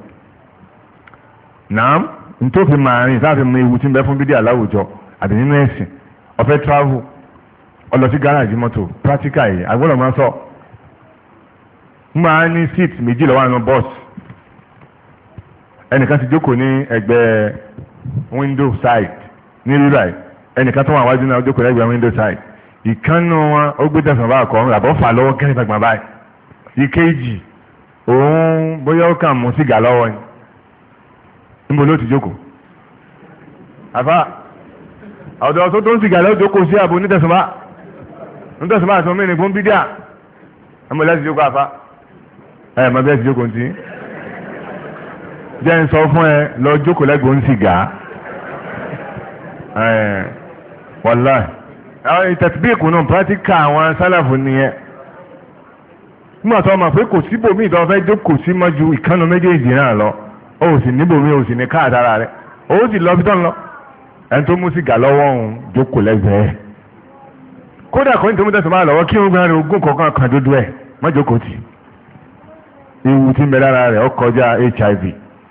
naam nítòfin máa rìn sáà fi mọ ewu tí ń bẹ fún bídíà láwùjọ àbí nínú ẹ̀sìn ọ̀fẹ́ travel ọlọ sí gáràjì mọ́tò practical yìí agbọ́dọ̀ máa sọ máa ní seat méjì lọ́wọ́ àwọn bọ́ọ̀sì ẹnìkan ti jókòó ní ẹgbẹ́ window side ní rírà yìí ẹnìkan tó wà wájú náà jókòó lẹ́gbẹ̀ẹ́ window side ìkànnù wọn ó gbé tẹ̀sán báà kọ́ ọ́n làbọ́ fà lọ́wọ́ kẹ́rin gbàgbà báyìí ìkejì òun bóyá ó kàn mú sìgá lọ́wọ́ ni níbo ló ti jókòó àfa ọ̀dọ̀ tó ń sìgá lọ́wọ́ jókòó sí àbò onítẹ̀sánbá àti ọmọ ènìyàn bídíà ẹmọ lẹ́sì jókòó àfa ẹ̀ mọ bẹ́ẹ̀ ti jókòó ntí jẹ́ ń sọ fún ẹ lọ jókòó lẹ́gbẹ̀ẹ́ ń sìgá wàláì àwọn ìtẹ̀síbíìkù náà pírátíkà àwọn sálàfù nìyẹn nígbà tó ọmọ pé kò síbòmí tó fẹ́ jókòó sí mọ́jú ìkànnì méjèèjì náà lọ ó sì níbòmí ó sì ní káàdára rẹ ó sì lọ bí tó ń lọ ẹni tó mú sìgá lọ́wọ́ òun jókòó lẹ́gbẹ̀ẹ́ kódà kò ní tó mú tẹ̀sán máa lọ́wọ́ kí wọ́n gbọ́n rẹ̀ ogún kọ̀ọ̀kan kan dúdú ẹ̀ má jókòó tì ewu tí ń bẹ lára rẹ̀ ó kọjá HIV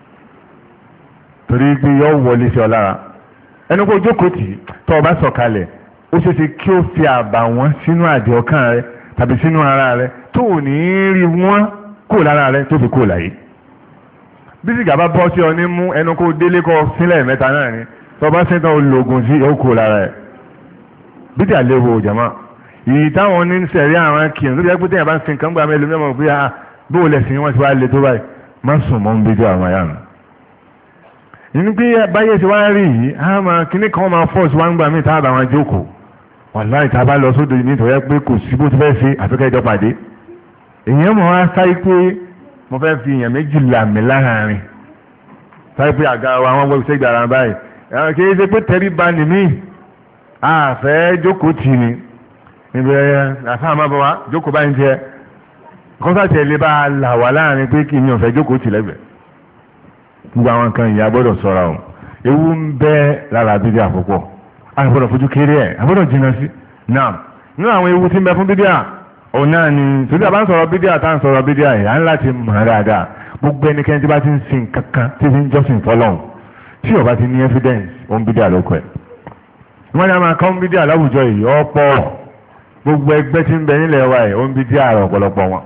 torí pé yọ wọlé sí ọ lára ẹni kó jókòó tì tó o bá sọ̀kalẹ̀ ó ṣeé ṣe kí ó fi àbàwọ́n sínú àdì ọkàn rẹ tàbí sínú ara rẹ tó ò ní rí wọ́n kó lára rẹ tó fi kó láyé bí sìgá bá bọ́ sí ọ ní mú ẹnu kó délé kọ sílẹ̀ mẹ́ta náà ni tó bá ṣetán ológun sí ó kó lára rẹ bídí àléwò jàmá ìyí táwọn ní sẹ̀rí àwọn kìnnì tó jẹ́ pé téèyàn bá ń sin kan gbà mẹ́lòmí ọmọ pé bó o lẹ̀sìn wọn ti wá le tó báyìí má sùn mọ́ ń bídí àwọn ayá mi. inú pé báyé ti wá rí yìí á máa kíní kan máa fọ́ọ̀sì wá ń gbà mí táàbà wọn jókòó wàláì tá a bá lọ sódò nítorí pé kò sí bó ti fẹ́ ṣe àfikẹ́ ìjọ pàdé èèyàn mọ̀ wá sáyé pé mo fẹ́ fi èèyàn méjì làmì láàrin sáyé pé àga wa wọn wọ́n ṣe gbàrà báyìí kì í ṣe pé tẹ́rí ba nìmí àfẹ́ jókòó tì ní ibẹ̀ àfáà máa bọ̀ wá jókòó báyìí jẹ́ kọ́sàtì ẹ̀lẹ́ bá là wà láàrin pé kí ni ọ̀fẹ́ jókòó tì lẹ́gbẹ̀ẹ́ gbogbo àwọn nǹkan ìyá gbọ́dọ̀ sọ̀ra o ewu ń bẹ lára bíbí àpòpọ̀ àgbọ̀dọ̀ fojú kéré ẹ̀ àgbọ̀dọ̀ jìnnà sí náà nínú àwọn ewu tí ń bẹ fún bíbí à òun náà ni torí àbá ń sọ̀rọ̀ bíbí à tá ń sọ̀rọ̀ bíbí à ìyá ńlá ti mọ̀ dáadáa gbogbo ẹnikẹ́ni tí bá ti ń sin kankan tí ti ń jọ́sìn fọlọ́hún tí ó bá ti ní evidence òun bíbí à lóko ẹ̀ wọ́n ní a máa kọ́ bídíà láwùjọ yìí ọ̀pọ̀ gbogbo ẹgbẹ́ tí ń bẹ nílẹ̀ wa yìí ó ń bídíà rẹ̀ ọ̀pọ̀lọpọ̀ wọn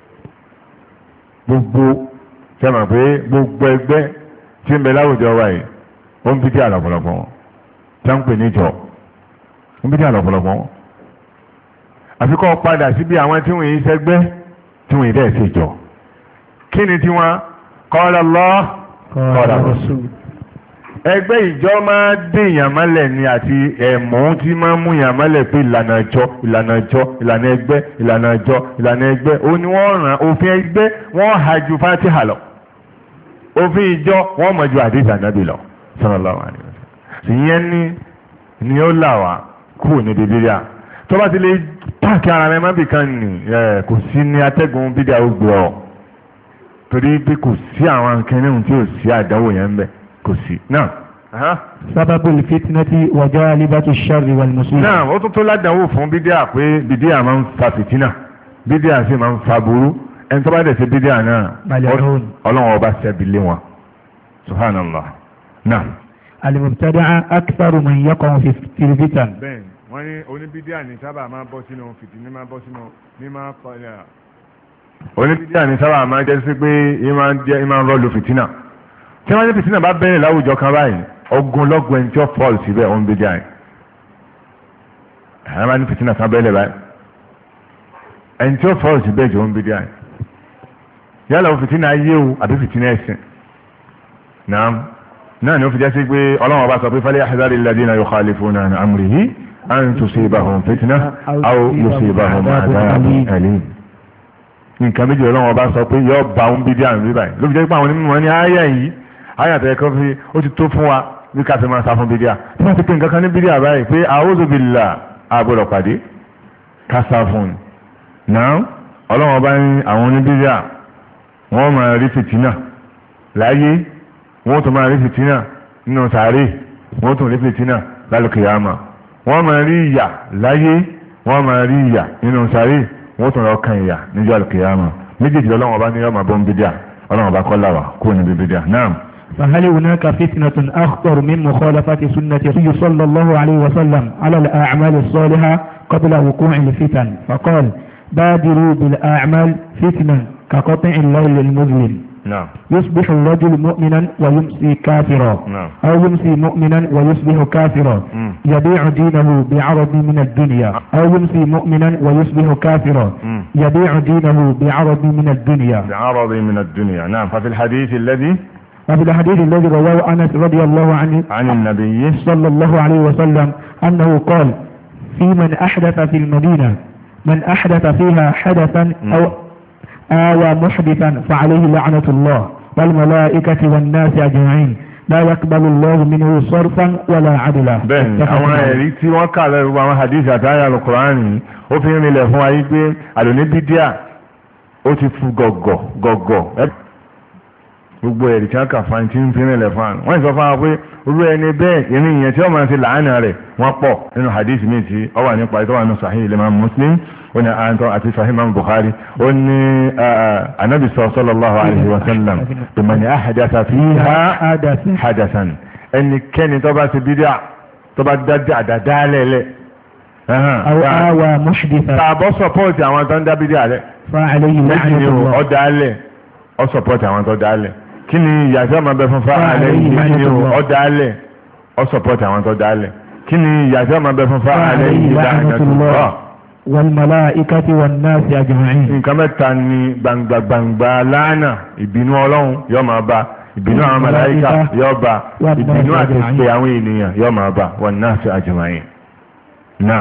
gbogbo sẹ́mọ̀ pé gbogbo ẹgbẹ́ tí ń bẹ láwùjọ wa yìí ó ń bídíà rẹ̀ ọ̀pọ̀lọpọ̀ wọn tí wọ́n ń pè níjọ ó ń bídíà rẹ̀ ọ̀pọ̀lọpọ̀ wọn àfi kọ́ padà síbi àwọn tí wọ́n yìí sẹ́gbẹ́ tí wọ́n yìí dẹ̀ ṣèjọ kí ni tí wọ́n qala Allah qala Rasul ẹgbẹ́ ìjọ máa dé ìyàmálẹ̀ ni àti ẹ̀mọ́ tí máa mú ìyàmálẹ̀ pé ìlànà ìjọ ìlànà ẹgbẹ́ ìlànà ẹgbẹ́ ó ní wọ́n ràn òfin ẹgbẹ́ wọ́n ha ju fatiha lọ òfin ìjọ wọ́n mọ̀ ju àdìsí ànábì lọ sallallahu alaihi wasallam ìyẹn ni ó là wá kúrò ní bíbélì tó bá ti lè páàkì ara rẹ̀ má bì kan nì kò sí ní atẹ́gùn bídíà ó gbé ọ torí pé kò sí àwọn akẹ́nìhùn tí ò sí àdánwò yẹn ń bẹ kò sí náà. sábàbù fitnati wa jalibatu sharri wal musibah. náà ó tún tó ládàáwò fún bídíà pé bídíà máa ń fa fìtínà bídíà sì máa ń fa burú ẹni tó bá dẹ̀ sí bídíà náà ọlọ́run ọba ṣẹ́bi lé wọn subhanallah náà. al-mubtadi'a aktharu man yaqa'u fi al-fitan. bẹ́ẹ̀ wọ́n ní oníbídíà ní sábà máa bọ́ sínú fìtínà máa bọ́ sínú ní máa kọ́lẹ̀ oníbídíà ní sábà máa jẹ́ sí pé ìmá ń rọ́ọ̀lù fìtínà tí wọ́n ní fìtínà bá bẹ̀rẹ̀ láwùjọ kan báyìí ogunlọ́gọ̀ ẹni tí ó fọ́ọ̀lù síbẹ̀ ó ń bídíà yìí ẹ̀rọ máa ní fìtínà kan bẹ̀rẹ̀ báyìí ẹni tí ó fọ́ọ̀lù síbẹ̀ jọ ń bídíà yìí yálà fìtínà ayé o àbí fìtínà ẹ̀sìn náà ni ó fi jẹ́ sí pé ọlọ́run ọba sọ pé falyahdhari alladhina yukhalifuna an amrihi an tusibahum fitna aw yusibahum adhabun alim. nǹkan méjì ọlọ́run ọba sọ pé yọ bá ń bí díà níbí báyìí ló fi jẹ́ pé àwọn onímọ̀ ní àyà yìí àyà tẹ̀ kọ́ fi ó ti tó fún wa bí ká fi máa sá fún bídíà tí wọ́n ti pè nǹkan kan ní bídíà báyìí pé a'udhu billah àbúrò pàdé ká sá fún un. náà ọlọ́run ọba ní àwọn oníbídíà wọ́n máa rí fìtínà láyé wọ́n tún máa rí fìtínà nínú sàárè wọ́n tún rí fìtínà lálùkìyàmà wọ́n máa rí ìyà láyé wọ́n máa rí ìyà nínú sàárè wọ́n tún lọ́ọ́ kan ìyà níjọ́ àlùkìyàmà méjèèjì ọlọ́run ọba ní ọmọ bọ́n bídíà ọlọ́run ọba kọ́ làwà kó níbi bídíà náà. فهل هناك فتنة أخطر من مخالفة سنة النبي صلى الله عليه وسلم على الأعمال الصالحة قبل وقوع الفتن فقال بادروا بالأعمال فتنة كقطع الليل المظلم نعم. يصبح الرجل مؤمنا ويمسي كافرا نعم. أو يمسي مؤمنا ويصبح كافرا يبيع دينه بعرض من الدنيا أو يمسي مؤمنا ويصبح كافرا يبيع دينه بعرض من الدنيا بعرض من الدنيا نعم. ففي الحديث الذي رواه أنس رضي الله عنه عن النبي صلى الله عليه وسلم أنه قال في من أحدث في المدينة من أحدث فيها حدثا أو آوى محدثا فعليه لعنة الله والملائكة والناس أجمعين لا يقبل الله منه صرفا ولا عدلا. bẹ́ẹ̀ni àwọn ẹ̀rí tí wọ́n kà lẹ́rù àwọn hadith àtàyà Al-Qur'ani ó fi ń rinlẹ̀ fún ayé pé àlòní bídíà ó ti fún gọ̀gọ̀ gbogbo ẹ̀rí tí wọ́n kà fún àyè tí ń fi ń rinlẹ̀ fún àwọn wọ́n sọ fún wa pé olú ẹni bẹ́ẹ̀ ìrìn ìyẹn tí wọ́n máa ń ṣe làánà rẹ̀ wọ́n pọ̀ nínú hadith mi tí ó wà nípa ìtọ́wà nínú Sahih Imam Muslim ó ní àǹtọ́ àti Sahih Imam Bukhari ó ní anabi sallallahu alayhi wa sallam man ahdatha fiha hadathan ẹnikẹ́ni tó bá ti bídíà tó bá dáadáa lẹ́lẹ̀ àwa muhditha tààbọ̀ sọpọ́ọ̀tì àwọn tó ń dá bídíà rẹ̀ ọ̀dàálẹ̀ ọ sọpọ́ọ̀tì àwọn tó dálẹ̀ kí ni ìyàtọ̀ máa bẹ fún fáàlẹ̀ yìí ọ̀dàálẹ̀ ọ sọpọ́ọ̀tì àwọn tó dálẹ̀ kí ni ìyàtọ̀ máa bẹ fún fáàlẹ̀ yìí la'natullah wal malaikati wan nasi ajma'in. nǹkan mẹ́ta ni gbangba lánà ìbínú ọlọ́run yóò máa bá ìbínú àwọn màláíkà yóò bá ìbínú àti ìpè àwọn ènìyàn yóò máa bá wan nasi ajma'in. naam.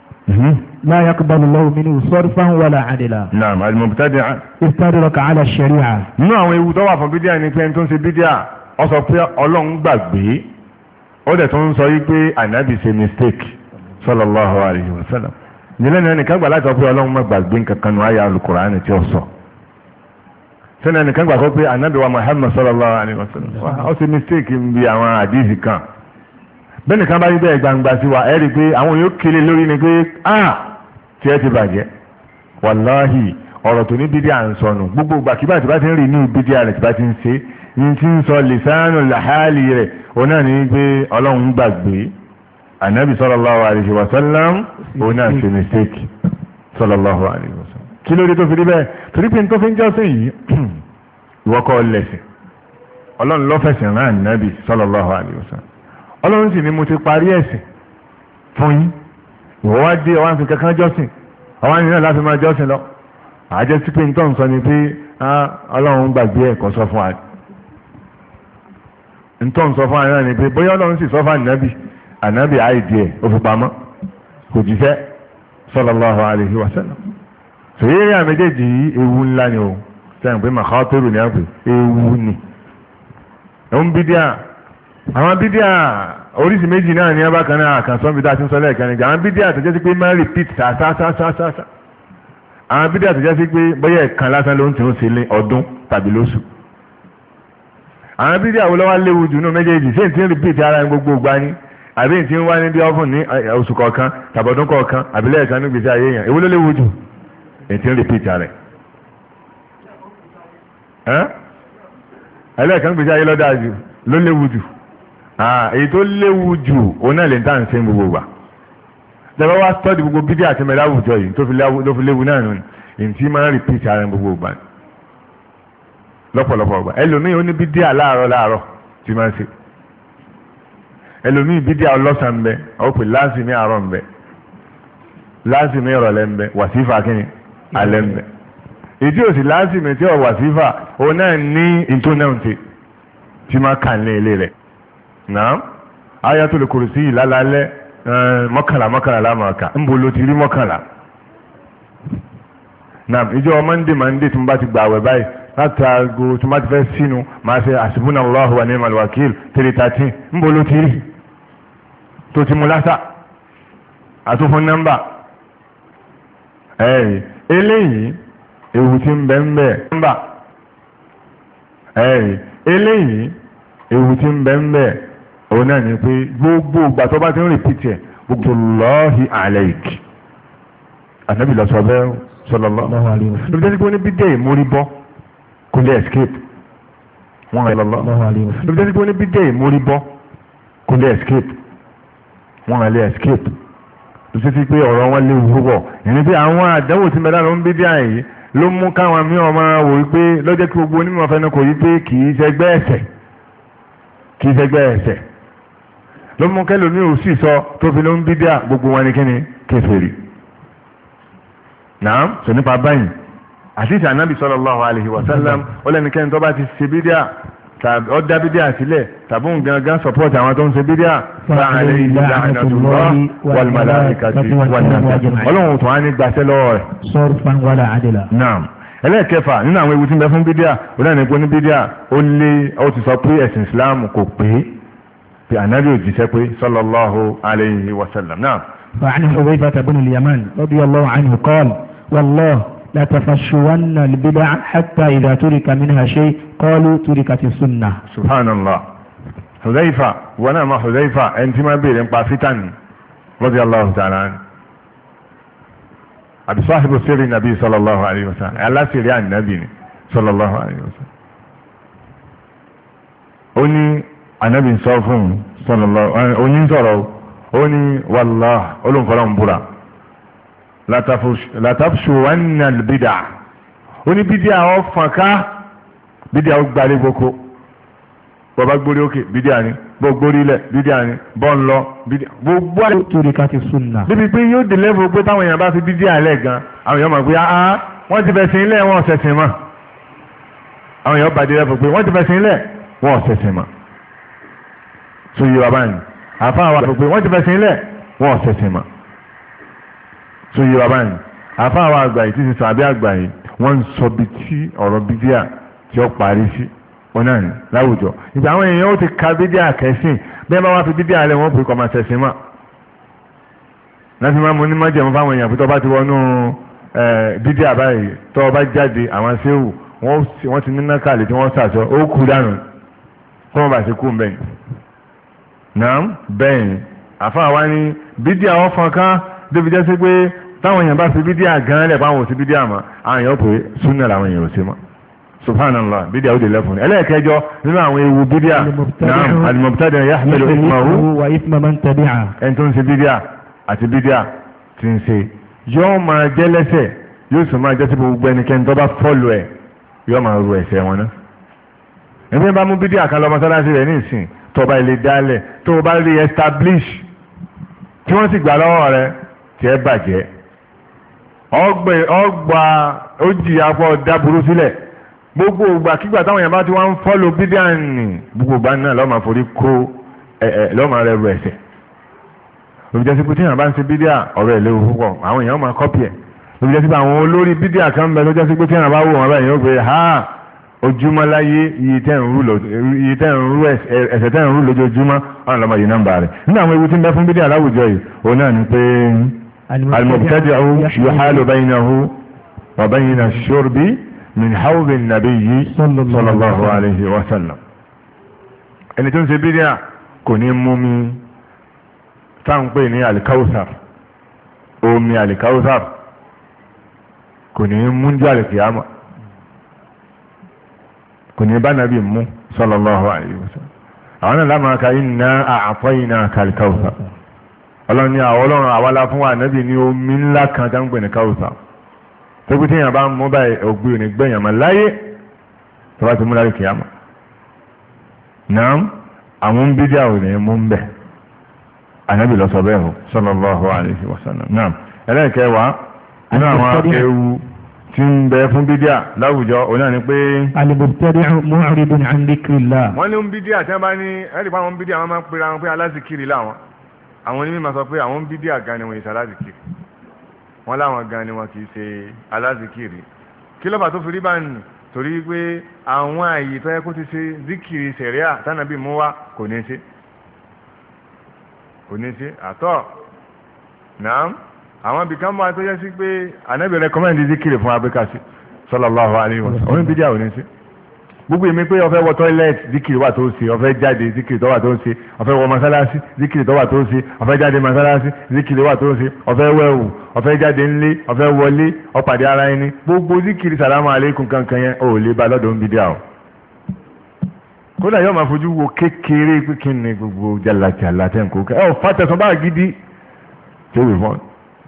لا يقبل الله منه صرفا ولا عدلا. نعم. المبتدع استدرك على الشريعة. nínú àwọn ewu tó wà fún bídíà ni pé ẹni tó ń ṣe bídíà ó sọ pé ọlọ́run gbàgbé ó dẹ̀ tó ń sọ yí pé ànábì ṣe mistake sallallahu alayhi wa sallam. nílẹ̀ náà nìkan gbà láti sọ pé ọlọ́run má gbàgbé nǹkan kan nù ayé Al-Qur'ani tí ó sọ. sẹ́nà nìkan gbà sọ pé ànábì wa Muhammad sallallahu alayhi wa sallam ó ṣe mistake ń bi àwọn àdìsí kan. bẹ́ẹ̀ nìkan bá rí bẹ́ẹ̀ gbangba sí wa ẹ rí i pé àwọn yóò kele lórí ni pé tí ẹ ti bàjẹ́ wàláhì ọ̀rọ̀ tó ní bídíà ń sọnù gbogbo gbàkígbà tí bá ti ń rí inú bídíà rẹ̀ tí bá ti ń ṣe ní tí ń sọ lìsánù làhálì rẹ̀ òun náà ní pé ọlọ́run gbàgbé ànábì sallallahu alaihi wasallam òun náà ṣe mistake sallallahu alaihi wasallam kí ló dé tó fi rí bẹ́ẹ̀ torí pé n tó fi ń jọ́sìn yìí ìwọ́kọ́ lẹ̀sìn ọlọ́run lọ́fẹ̀sìn rán ànábì sallallahu alaihi wasallam ọlọ́run sì ni mo ti parí ẹ̀sìn fún yín ìwọ wá dé ọwá ń fi kankan jọ́sìn ọwá ní náà láti máa jọ́sìn lọ àjẹ́ sí pé nítorí sọ ni pé ọlọ́run gbàgbé ẹ̀kọ́ sọ fún wa nítorí sọ fún wa náà ni pé bóyá ọlọ́run sì sọ fún ànábì àìdí ẹ̀ ó fi pamọ́ kò jíṣẹ́ sallallahu alaihi wasallam sèyí àméjèèjì ewu ńlá ni o sẹ́yìn pé màkàtúrù ni a pè ewu ni ẹ̀hún bídíà àwọn bídíà oríṣi méjì náà ní abákan náà àkànṣọ́ bí dáa ti ń sọ lẹ́ẹ̀kan nígbà àwọn bídíà tó jẹ́ sí pé máa repeat sáásáásáásá àwọn bídíà tó jẹ́ sí pé bóyá ẹ̀kan lásán ló ń tì ń ṣe lé ọdún tàbí lóṣù àwọn bídíà wo lọ́wọ́ léwu jù náà méjèèjì ṣé n ti ń repeat ara gbogbo ìgbà ni àbí n ti ń wá ní bí ọ́fún ní oṣù kọ̀ọ̀kan tàbọ̀dún kọ̀ọ̀kan àbí lẹ́ẹ̀kan ní gbèsè ayé yẹn èwo ló léwu jù n ti ń repeat ara ẹ̀ ẹlẹ́ẹ̀kan gbèsè ayé lọ́dà jù ló léwu jù èyí tó léwu jù òun náà lè ń tàn sí gbogbo wa lẹ́wọ́ wá tọ́jú gbogbo bídí àti mẹ́lá àwùjọ yìí tó fi léwu náà nù ní tí máa ń repeat ara gbogbo ìgbà lọ́pọ̀lọpọ̀ ìgbà ẹlòmíì ó ní bídí láàárọ̀ tí máa ń ṣe ẹlòmíì bídí ọlọ́sàn ń bẹ ó pè láàzìmí àárọ̀ ń bẹ láàzìmí ìrọ̀lẹ́ ń bẹ wàsífà kínní alẹ́ ń bẹ ìdí òsì láàzìmí tí ọ̀ wàsífà òun náà ní ìtúnáǹtì tí máa kà ní ilé rẹ̀ náà Ayatul Kursi ìlàlálẹ́ mọ́kànlá lámàkà ń bo ló ti rí mọ́kànlá náà ìjọ mọ́ndé tí mo bá ti gbà wẹ̀ báyìí láti aago tí mo bá ti fẹ́ sínú máa ṣe hasbunallahu wa ni'mal wakil 313 ń bo ló ti rí tó ti mú lásà àtúnfún nọ́mbà eléyìí ewu ti ń bẹ ń bẹ nọ́mbà eléyìí ewu ti ń bẹ ń bẹ òun náà ni pé gbogbo ìgbà tó bá ti ń rìpítì ẹ̀ gbogbo lọ́ọ̀hì àlẹ́ìkì ànábì lọ sọ bẹ́ẹ̀ sallallahu alaihi wasallam lóbi jẹ́ pé ó ní bídẹ́ ìmórí bọ́ kò lè escape wọ́n rẹ̀ lọ́lọ́ lóbi jẹ́ pé ó ní bídẹ́ ìmórí bọ́ kò lè escape wọ́n rẹ̀ lè escape lóbi jẹ́ pé ọ̀rọ̀ wọn lè wúrọ̀ ìní pé àwọn àdánwò tí mẹ́ta ló ń bídẹ́ àyè ló mú káwọn mìíràn máa wò wípé lọ́jọ́ kí gbogbo onímọ̀ fẹ́nu kò yí pé kì í ṣẹgbẹ́ ẹ̀ṣẹ̀ ló mú kẹlòmí ò sì sọ tó fi ló ń bídíà gbogbo wọn ni kíni kèfèrí náà sọ nípa báyìí àtìsí ànábì sallallahu alaihi wasallam ó lẹ́nikẹ́ni tó bá ti ṣe bídíà tàbí ó dá bídíà sílẹ̀ tàbí òun gangan support àwọn tó ń ṣe bídíà fa alayhi la'natullahi wal malaikati wan nas ọlọ́run tó wá ní gbàṣẹ́ lọ́wọ́ rẹ̀ sarfan wala adla náà ẹlẹ́ẹ̀kẹfà nínú àwọn ewu tí ń bẹ fún bídíà ó lẹ́nu ipò ní bídíà ó ti sọ pé ẹ̀sìn Islam kò pé في النبي الجسد صلى الله عليه وسلم نعم فعن حذيفة بن اليمان رضي الله عنه قال والله لا تفشون البدع حتى إذا ترك منها شيء قالوا تركت السنة سبحان الله حذيفة ونعم حذيفة انت ما بير فتن رضي الله تعالى عنه أبي صاحب سر النبي صلى الله عليه وسلم على سر النبي صلى الله عليه وسلم أني anabi sọ fún sallallahu oní sọ̀rọ̀ ó ní wàllá olùfọlọ́ ń búra látàfṣù wánà bídà ó ní bídà ọ fànká bídà ó gbalẹ̀ gboko bọ́bá gbórí òkè bídà ni bọ́ gbórí ilẹ̀ bídà ni bọ́ ń lọ bídà gbogbo àti torí ká ti súnà. bíbi pé yóò dé lẹ́fọ̀ pé táwọn èèyàn bá fi bídà alẹ́ gan àwọn èèyàn mọ̀ pé wọ́n ti fẹ̀sìn ilẹ̀ wọn ọ̀sẹ̀sìn mọ́ àwọn èèyàn bá dé lẹ́fọ̀ pé wọ́n ti fẹ̀sìn ilẹ̀ wọn ọ̀sẹ̀sìn mọ́ so yìí wà báyìí àfáà wa pé wọ́n ti fẹsẹ̀ ilẹ̀ wọ́n ọ̀sẹ̀sẹ̀ mọ̀ so yìí wà báyìí àfáà wa àgbà yìí títí sàbí àgbà yìí wọ́n ń sọ bí tí ọ̀rọ̀ bídíà tí ó parí sí ọ̀nà ní láwùjọ ìgbà àwọn èèyàn ó ti ka bídíà kẹsìn bẹ́ẹ̀ bá wá fi bídíà lẹ̀ wọ́n pè kọ́ máa ṣẹ̀sìn mọ́ láti máa mú ní májèmú fáwọn èèyàn pé tó bá ti wọnú bídíà báyìí tó bá jáde àwọn séwù wọ́n ti ní nákàlẹ̀ tí wọ́n sàṣọ ó kú dànù kó wọ́n bá ṣe kú mbẹ́yìn naam bẹ́ẹ̀ ni àfáà wá ní bídíà wọ́n fọn ká débi jẹ́ sí pé táwọn èèyàn bá fi bídíà gan lẹ̀ fáwọn òsì bídíà mọ́ àwọn èèyàn pé súnà làwọn èèyàn ò sí mọ́ subhanallah bídíà ó dé lẹ́fún ní ẹlẹ́ẹ̀kẹjọ nínú àwọn ewu bídíà naam al-mubtadi' yahmilu ismahu wa isma man tabi'a ẹni tó ń ṣe bídíà àti bídíà ti ń ṣe yóò máa jẹ́ lẹ́sẹ̀ yóò sì máa jẹ́ sí gbogbo ẹnikẹ́ni tó bá fọ́lù ẹ̀ yóò máa ru ẹ̀ṣẹ̀ wọn náà ẹgbẹ́ bá mú bídíà kan lọ mọ́sálásí rẹ̀ ní ìsìn tọba ilé dálẹ̀ tó o bá rí establish tí wọ́n sì gbà lọ́wọ́ rẹ̀ tí ẹ bàjẹ́ ọgbà ó jìyà pọ̀ dáburú sílẹ̀ gbogbo ìgbà kígbà táwọn èèyàn bá ti wá ń fọ́lò bídíàní gbogbo ìgbà náà lọ́ọ́ máa forí kó lọ́ọ́ máa rẹ̀ ru ẹ̀ṣẹ̀ olùjẹ́sí pé tí èèyàn bá ń ṣe bídíà ọ̀rọ̀ ẹ̀ léwu púpọ̀ àwọn èèyàn máa kọ́pì ẹ̀ olùjẹ́sí pé àwọn olórí bídíà kan ń bẹ lọ́jọ́sí pé tí èèyàn bá wò wọn báyìí ó gbé ha ojúmọ́ láyé iye tẹ́ ń rú ẹ̀ṣẹ̀ tẹ́ ń rú lójoojúmọ́ ọ̀nà lọ́mọdé nọ́mbà rẹ̀ nínú àwọn ewu tí ń bẹ fún bídíà láwùjọ yìí òun náà ni pé al-mubtadi'u yuhalu baynahu wa bayna ash-shurbi min hawdi an-nabiyyi sallallahu alayhi wa sallam ẹni tó ń ṣe bídíà kò ní mú mi táǹpé ní al-kawthar omi al-kawthar kò ní mú jù al-qiyamah kò ní bá nàbí mú sallallahu alayhi wa sallam àwọn náà lámà ká inna a'tainaka al-kawthar ọlọ́run ní àwọn ọlọ́run àwálá fún wa nàbí ní omi ńlá kan tá ń pè ní kawthar tó kú tí èèyàn bá ń mú báyìí ògbé òní gbẹ̀yàn mọ́ láyé tó bá ti mú láyé kìyàmà náà àwọn ń bídíà ò ní mú ń bẹ̀ ànábì lọ sọ bẹ́ẹ̀ sallallahu alayhi wa sallam náà ẹlẹ́ẹ̀kẹwàá nínú àwọn ewu tí ń bẹ fún bídíà láwùjọ òun náà ni pé al-mubtadi'u mu'ridun 'an dhikrillah wọ́n ní ń bídíà tí wọ́n bá ní ẹ̀rí pa àwọn bídíà wọ́n máa ń pera wọn pé alázìkiri láwọn àwọn onímọ̀ máa sọ pé àwọn bídíà gan ni wọ́n ìṣe alázìkiri wọ́n láwọn gan ni wọ́n kì í ṣe alázìkiri kí lọ́ba tó fi rí bá nì torí pé àwọn àyè tó yẹ kó ti ṣe zikiri sẹ̀ríà tánàbí mú wá kò ní ṣe àtọ̀ náà àwọn ibìkan máa tó yẹ sí pé ànábì rẹkọmẹ́ndì zikiri fún abẹ́kàsí sallallahu alaihi wasallam oní bídíà ò ní sí gbogbo èmi pé ó fẹ́ wọ tọ́ílẹ̀tì zikiri wà tó ṣe ó fẹ́ jáde zikiri tó wà tó ṣe ó fẹ́ wọ masalasi zikiri tó wà tó ṣe ó fẹ́ jáde masalasi zikiri wà tó ṣe ó fẹ́ wẹ̀wù ó fẹ́ jáde ńlé ó fẹ́ wọlé ó pàdé ara ẹni gbogbo zikiri salamu aleikum kankan yẹn ò lè ba lọ́dọ̀ ń bídíà o kódà yóò máa fojú wo kékeré pé kí ni gbogbo jalajala tẹ̀ ń kó kẹ́ ọ̀ fàtẹ̀sán bá gidi tó wì fọ́n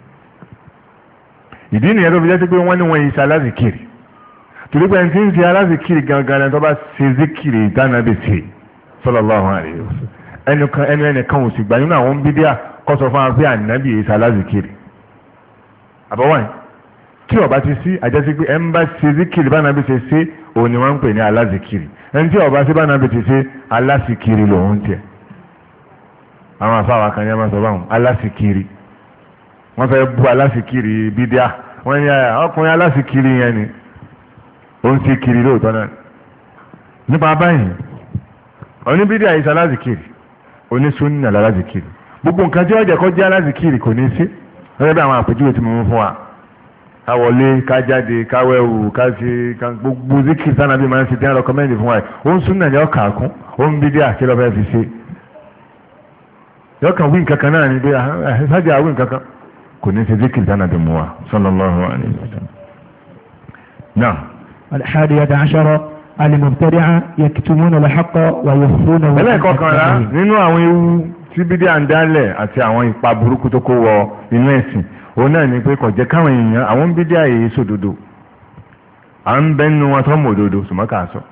ìdí nìyẹn tó fi jẹ́ sí pé wọ́n ní wọ́n yìí ṣe alázìkiri torí pé ẹni tí ń ṣe alázìkiri gangan ẹni tó bá ṣe zikiri ìdánábì ṣe sallallahu alaihi wasallam ẹnìkan ò sì gbà nínú àwọn bídíà kọ́ sọ fún wa pé ànábì yìí ṣe alázìkiri àbọ̀wọ̀n tí ọba ti sí àjẹsí pé ẹni bá ṣe zikiri bánábì ṣe ṣe òun ni wọ́n ń pè ní alázìkiri ẹni tí ọba ṣe bánábì ti ṣe alásìkiri lòun tiẹ̀ àwọn afáwà kan yẹn máa sọ báwọn alásìkiri wọ́n fẹ́ bú alásìkiri bídíà wọ́n ní ọkùnrin alásìkiri yẹn ni ó ń sí kiri lóòótọ́ náà nípa báyìí oníbídíà yìí alásìkiri onísúnnà alásìkiri gbogbo nǹkan tí wọ́n jẹ́ kó jẹ́ alásìkiri kò ní sí lọ́jọ́ bí àwọn àpèjúwe tí mo mú fún wa ká wọlé ká jáde ká wẹ̀wù ká ṣe gbogbo zikiri sanabi máa ń ṣe tí wọ́n rọkọmẹ́ndì fún wa ó ń súnnà ní ọkà kún ó ń bídíà kí ló fẹ́ fi ṣe yọkàn wí nǹkan kan náà ni bí sájà wí nǹkan kan kò ní ṣe zikiri sanabi mu wa sallallahu alayhi wa sallam náà. الحادية عشرة المبتدعة يكتمون الحق ويخفونه. ẹlẹ́ẹ̀kọkànlá nínú àwọn ewu tí bídíà ń dálẹ̀ àti àwọn ipa burúkú tó kó wọ inú ẹ̀sìn òun náà ni pé kò jẹ́ káwọn èèyàn àwọn bídíà yìí sòdodo à ń bẹ́ nínú wọn tó mọ̀ òdodo ṣùgbọ́n kà á sọ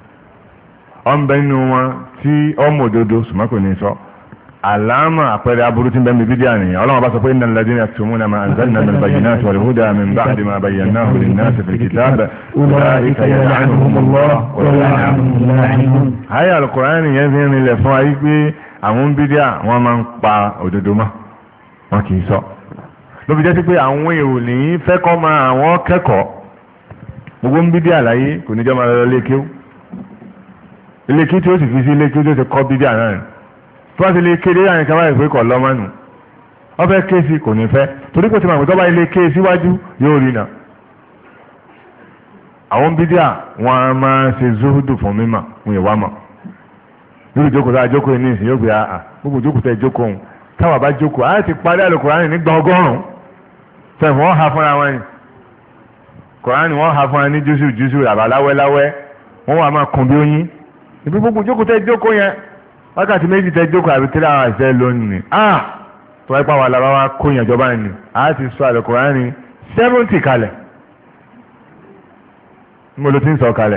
ọ ń bẹ́ nínú wọn tí ọ mọ̀ òdodo ṣùgbọ́n kò ní sọ àlámà àpẹẹrẹ aburú tí ń bẹ́ẹ̀ mi bídíà nìyẹn ọlọ́run bá sọ pé innal ladhina yaktumuna ma anzalna minal bayyinati wal huda min ba'di ma bayyanahu linnasi fil kitab ulaika yal'anuhumullah wa yal'anuhumul la'inun. ayé Al-Qur'ani yẹn fi ń rinlẹ̀ fún ayé pé àwọn bídíà wọ́n máa ń pa òdodo mọ́ wọn kì í sọ ló fi jẹ́ sí pé àwọn èrò ní fẹ́ kọ́ máa àwọn kẹ́kọ̀ọ́ gbogbo ń bídíà láyé kò ní jẹ́ máa lọ lékéw lékéw tí ó sì fi sí lékéw tí ó ti kọ́ bídíà náà tó bá ti lè kéde àyìn kan báyìí pé kọ̀ lọ́mọ́nù wọ́n fẹ́ ké sí kò ní fẹ́ torí kò tí màmú tó bá ilé ké síwájú yóò rí náà àwọn bídíà wọn a máa ṣe zuhudu fún mímọ̀ wọn ìwà mọ̀ lórí ìjókòó tá a jókòó ní ìsìn yóò gbé àà gbogbo ìjókòó tẹ jókòó òun táwọn bá jókòó àá ti parí Al-Kùránì nígbà 100 fẹ̀fọ́ wọn ha fúnra wọn ni Kùránì wọn ha fúnra ní jùsù àbá láwẹ́láwẹ́ wọn wà máa kùn bí oyin ìbí gbogbo ìjókòó tẹ jókòó yẹn wákàtí méjì tẹ jókòó àbí 3 hours tẹ lónìí tó wáyé pàwọn alábá wa kó yàn jọba ni a ti sọ Al-Kùránì 70 kalẹ̀ mo ló ti ń sọ kalẹ̀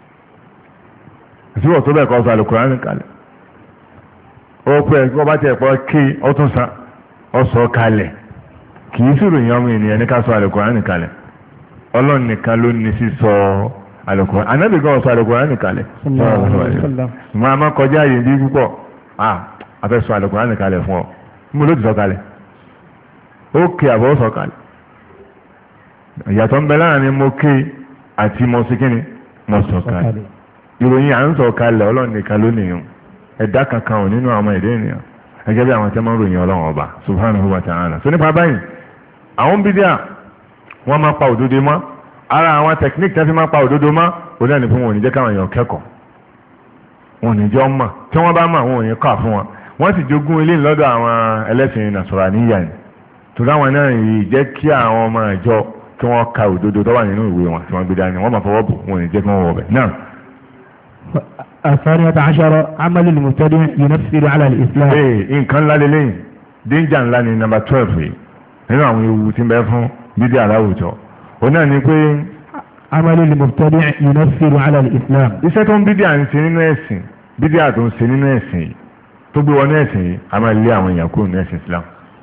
ìṣúwọ̀ tó bẹ̀ kọ́ sọ Al-Kùránì kalẹ̀ ó pẹ́ kí wọ́n bá tiẹ̀ pọ̀ kí ó tún san ó sọ kalẹ̀ kì í sùrù yàn ọmọ ènìyàn ní ká sọ Al-Kùránì kalẹ̀ Ọlọ́run nìkan ló ní sí sọ Al-Kùránì anábì gan sọ Al-Kùránì kalẹ̀ ìmọ̀ àmọ́ kọjá yìí bí púpọ̀ a fẹ́ sọ Al-Kùránì kalẹ̀ fún ọ mo ló ti sọ kalẹ̀ ó ké àbọ̀ sọ kalẹ̀ ìyàtọ̀ ń bẹ láàrin mo ké àti mo sí kíni mo sọ̀kalẹ̀ ìròyìn à ń sọ̀kalẹ̀ ọlọ́run nìkan ló nìyàn ẹ̀dá kankan ò nínú àwọn ẹ̀dá ènìyàn gẹ́gẹ́ bí àwọn tí wọ́n ròyìn ọlọ́run ọba subhanahu wa ta'ala. so nípa báyìí àwọn bídíà wọ́n máa pa òdodo mọ́ ara àwọn technique tí wọ́n fi máa pa òdodo mọ́ òun náà ní fún wọn ò ní jẹ́ káwọn èèyàn kẹ́kọ̀ọ́ wọn ò ní jọ mọ̀ tí wọ́n bá mọ̀ wọn ò ní kà fún wọn wọ́n sì jogún ilé lọ́dọ̀ àwọn ẹlẹ́sìn Nasraniya ni torí àwọn náà yìí jẹ́ kí àwọn ọmọ ìjọ kí wọ́n ka òdodo tó wà nínú ìwé wọn tí wọ́n gbé dání wọ́n máa fọwọ́ bò wọn ò ní jẹ́ kí wọ́n wọ̀ bẹ̀ náà. الثانية عشرة عمل المبتدع ينفر على الإسلام. إن كان لا لين danger ńlá ni number 12 yìí nínú àwọn ewu tí ń bẹ fún bídíà láwùjọ òun náà ni pé عمل المبتدع ينفر على الإسلام. iṣẹ́ tó ń bídíà ń ṣe nínú ẹ̀sìn bídíà tó ń ṣe nínú ẹ̀sìn yìí tó gbé wọnú ẹ̀sìn yìí a máa lé àwọn èèyàn kúrò nínú ẹ̀sìn Islam.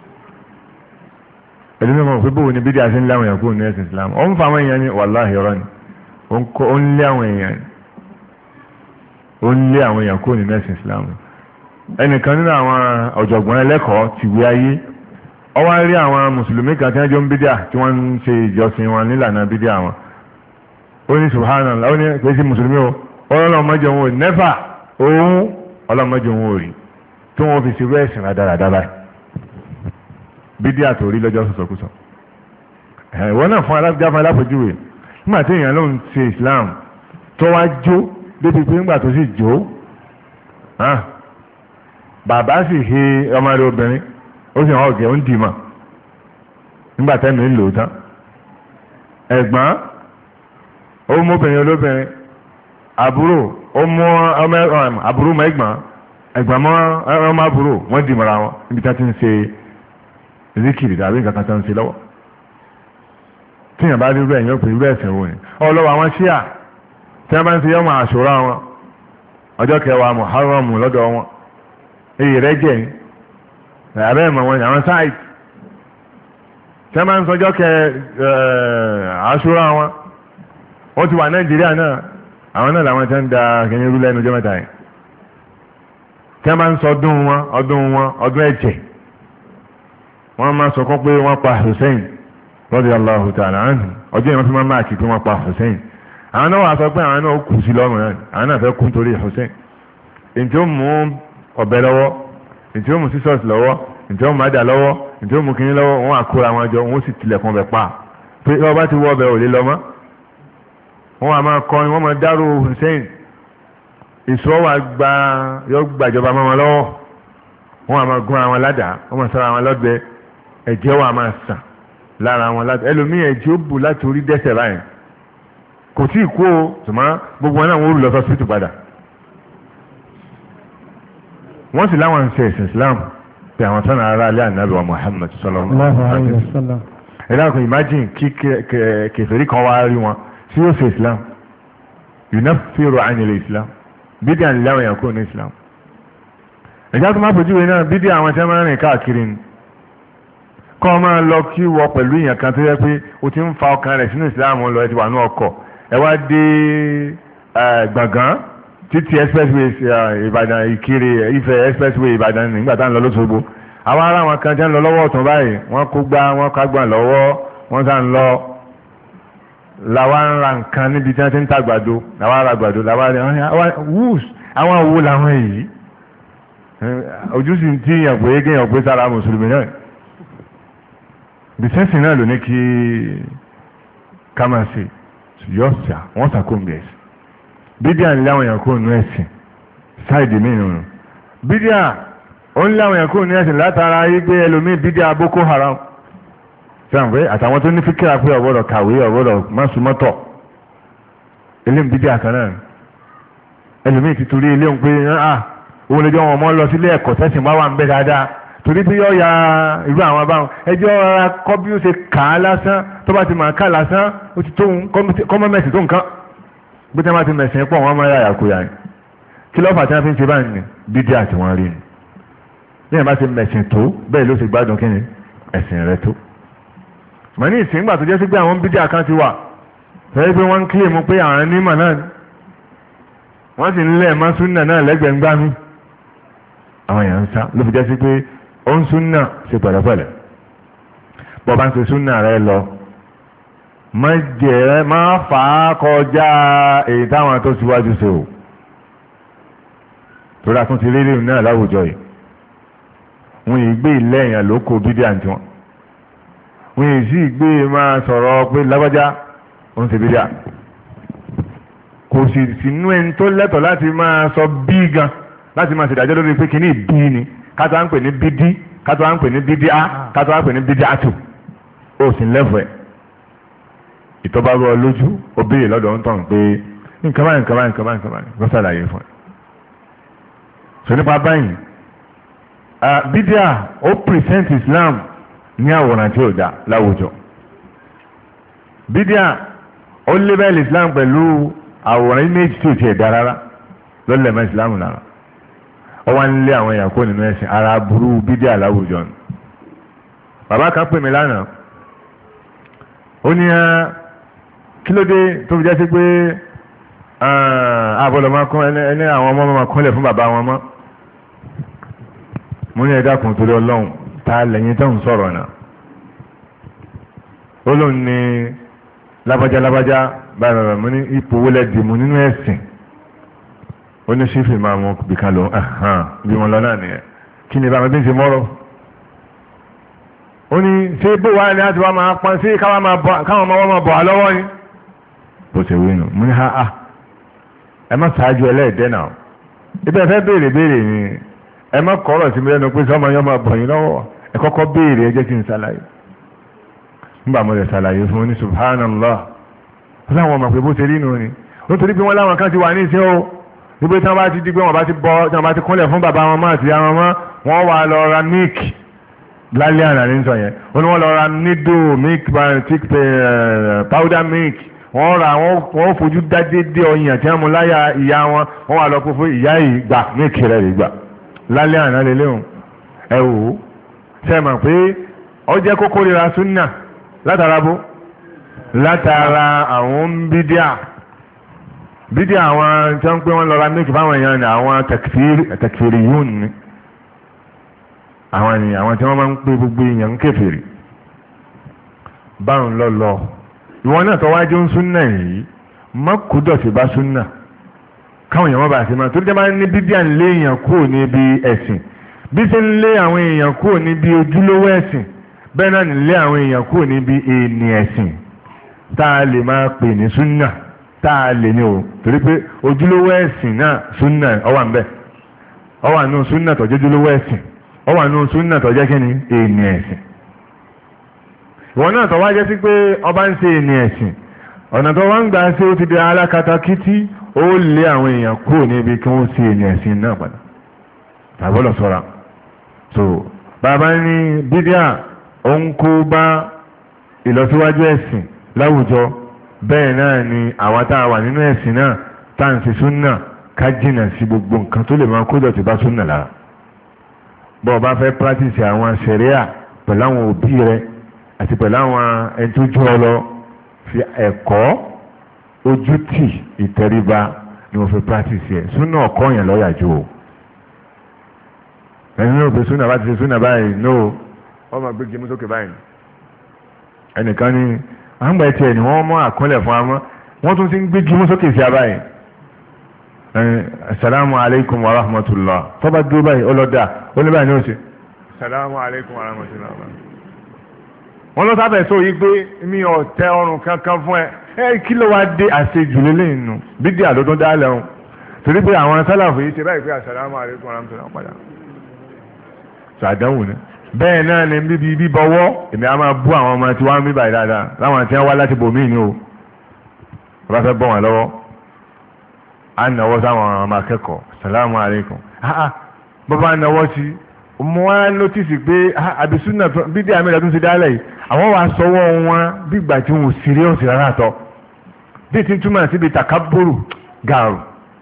ẹ̀lú mímọ̀ pé bóun ni bídíà ṣe ń lé àwọn èèyàn kúrò nínú ẹ̀sìn Islam ó ń fa àwọn èèyàn ní wàláhì ọ̀rọ̀ ni ó ń lé àwọn èèyàn ó ń lé àwọn èèyàn kúrò nínú ẹ̀sìn Islam. ẹnìkan nínú àwọn ọ̀jọ̀gbọ́n ẹlẹ́kọ̀ọ́ ti wí ayé ó wá rí àwọn mùsùlùmí kan tí wọ́n jọ ń bídíà tí wọ́n ń ṣe ìjọsìn wọn nílànà bídíà wọn ó ní subhanallah ó ní kò sí mùsùlùmí o ọlọ́mọdé òun ò nẹ́fà òun ọlọ́mọdé òun ò rí tí wọ́n fi ṣe rẹ́ẹ̀sìn rádaràdá báyìí bídíà tó rí lọ́jọ́ sọ̀sọ̀kúsọ̀ ìwọ náà fún alájáfún alápòjúwe nígbà tí èèyàn ló ń ṣe Islam tó wá jó débi pé nígbà tó sì jó bàbá sì he ọmọ rẹ̀ obìnrin ó sì hàn ọ̀gẹ̀ ó ń dì mọ̀ nígbà tẹ́mi ń lò tán ẹ̀gbọ́n ó mú obìnrin olóbìnrin àbúrò ó mú àbúrò mọ́ ẹ̀gbọ́n mọ́ ọmọ àbúrò wọ́n dì mọ́ra wọn níbi tá ti ń ṣe zikiri tàbí nǹkan kan tó ń ṣe lọ́wọ́ tíyàn bá rí rẹ̀ yóò pè rú ẹ̀sìn wo ni ọlọ́wọ́ àwọn ṣíà tí wọ́n bá ń ṣe yọ́mọ̀ àṣùrà wọn ọjọ́ kẹwàá Muharram lọ́dọ̀ wọn èyí rẹ̀ jẹ́ abẹ́ ìmọ̀ wọn àwọn sáìtì tí wọ́n bá ń sọjọ́ àṣùrà wọn wọ́n ti wà Nàìjíríà náà àwọn náà làwọn tí wọ́n ń da kẹ́yìn rú lẹ́nu ọjọ́ mẹ́ta yìí tí wọ́n bá ń sọ ọdún ẹ̀jẹ̀ wọ́n máa sọ kọ́ pé wọ́n pa Hussein radiyallahu ta'ala anhu ọjọ́ ìwọ́n fi máa máa kí pé wọ́n pa Hussein àwọn náà wà sọ pé àwọn náà kù sí lọ́rùn náà àwọn náà fẹ́ kú torí Hussein ntí ó mú ọ̀bẹ lọ́wọ́ ntí ó mú sísọ́s lọ́wọ́ ntí ó mú àdá lọ́wọ́ ntí ó mú kínní lọ́wọ́ wọ́n àkóra wọn jọ wọ́n sì tilẹ̀kùn ọbẹ̀ pa pé ọba ti wọ́ ọbẹ̀ ò lè lọ mọ́ wọ́n wà máa kọrin wọ́n máa dárò Hussein ìṣọ́ wa yọ gbàjọba mọ́ wọn lọ́wọ́ wọ́n wà máa gún àwọn ládàá wọ́n máa sọ́ra àwọn lọ́gbẹ ẹ̀jẹ̀ wà máa sàn lára àwọn ládàá ẹlòmíì ẹ̀jẹ̀ ó bù láti orí dẹ́sẹ̀ báyìí kò tí ì kú o ṣùgbọ́n gbogbo wọn náà wọ́n rú lọ sọ́sítù padà wọ́n sì láwọn ń ṣe ẹ̀sìn Islam pé àwọn sọ́nà ara alẹ́ ànábì wa Muhammad sallallahu alaihi wasallam ẹ̀dá kan imagine kí kèfèrí kan wá rí wọn tí yóò ṣe Islam yunaffiru anil Islam bídí ànílẹ̀ àwọn èèyàn kò ní Islam ẹ̀já tó máa pèjúwe náà bídí àwọn tí wọ́n máa ń rìn káàkiri ni kọ́ ọ máa lọ kí wọ pẹ̀lú èèyàn kan tó yẹ pé o ti ń fa ọkàn rẹ̀ sínú Islam lọ ẹ ti wà ní ọkọ̀ ẹ wá dé gbọ̀ngàn títí expressway Ìbàdàn Ìkirè Ifẹ̀ expressway Ìbàdàn nígbà tá à ń lọ lóṣogbo àwọn ará wọn kan jẹ́ ń lọ lọ́wọ́ ọ̀tún báyìí wọ́n kó gbá wọ́n kágbà lọ́wọ́ wọ́n sá ń lọ làwa ń ra nǹkan níbi tí wọ́n ti ń ta àgbàdo làwa ra àgbàdo làwa rẹ̀ wúùs àwọn òwò làwọn èyí ojú sì ń tí yàn pé kéèyàn pé sára mùsùlùmí náà bìsẹ́sì náà ló ní kí kámásì yọ̀ọ̀sà wọ́n sàkóńbì ẹ̀sìn bídíà ń láwọn èèyàn kúrò nínú ẹ̀sìn sáìdì mí nínú bídíà ó ń láwọn èèyàn kúrò nínú ẹ̀sìn látara yí pé ẹlòmíì bídíà Boko Haram sẹ́wọ̀n pé àtàwọn tó ní fíkìrà pé ọ̀gbọ́dọ̀ kàwé ọ̀gbọ́dọ̀ mọ́sùmọ́tọ̀ eléyìí bídíà kan náà ẹlòmíì ti torí eléyìí pé òun lè jọ wọn mọ́ lọ sílé ẹ̀kọ́ sẹ́sìn wá wà ń bẹ dáadáa torí bí yọ ya irú àwọn abáwọn ẹjọ́ ara kọ́ bí ó ṣe kà á lásán tó bá ti máa ká lásán ó ti tó kọ́mọ́ mẹ́sì tó nǹkan bí tí wọ́n ti mẹ̀sìn pọ̀ wọ́n máa yà àkóyà ni kí lọ́fà tí wọ́n fi ń ṣe báyìí ni bídí àti wọ́n rí ni bí wọ́n bá ti mẹ̀sìn tó bẹ́ẹ̀ ló ṣe gbádùn kí ni ẹ̀sìn rẹ tó. mọ̀ ní ìsìn ìgbà tó jẹ́ sí pé àwọn bídí àkàn ti wà fẹ́ẹ́ pé wọ́n ń kílèmù pé àwọn onímọ̀ náà ni wọ́n sì ń lẹ̀ mọ́ súnà náà lẹ́gbẹ̀ẹ́ngbá mi àwọn èèyàn ń sá ló fi jẹ́ sí pé ó ń súnà ṣe pẹ̀lẹ́pẹ̀lẹ́ bọ́ bá ń ṣe súnà rẹ lọ má fà á kọjá èyí táwọn tó síwájú ṣe o tó rà tún ti rí rí náà láwùjọ yìí wọn yìí gbé ilé èèyàn lóko bídíà àti wọn yìí sì gbé máa sọ̀rọ̀ pé lágbájá òun ṣe bídíà kò sì sínú ẹni tó lẹ́tọ̀ọ́ láti máa sọ bí gan láti máa ṣèdájọ́ lórí pé kíní bí ni kátó à ń pè ní bídí kátó à ń pè ní bídíà kátó à ń pè ní bídíàtù ó sì ń lẹ́fọ̀ọ́ ẹ̀ ìtọ́ba rọ lójú ó béèrè lọ́dọ̀ ń tàn pé nǹkan báyìí ló ṣàlàyé fún ẹ. sọ nípa báyìí bídíà ó present Islam ní àwòrán tí ó dá láwùjọ bídíà ó lébẹ́lì Islam pẹ̀lú àwòrán image tí ò tiẹ̀ dá rárá lọ́lẹ̀ mọ́ Islam lára ó wá ń lé àwọn èèyàn kó nínú ẹ̀sìn ara burú bídíà láwùjọ ni. bàbá kan pè mí lánàá ó ní kí ló dé tó fi jẹ́ sí pé àbọ̀lọ̀ máa kún ẹni àwọn ọmọ máa kúnlẹ̀ fún bàbá wọn mọ́ mo ní ẹ̀dá kan torí Ọlọ́run ta lẹ́yìn tó ń sọ̀rọ̀ náà ó lóun ní lábájá báyìí mo ní ipò owó lẹ́dì mu nínú ẹ̀sìn ó ní sífì máa mú bìkan lòun bí wọn lọ náà nìyẹn kí ni bàbá bí ń ṣe mọ́rọ̀ ó ní ṣé bó wà ní àti wá máa pọn sí káwọn ọmọ wọn máa bọ̀ á lọ́wọ́ ni bó ṣe wí nù mo ní ẹ má ṣáájú ẹlẹ́ẹ̀dẹ́ náà ibẹ̀ fẹ́ béèrè ni ẹ má kọ́rọ̀ sí mi lẹ́nu pé sọ́mọ yẹn máa bọ̀ yín lọ́wọ́ ẹ kọ́kọ́ béèrè ẹ jẹ́ kí n ṣàlàyé nígbà mo lè ṣàlàyé fún ní subhanallah láwọn ọmọ pé bó ṣe rí nù ni ó torí pé wọ́n láwọn kan ti wà ní ìṣe o wípé tí wọ́n bá ti di pé wọ́n bá ti bọ́ tí wọ́n bá ti kúnlẹ̀ fún bàbá wọn mọ́ àti ìyá wọn mọ́ wọ́n wà lọ ra milk lálẹ́ àná ní sọ yẹn ó ní wọ́n lọ ra nido milk powder milk wọ́n ra wọ́n fojú dá dédé ọyàn tí wọ́n mú láyà ìyá wọn wọ́n wà lọ kó fún ìyá yìí gbà milk rẹ̀ lè gbà lálẹ́ àná lélẹ́hùn ẹ wò ó ṣe mọ̀ pé ó jẹ́ kókó rira súnà látara bó látara àwọn bídíà àwọn tí wọ́n ń pè wọ́n lọ ra milk fáwọn èèyàn ní àwọn takfiri yún ni àwọn ènìyàn àwọn tí wọ́n máa ń pè gbogbo èèyàn ń kèfèrí báwọn lọ ìwọ náà tọ́wájú ń súnà yìí mọ́kúdọ̀tì bá súnà káwọn èèyàn wọ́n bá ṣe máa torí jẹ́ máa ń ní bídíà ń lé èèyàn kúrò níbi ẹ̀sìn bí ṣe ń lé àwọn èèyàn kúrò níbi ojúlówó ẹ̀sìn bẹ́ẹ̀ náà ń lé àwọn èèyàn kúrò níbi èèní ẹ̀sìn tá a lè máa pè ní súnà tá a lè ní o torí pé ojúlówó ẹ̀sìn náà súnà ó wà ń bẹ ó wà nù súnà tó jẹ́ ojúlówó ẹ̀sìn ó wà nù súnà tó jẹ́ kí ni èèní ẹ̀sìn ìwọ náà tó wá jẹ́ sí pé ọba ń ṣe èèní ẹ̀sìn ọ̀nà tó wá ń gbà ṣe ó ti di alákatakítí ó lé àwọn èèyàn kúrò níbi kí wọ́n ṣe èèní ẹ̀sìn náà padà tàbí lọ sọ́ra so bàbá ní bídíà ó ń kó bá ìlọsíwájú ẹ̀sìn láwùjọ bẹ́ẹ̀ náà ni àwọn tá a wà nínú ẹ̀sìn náà tá à ń ṣe súnà ká jìnà sí gbogbo nǹkan tó lè máa kó dọ̀tí bá súnà lára bọ́ ọ bá fẹ́ pírátìsì àwọn ṣẹ̀ríà pẹ̀lú àwọn òbí rẹ àti pẹ̀lú àwọn ẹni tó jù ọ lọ fi ẹ̀kọ́ ojútì ìtẹríba ni mo fi pírátìsì ẹ̀ súnà ọ̀kọ́ yẹn lọ́yà jù o ẹni náà pé súnà bá ti ṣe súnà báyìí no ọmọ gbé gímú sókè báyìí ẹnìkan ní àǹgbà ẹtì ẹ̀ ni wọ́n mọ́ àkọọ́lẹ̀ fún amọ́ wọ́n tún ti ń gbé gímú sókè sí abáyìí assalamu alaikum wa rahmatullah tọ́ba dúró báyìí ọlọ́dà ó ní báyìí ní òsè assalamu alaikum wa rahmatullah wọ́n lọ sábẹ̀ sọ yìí pé mi ò tẹ ọrùn kankan fún ẹ kí ló wá dé àṣejù lélẹ́yìn nù bídí àlódún dálẹ̀ ọ̀hún torí pé àwọn sálàfù yìí ṣe báyìí pé assalamu alaikum wa rahmatullah padà ṣàdánwò ni bẹ́ẹ̀ náà ni bíbí bíbọwọ́ èmi a máa bú àwọn ọmọ tí wọ́n ń bí báyìí dáadáa láwọn tí wọ́n wá láti bòmíì ni o bá fẹ́ bọ́ wọn lọ́wọ́ á náwó sáwọn ọmọ akẹ́kọ̀ọ́ salamu alaikum bọ́bá náwó sí mo wá nọ́tìsì pé àbísúnà bídí àmì ìdàtún ti dálẹ̀ yìí àwọn wà sọwọ́ wọn bí ìgbà tí wọn ò síríọ̀sì rárá tọ́ bí ti túmọ̀ síbi takaburu gàrú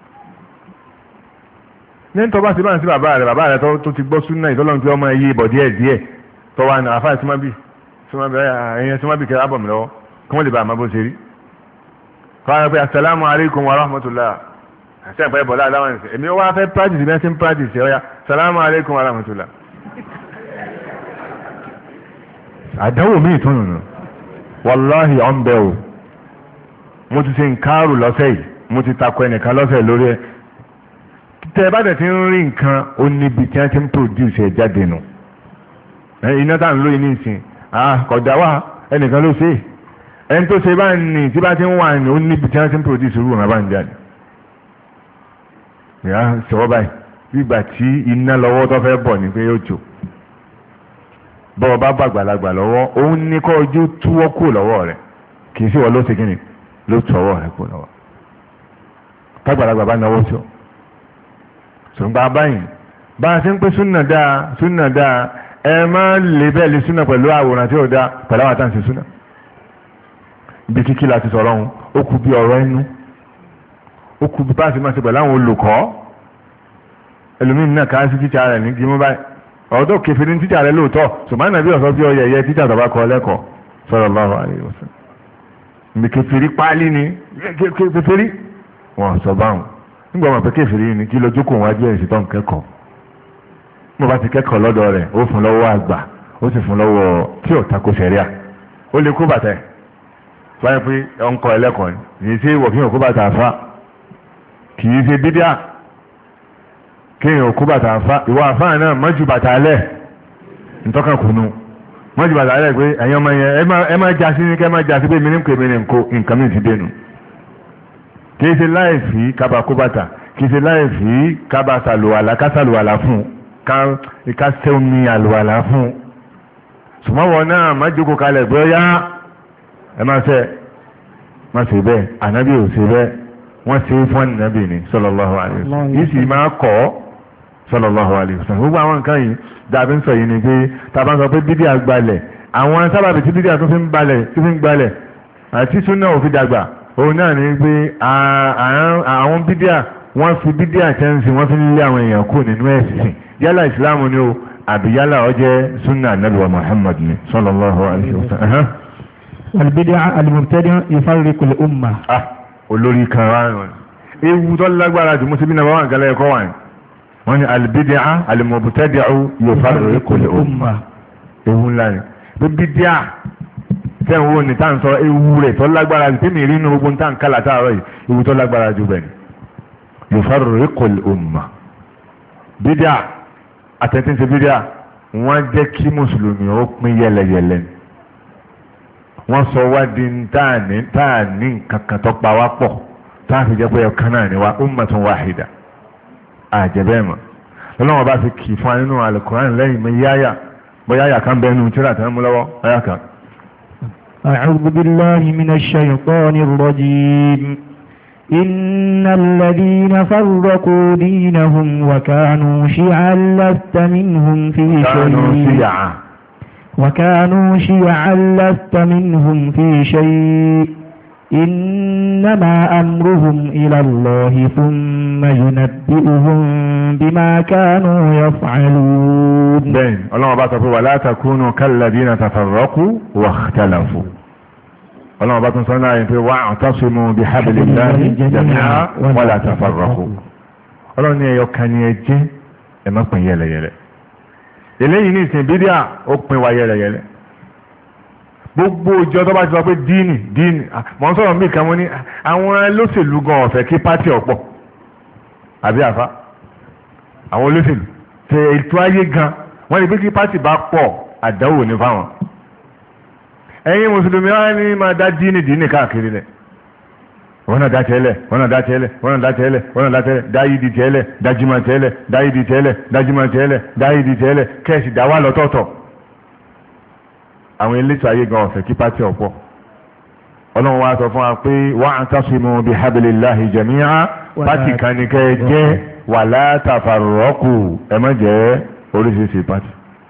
ní tọ́ba sí bá ń sí bàbá rẹ̀ tó ti gbọ́ súnà ìtọ́lọ́run tí ọmọ ẹyẹ ìbọ̀ díẹ̀ tọ́ wa náà àfáà símábì ẹ̀yẹn símábì kẹrẹ ábọ̀ mi lọ́wọ́ kí wọ́n lè bá àmọ́ bó ṣe rí kọ́ ara pé assalamu alaikum wa rahmatullah àti àpẹẹrẹ bọ̀lá aláwọ̀ ẹ̀sẹ̀ èmi wá fẹ́ practice bí wọ́n ti ń practice ọ̀ya assalamu alaikum wa rahmatullah àdánwò míì tún nù wàláhì ọ̀nbẹ o mo ti ṣe nkárù lọ́sẹ̀ yìí mo ti takọ ẹnìkan lọ́sẹ̀ lórí ẹ̀ tẹ́ ẹ bá tẹ̀ ti ń rí nǹkan ó níbi tí wọ́n ti ń produce ẹ̀ jáde nù iná tá à ń lóye ní ìsìn kọjá wà ẹnìkan ló ṣe ẹni tó ṣe bá ń ní tí bá ti ń wà ní ó níbi tí wọ́n ti ń produce irú ọ̀nà bá ń jáde ìyá ṣọwọ́ báyìí gbígbà tí iná lọ́wọ́ tó fẹ́ bọ̀ ní pé yóò jò bọ́ọ̀ bá bàgbàlagbà lọ́wọ́ òun ní kọ́ ojú túwọ́ kù lọ́wọ́ rẹ̀ kì í sí wọ́n ló ṣe kíni ló tọwọ́ rẹ̀ kù lọ́wọ́ tágbàlagbà bá náwó sí ọ ṣùgbọ́n báyìí bá a ṣe ń pé súnà dáa ẹ má lè bẹ́ẹ̀ lè súnà pẹ̀lú àwòrán tí ó dáa pẹ̀lú àwọn àtàǹsì súnà ibi kíkí láti sọ̀rọ̀ ọ̀hún ó kù bí ọ̀rọ̀ ẹnu ó kù bí bá a ṣe máa ṣe pẹ̀lú àwọn olùkọ́ ẹlòmíín náà ká sí tíṣà rẹ̀ ní gímú báyìí ọ̀dọ́ kẹfìrí tíṣà rẹ̀ lóòótọ́ ṣùgbọ́n nàbí ọ̀sọ́ bí ọyẹ yẹ tíṣà tó bá kọ́ lẹ́kọ̀ọ́ sallallahu alaihi wasallam ní kẹfìrí pálí ni kẹfìrí wọn sọ báwọn nígbà wọn pé kẹfìrí ni kí lójú kò wájú ẹ̀ ṣètò nkẹ́kọ̀ọ́ mo bá ti kẹ́kọ̀ọ́ lọ́dọ̀ rẹ̀ ó fún lọ́wọ́ àgbà ó sì fún lọ́wọ́ tí ò tako sẹ̀ríà ó lè kó bàtà ẹ̀ báyìí pé ọ̀nkọ́ ẹlẹ́kọ̀ọ́ ni kì í ṣe ìwọ̀ kí n ò kó bàtà àfa kì í ṣe bídíà kéèyàn kó bàtà àfa ìwọ àfa náà mọ́jú bàtà alẹ́ ntọ́ka kùnú mọ́jú bàtà alẹ́ pé ẹ̀yin ọmọ yẹn ẹ má já sí ní kẹ́ ẹ má já sí pé mi ní pè mí ní nǹkan mi ti dénú kìí ṣe láì fi kaba kó bàtà kìí ṣe láì fi kaba sàlùwàlà ká sàlùwàlà fún ká sẹ́wọ̀n àlùwàlà fún sùmọ́wọ́ náà má jókòó kalẹ̀ pé ó yá ẹ má ṣe bẹ́ẹ̀ ànábì ò ṣe bẹ́ẹ̀ wọ́n ṣe é fún ànábì ni sallallahu alaihi wasallam yìí sì máa kọ́ sallallahu alaihi wasallam gbogbo àwọn nǹkan yìí dàbí ń sọ yìí ni pé tàbá sọ pé bídí àgbàlẹ̀ àwọn sábàbí tí bídí àtúnfí ń gbalẹ̀ àti súnà òfin dàgbà òun náà ni pé àwọn bídíà wọ́n fi bídíà tẹ́ǹsì wọ́n fi ń lé àwọn èèyàn kú nínú ẹ̀sìn yálà ìsìláàmù ni o àbí yálà ó jẹ́ súnà ànábì wa Muhammad ni sallallahu alaihi wasallam. البدع المبتدع يفرق الأمة. olórí kan wá rán ewu tó lágbára jù mùsùlùmí náà wọ́n gẹ́lẹ́ ẹ̀kọ́ wáyé wọ́n ní albid'a al-mubtadi'a yufarriqu al-umma ewu ńlá ni bí bídíà tẹ́wọ́n wo ni tá à ń sọ ewu rẹ̀ tó lágbára jù tẹ́mi rí inú gbogbo ń tàn kálá táàrọ̀ yìí ewu tó lágbára jù bẹ́ẹ̀ ni yufarriqu al-umma bídíà àtẹ̀tínsẹ̀ bídíà wọ́n jẹ́ kí mùsùlùmí ó pín yẹlẹyẹlẹ ni wọ́n sọ wá di táàní kankan tó pa wá pọ̀ táàfi jẹ́ pé ọ̀kan náà ni wá ummatun wahida àjẹbẹ́ mọ̀ lọ́wọ́ bá fi kì í fún wa nínú Al-Qur'an lẹ́yìn mi yáyà bóyá yà kan bẹ́ẹ̀ nù tíra tán mú lọ́wọ́ ọ̀yà kan. أعوذ بالله من الشيطان الرجيم إن الذين فرقوا دينهم وكانوا شيعا لست منهم في شيء وكانوا شيعا لست منهم في شيء إنما أمرهم إلى الله ثم ينبئهم بما كانوا يفعلون بين الله باتوا ولا تكونوا كالذين تفرقوا واختلفوا الله باتوا صنع واعتصموا بحبل الله جميعا ولا تفرقوا الله ني يوكاني اجي اما pín yẹlẹyẹlẹ eléyìí ní ìsìn bídíà ó pín wa yẹlẹyẹlẹ gbogbo ìjọ tó bá ti sọ pé díìnì mọ̀ ń sọ̀rọ̀ mí kan wọ́n ní àwọn olóṣèlú gan ọ̀fẹ́ kí pátì ọ̀pọ̀ àbí àfa àwọn olóṣèlú ṣe ètò ayé gan wọ́n ní pé kí pátì bá pọ̀ àdánwò ní fáwọn ẹ̀yin mùsùlùmí wá ní máa dá díìnì káàkiri lẹ̀ wọ́n náà dá tẹ́lẹ̀ wọ́n náà dá tẹ́lẹ̀ wọ́n náà dá tẹ́lẹ̀ wọ́n náà dá tẹ́lẹ̀ dáyìdì tẹ́lẹ̀ dájímà tẹ́lẹ̀ dáyìdì tẹ́lẹ̀ dájímà tẹ́lẹ̀ dáyìdì tẹ́lẹ̀ kẹ́ẹ̀sì dá wà lọ́tọ̀ọ̀tọ̀ àwọn elétò ayé gan ọ̀fẹ́ kí pátì ọ̀pọ̀ ọlọ́run wa sọ fún wa pé wa'tasimu bihablillahi jami'a pátì kan ní kẹ́ ẹ jẹ́ wala tafarraqu ẹ má jẹ́ oríṣiríṣi pátì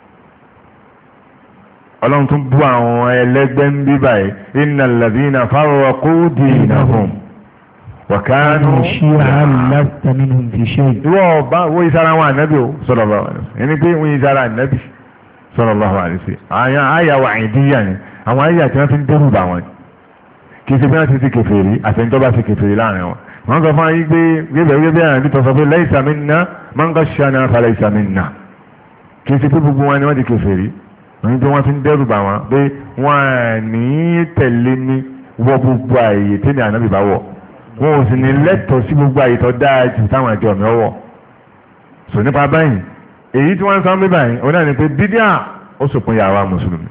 ọlọ́run tún bú àwọn ẹlẹ́gbẹ́ ń bí báyìí innal ladhina farraqu dinahum wa kanu shi'an lasta minhum fi shay. ìwọ ọba wo ìsara wọn ànábì o sallallahu alaihi wasallam ẹni pé wọn ìsara ànábì sallallahu alaihi wasallam àyà àyà wà ìdíyà ni àwọn àyà tí wọ́n fi ń dẹ́rù bà wọn kì í ṣe bí wọ́n ti ti kèfèrí àtẹnudọ́ bá ti kèfèrí láàrin wọn. wọ́n sọ fún ayé pé gbébẹ̀ àyàbí tó sọ pé laysa minna man ghashana falaysa minna kì í ṣe pé gbogbo wọn ni wọ́n ti kèfèrí ní bí wọ́n fi ń dẹ́rù bà wọ́n pé wọ́n à ní tẹ̀lé ní wọ gbogbo àyè tí ní ànábì bá wọ̀ wọn ò sì ní lẹ́tọ̀ọ́ sí gbogbo àyè tó dáa jù táwọn àjọ mi ọwọ́ sọ nípa báyìí èyí tí wọ́n ń sọ mí báyìí ó náà ní pé bídíà ó sòpin yàrá mùsùlùmí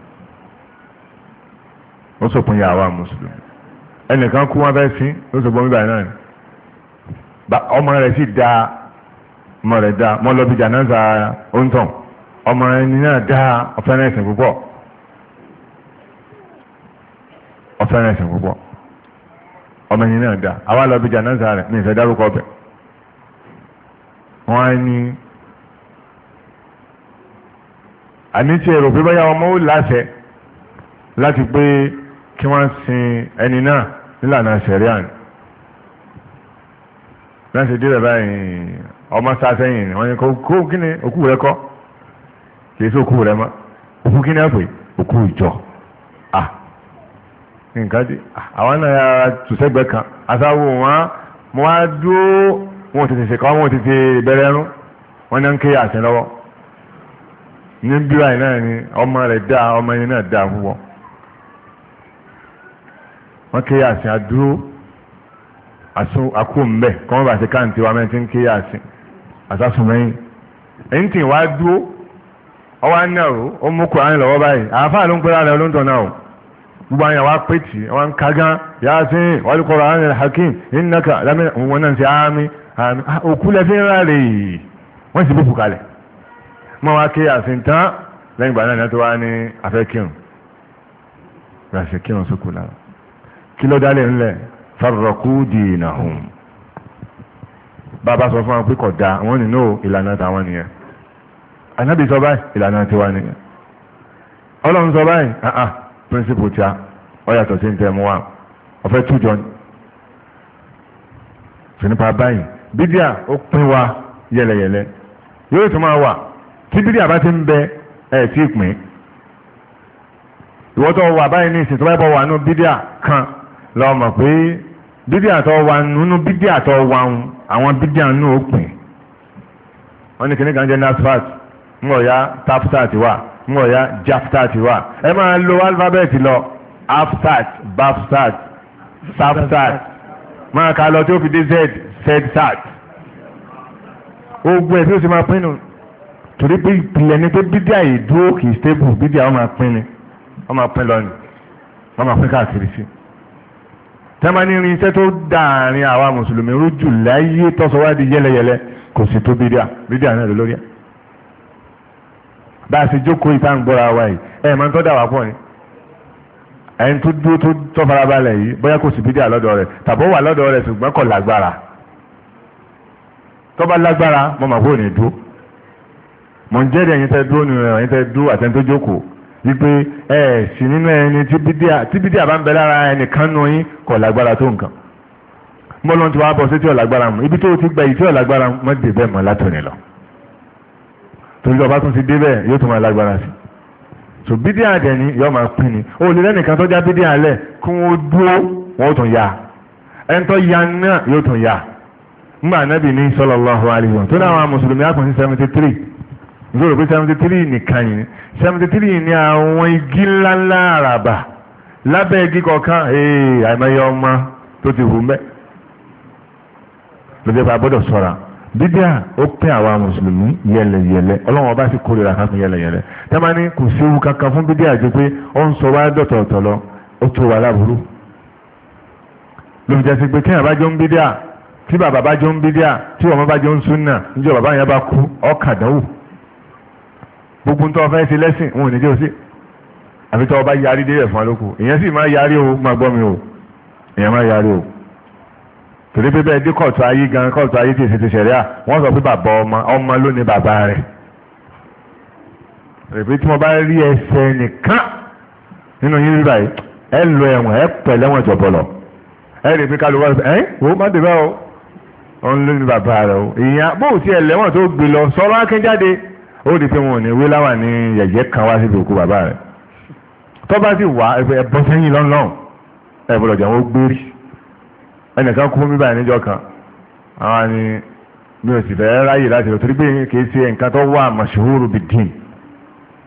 ó sòpin yàrá mùsùlùmí ẹnìkan kú wọn fẹ́ sí ó sòpin bíbáyìí náà ni ọmọ rẹ̀ sì dáa ọmọ rẹ̀ dáa mọ́ lọ bí jànáza oúntàn ọmọ ẹni náà dáa ọ̀fẹ́rẹ́sìn púpọ̀ ọ̀fẹ́rẹ́sìn púpọ̀ ọmọ ẹni náà dáa àwa lọ bí jànáza rẹ̀ ní ìfẹ́ dárúkọ ọbẹ̀ wọ́n á ní àní tí èrò pé báyà ọmọ ó láṣẹ láti pé kí wọ́n sin ẹni náà nílànà sẹ̀ríàn láti dé rẹ̀ báyìí ọmọ sáfẹ́yìn ni wọ́n ní kó kí ni òkú rẹ̀ kọ́ kì í sí òkú rẹ̀ mọ́ òkú kí ni ẹ pè òkú ìjọ nǹkan dé àwọn náà yára tùsẹ́gbẹ́ kan àtàwọn wọn mo wá dúró wọn ò tètè ṣèkọ́ wọn ò tètè bẹ̀rẹ̀ ẹrú wọn náà ń ké àṣẹ lọ́wọ́ ní bíráì náà ni ọmọ rẹ̀ dá ọmọ yẹn náà dá púpọ̀ wọ́n ké àṣẹ àdúró àkó mbẹ kọ́mọ́ bá ṣe káàntì wa mẹ́tí ń ké àṣẹ àsásùnmẹ́yìn èyí tí wàá dúró ọwọ́ á náà ó mú Kùránì lọ́wọ́ báyìí àáfàá ló ń pẹ́rẹ́ rẹ̀ olóńtọ̀ náà gbogbo àyàn wa pé tì wọ́n ń kagán Yasin wal Qur'anil Hakim innaka lámì wọn náà ń ṣe àmì òkú lẹ́fí ńlá rè wọ́n sì bùkù kalẹ̀ mọ́ wá ké àṣẹ tán lẹ́yìn ìgbà náà tó wá ní afẹ́ kírun ràṣẹ kírun sókù lára kí ló dálé ńlẹ̀ farraqu dinahum bàbá sọ fún wọn pé kò dáa wọn nínú ìlànà tàwọn nìyẹn anábì sọ báyìí ìlànà tiwa nìyẹn ọlọ́run sọ báyìí píríncípù tí a ọ yàtọ̀ sí ntẹ̀ mú wa ọ̀fẹ́ tújọ ni sí nípa báyìí bídíà ó pín wa yẹlẹyẹlẹ yóò tún máa wà tí bídíà bá ti ń bẹ ẹ̀ tí ì pín ìwọ́tọ̀ wà báyìí ní ìsìn tó bá bọ̀ wà nínú bídíà kan lọ mọ̀ pé bídíà tó wà nínú bídíà tó wà ń àwọn bídíà nínú òpin wọ́n ní kíní kan jẹ́ nasfat ń wọ̀ ya tapstat wà ń wọ̀ ya japstat wà ẹ máa lo alifábẹ́ẹ̀tì lọ afstat bafstat sapstat máa ka lọ tí ó fi dé zedsat ogun ẹ̀ tí ó sì máa pinnu torí pé ìpìlẹ̀ ni pé bídíà yìí dúró kì í stable bídíà wọ́n máa pín ni wọ́n máa pín lọ ni wọ́n máa pín káàkiri sí tẹ́mà ní irinṣẹ́ tó dáàrin àwa mùsùlùmí rújù láyé tọ́sọ̀wádìí yẹ́lẹyẹ̀lẹ kò sí tó bídíà náà lórí ẹ̀ bá a ṣe jókòó ìta ń gbọ́ra wa yìí ẹ̀ máa ń tọ́ dà wá pọ̀ ni ẹni tó dúró tó farabalẹ̀ yìí bóyá kò sí bídíà lọ́dọ̀ rẹ̀ tàbó wà lọ́dọ̀ rẹ̀ ṣùgbọ́n kò lágbára tó bá lágbára mo mà kó ní dúró mo ń jẹ́rìí ẹ̀yin tẹ́ dúró nínú ẹ̀yin tẹ́ dúró àtẹ́ni tó jókòó wípé ẹ sì nínú ẹni tí bídíà bá ń bẹ lára ẹnìkan nù yín kò lágbára tó nǹkan mọ́lọ́n tí wàá bọ̀ sí tí ò lágbára mu ibi tó ti gba yìí tí ò lágbára mu mọ́ dé bẹ́ẹ̀ mọ́ látòní lọ torí ọba tún ti dé bẹ́ẹ̀ yóò tún máa lágbára sí so bídíà dẹ̀ ni yóò máa pín ni ó lè lẹ́nìkan tó já bídíà lẹ̀ kí wọ́n dúró wọ́n ó tún ya ẹni tó ya náà yóò tún ya ńgbà Ànábì ní sallallahu alaihi wasallam tó ní àwọn mùsùlùmí á kún sí 73 nítorí pé 73 nìkan yìí 73 ní àwọn igi ńláńlá àràbà lábẹ́ igi kọ̀ọ̀kan àìmọye ọmọ tó ti hù mẹ́ lóde bá gbọ́dọ̀ sọ́ra bídíà ó pín àwa mùsùlùmí yẹlẹyẹlẹ ọlọ́wọ́n bá sì kórìíra kan fún yẹlẹyẹlẹ tẹ́lẹ̀ ní kò séwu kankan fún bídíà jẹ́ pé ó ń sọ wá dọ̀tọ̀ọ̀tọ̀ lọ ó tó wà láburú lóbi jẹ́ sí pé kéèyàn bá jọ ń bídíà tí bàbá bá jọ ń bídíà tí ọmọ bá jọ ń súnà níjọ́ bàbá yẹn bá kú ọkàdánwò gbogbo ń tọ́ fẹ́ ṣe lẹ́sìn wọn ò ní jẹ́ òsì àfi tọ́ ọba yarí dé ẹ̀fọn lóko èèyàn sì máa yarí o máa gbọ́ mi o èèyàn máa yarí o torí pé bẹ́ẹ̀ dé kóòtù ayé gan kóòtù ayé tí èsì ti ṣẹ̀ríà wọ́n sọ pé bàbá ọmọ ló ní bàbá rẹ̀ rèébí tí mo bá rí ẹsẹ̀ nìkan nínú yín rí báyìí ẹ lọ ẹ̀wọ̀n ẹ pẹ̀lẹ́ wọn jọ̀bọ̀lọ̀ ẹ rèébí kálukú wọn ẹ wò má dé bá o òun ló ní bàbá rẹ̀ o èèyàn bó ti ẹ̀lẹ́wọ̀n tó gbé lọ sọ̀rọ̀ akínjáde ó di pé wọn ò ní wé láwà ní yẹ̀yẹ́ kan wá síbi òkú bàbá rẹ̀ tó bá sì wá ẹ̀bọ́ sẹ́yìn lọ́nlọ́n ẹ̀bùrọ̀ jẹ́ wọ́n gbérí ẹnìkan kú mi báyìí níjọ́ kan àwọn ni mi ò sì fẹ́ ráyè láti lọ torí pé kìí ṣe nǹkan tó wà mashhuru bid-din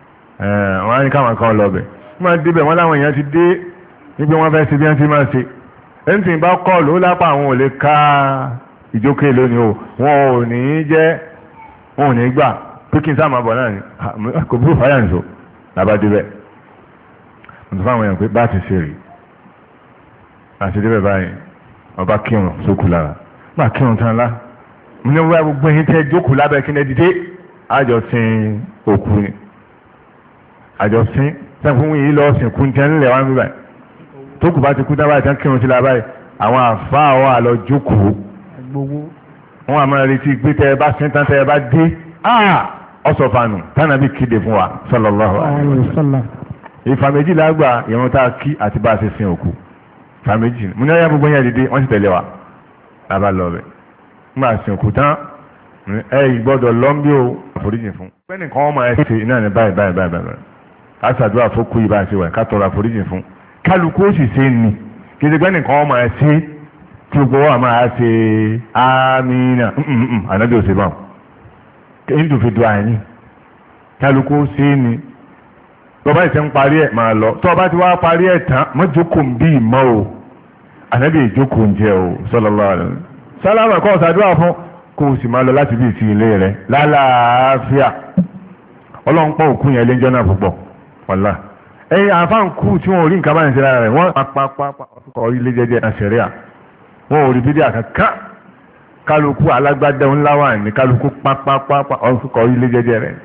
wọ́n á ní káwọn kan lọ bẹ̀ wọ́n máa débẹ̀ wọ́n láwọn èèyàn ti dé níbi wọ́n fẹ́ ṣe bí wọ́n ti máa ṣe ẹni tí ń bá kọ́ọ̀lù ó lápá àwọn ò lè ká ìjókè lónìí o wọn ò ní gbà pé kí n sáà máa bọ̀ náà ni kò burú fáyà nìṣó làbá débẹ̀ mo tún fáwọn èèyàn pé bá ti ṣe rèé àti débẹ̀ báyìí ọba kírun sókù lára bá kírun tán lá mo ní wá gbogbo yín tẹ́ jókòó lábẹ́ kí ní dìde àjọsìn òkú ni àjọsìn sẹ́kùn yìí lọ sìnkú tẹ́ ńlẹ̀ wá ń bí báyìí tó kù bá ti kú dábàá tán kírun sí la báyìí àwọn àfáà wà lọ jókòó wọn àmọ́ retí pé tẹ́ ẹ bá sin tán tẹ́ ẹ bá dé ọ̀sọ̀fànù tánàbí kéde fún wa sallallahu alaihi wasallam ìfà méjì lágbà ìrun tá a kí àti bá a ṣe sin òkú ìfà méjì mo ní ọyá gbogbo yẹn dìde wọ́n sì tẹ̀lé wa lábá lọ bẹ̀ nígbà sin òkú tán ẹ gbọ́dọ̀ lọ́nbí o àforíjì fún pẹ́ẹ́nì kan ọmọ ẹ ṣe iná ní báyìí ká ṣàdúrà fókù yìí bá ṣe wà ká tọrọ àforíjì fún kálukú ó sì ṣe ni kí ṣe pẹ́ẹ́nì kan ọmọ ẹ ṣe tí gbogbo wa máa ṣe amínà ànábì òṣèlú àwọn hindu fi dùn àyìn kálukú ó ṣe ni tọba ìṣe ń parí ẹ̀ máa lọ tọba ti wá parí ẹ̀ tán mọ́jókòó ń bí ìmọ̀ o ànábì ìjókòó ń jẹ o sallallahu alaihi wasallam sálámà kọ́ ṣàdúrà fún kó o sì máa lọ láti bí ìsìn ilé rẹ̀ lálàáfíà ọlọ́run pọ̀ òkú yẹn lé ń jọ́nà púpọ̀ wàlá ẹ̀yìn àfáàn kú tí wọ́n ò rí nǹkan báyìí sí lára rẹ̀ wọ́n pápápá ọ̀rí ilé jẹjẹ àṣẹríà wọ́n ò rí bídí àkàkà kálukú alágbádá ńlá wà ní kálukú pápápá ọ̀rí ilé jẹjẹ rẹ̀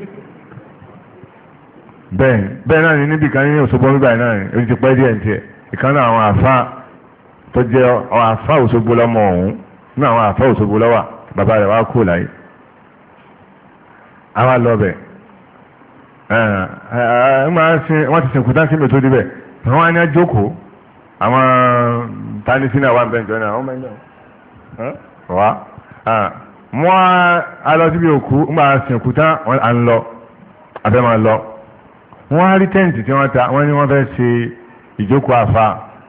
bẹ́ẹ̀ náà ní níbi kan ní Òṣogbo nígbà náà ní orí ti pẹ́ díẹ̀ ní tiẹ̀ ìkan náà àwọn àfáà tó jẹ́ àfáà Òṣogbo lọ́mọ ọ̀hún ní àwọn àfáà Òṣogbo lọ́wà bàbá rẹ̀ wá kú láyé àwa lọ bẹ̀ wọ́n ti sìnkú tán sí mi tó débẹ̀ wọ́n á ní àjókòó àwọn tanisínà wà bẹ́ẹ̀ jọ náà wọ́n mẹ́jọ wá wọ́n á lọ síbi òkú ń bá sìnkú tán à ń lọ àfẹ́ máa lọ wọ́n á rí tẹ́ǹtì tí wọ́n ta wọ́n ní wọ́n fẹ́ ṣe ìjókòó àfa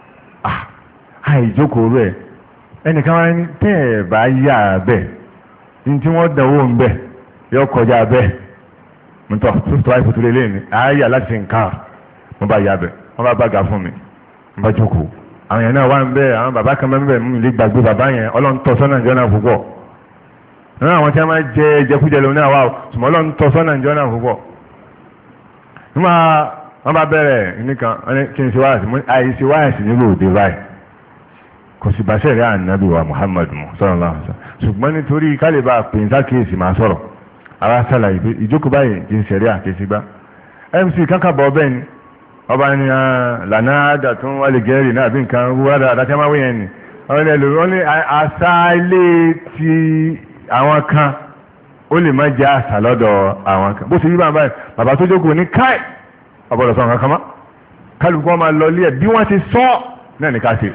ìjókòó rẹ̀ ẹnìkan wá ní tẹ́ ẹ̀ bá yà bẹ́ẹ̀ ní tí wọ́n dánwò ń bẹ̀ yọ kọjá bẹ́ẹ̀ mọ́tò tó wáyé fòtò lélẹ́yìn ni àáyà láti nǹkan mo bá yà bẹ́ẹ̀ wọ́n bá bàgà fún mi mo bá jókòó àwọn yẹn náà wà ń bẹ́ẹ̀ àwọn bàbá kan bẹ́ẹ̀ mú ilé gbàgbé bàbá yẹn ọlọ́ntọ́ sọ́nà ìjọ náà púpọ̀ nínú àwọn tí wọ́n máa jẹ jẹkújẹ lónìí àwa ṣùgbọ́n ọlọ́ntọ́ sọ́nà ìjọ náà púpọ̀ nígbà wọ́n bá bẹ̀rẹ̀ nìkan kí n ṣe wáyàsí àìsí wáyàsí nílò òde báyìí kò sì bá ṣẹ̀rí ànábì wa Muhammad mu sallallahu alaihi wasallam ṣùgbọ́n nítorí kálíbà pè ń sákèésì máa sọ̀rọ̀ ara ṣàlàyé pé ìjókòó báyìí kì í ṣẹ̀rí àkèésí gbá mc kankanbọ̀ ọbẹ̀ ni ọba ni lànà àdà tó ń wálé gẹ́rì náà bí nǹkan wúwádà àdájámáwé yẹn ni wọ́n ní àṣà ilé ti àwọn kan ó lè má jẹ́ àṣà lọ́dọ̀ àwọn kan bó ṣe yí bàbá tó jókòó ní káì ọ̀bọ̀dọ̀ sọ nǹkan kan mọ́ kálukú wọn máa lọ ilé ẹ̀ bí wọ́n ti sọ náà ní ká ṣe.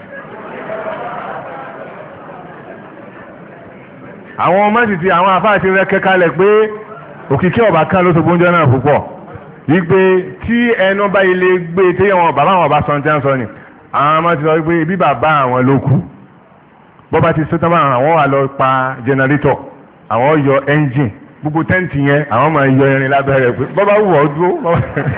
àwọn ọmọ sì ti àwọn afáà ti rẹ kẹkalẹ̀ pé òkìkí ọba kan ló so gbóúnjẹ náà púpọ̀ wípé tí ẹnu bá ilé gbé tí wọn bàbá àwọn ọba sọ ní tí wọn sọ ni àwọn ọmọ ti sọ wípé bí bàbá àwọn ló kú bọ́ bá ti sọ́tọ́ bá àwọn wà lọ pa jẹnẹrétọ̀ àwọn yọ ẹ́ńjìn gbogbo tẹ́ǹtì yẹn àwọn máa yọ irin lábẹ́rẹ́ pé bọ́ bá wù ọ́ dúró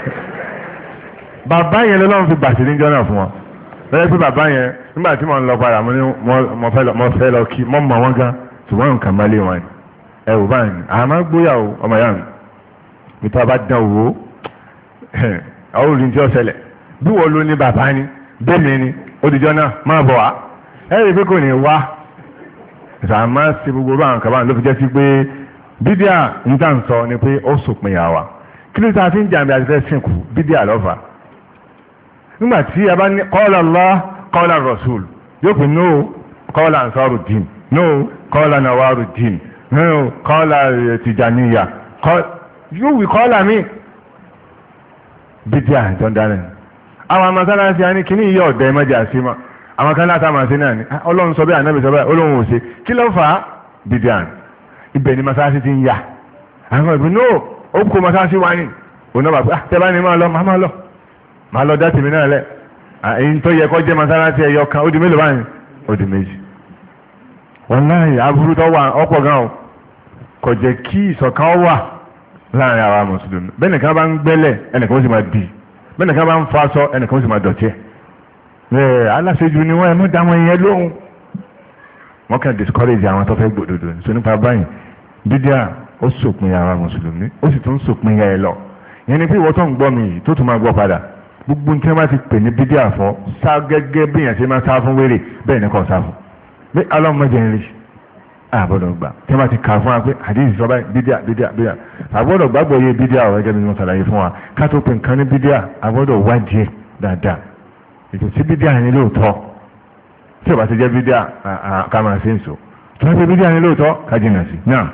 bàbá yẹn lọ́wọ́ fi gbàṣẹ́ níjọ́ náà fún wọn lọ́wọ́ pé bàbá yẹn nígbà tí mo ń lọ padà mo fẹ́ lọ kí mọ́ mọ́ wọn gan ṣùgbọ́n nǹkan má lé wọn ẹ ò bá ní àmọ́ gbóyàwó ọmọ yàrá mi tó a bá dán owó àwọn olùdí tí ó ṣẹlẹ̀ bí wọ́n ló ní bàbá ni bẹ́ẹ̀ mi ni odìjọ́ náà máa bọ̀ wá ẹ rí i pé kò ní wá ìsàmá sí gbogbo orú àwọn kàbáyé ló fi jẹ́ sí pé bídíà níta ń sọ ni pé ó sòpin yà wá kí ló ta fi ń jàǹbí àti fẹ́ sìnkú bídíà lọ́fà nígbà tí a bá ní qala Allah qala Rasul yóò pè no qala Ansaruddin no qala Nawaruddin no qala Tijaniya yóò wí qala mi bídíà tó ń dáná àwọn amásálásí a ní kíní iye ọ̀dẹ́ mẹ́jà sí ma àwọn kan láta máa ṣe náà ni ọlọ́run sọ bẹ́ẹ̀ ànábì sọ bẹ́ẹ̀ olóhùn òṣè kí ló fà á bídíà ibẹ̀ ni masálásí ti ń yà àwọn ìbí no ó kó masálásí wá ní òun náà bá tẹ́ bá ní máa lọ dá tèmi náà lẹ̀ èyí tó yẹ kó jẹ́ masálásí ẹ̀yọ kan ó di mélòó báyìí ó di méjì wàláhì aburú tó wà ọ̀pọ̀ gan o kò jẹ́ kí ìṣọ̀kan wà láàrin àwa mùsùlùmí bẹ́ẹ̀ nìkan bá ń gbẹ́lẹ̀ ẹnìkan ó sì máa dì bẹ́ẹ̀ nìkan bá ń fa aṣọ ẹnìkan ó sì máa dọ̀tí ẹ̀ aláṣejù ni wọ́n ẹ̀ mọ́ dá wọn yẹn lóhùn wọ́n kàn discourage àwọn tó fẹ́ gbòdodo so nípa báyìí bídíà ó sòpin àwa mùsùlùmí ó sì tún sòpin yẹn lọ yẹn ni pé ìwọ tó ń gbọ́ mi yìí tó tún máa gbọ́ padà gbogbo ní tí wọ́n bá ti pè ní bídíà fọ́ sá gẹ́gẹ́ bí yẹn ṣe máa sá fún wéré bẹ́ẹ̀ ni kò sá fún bí alọ́mọdé ń rí àbọ̀dọ̀ gbà tí wọ́n bá ti kà fún wa pé àdéhìí sọ báyìí bídíà àbọ̀dọ̀ gbàgbọ́ yé bídíà ọ̀rọ̀ gẹ́gẹ́ bí wọ́n ṣàlàyé fún wa ká tó pè nǹkan ní bídíà àbọ̀dọ̀ wádìí ẹ̀ dáadáa ètò tí bídíà ní lóòótọ́ tí ò bá ti jẹ́ bídíà ká máa ṣe ń sọ tí wọ́n ti bídíà ní lóòótọ́ ká jìnnà sí náà.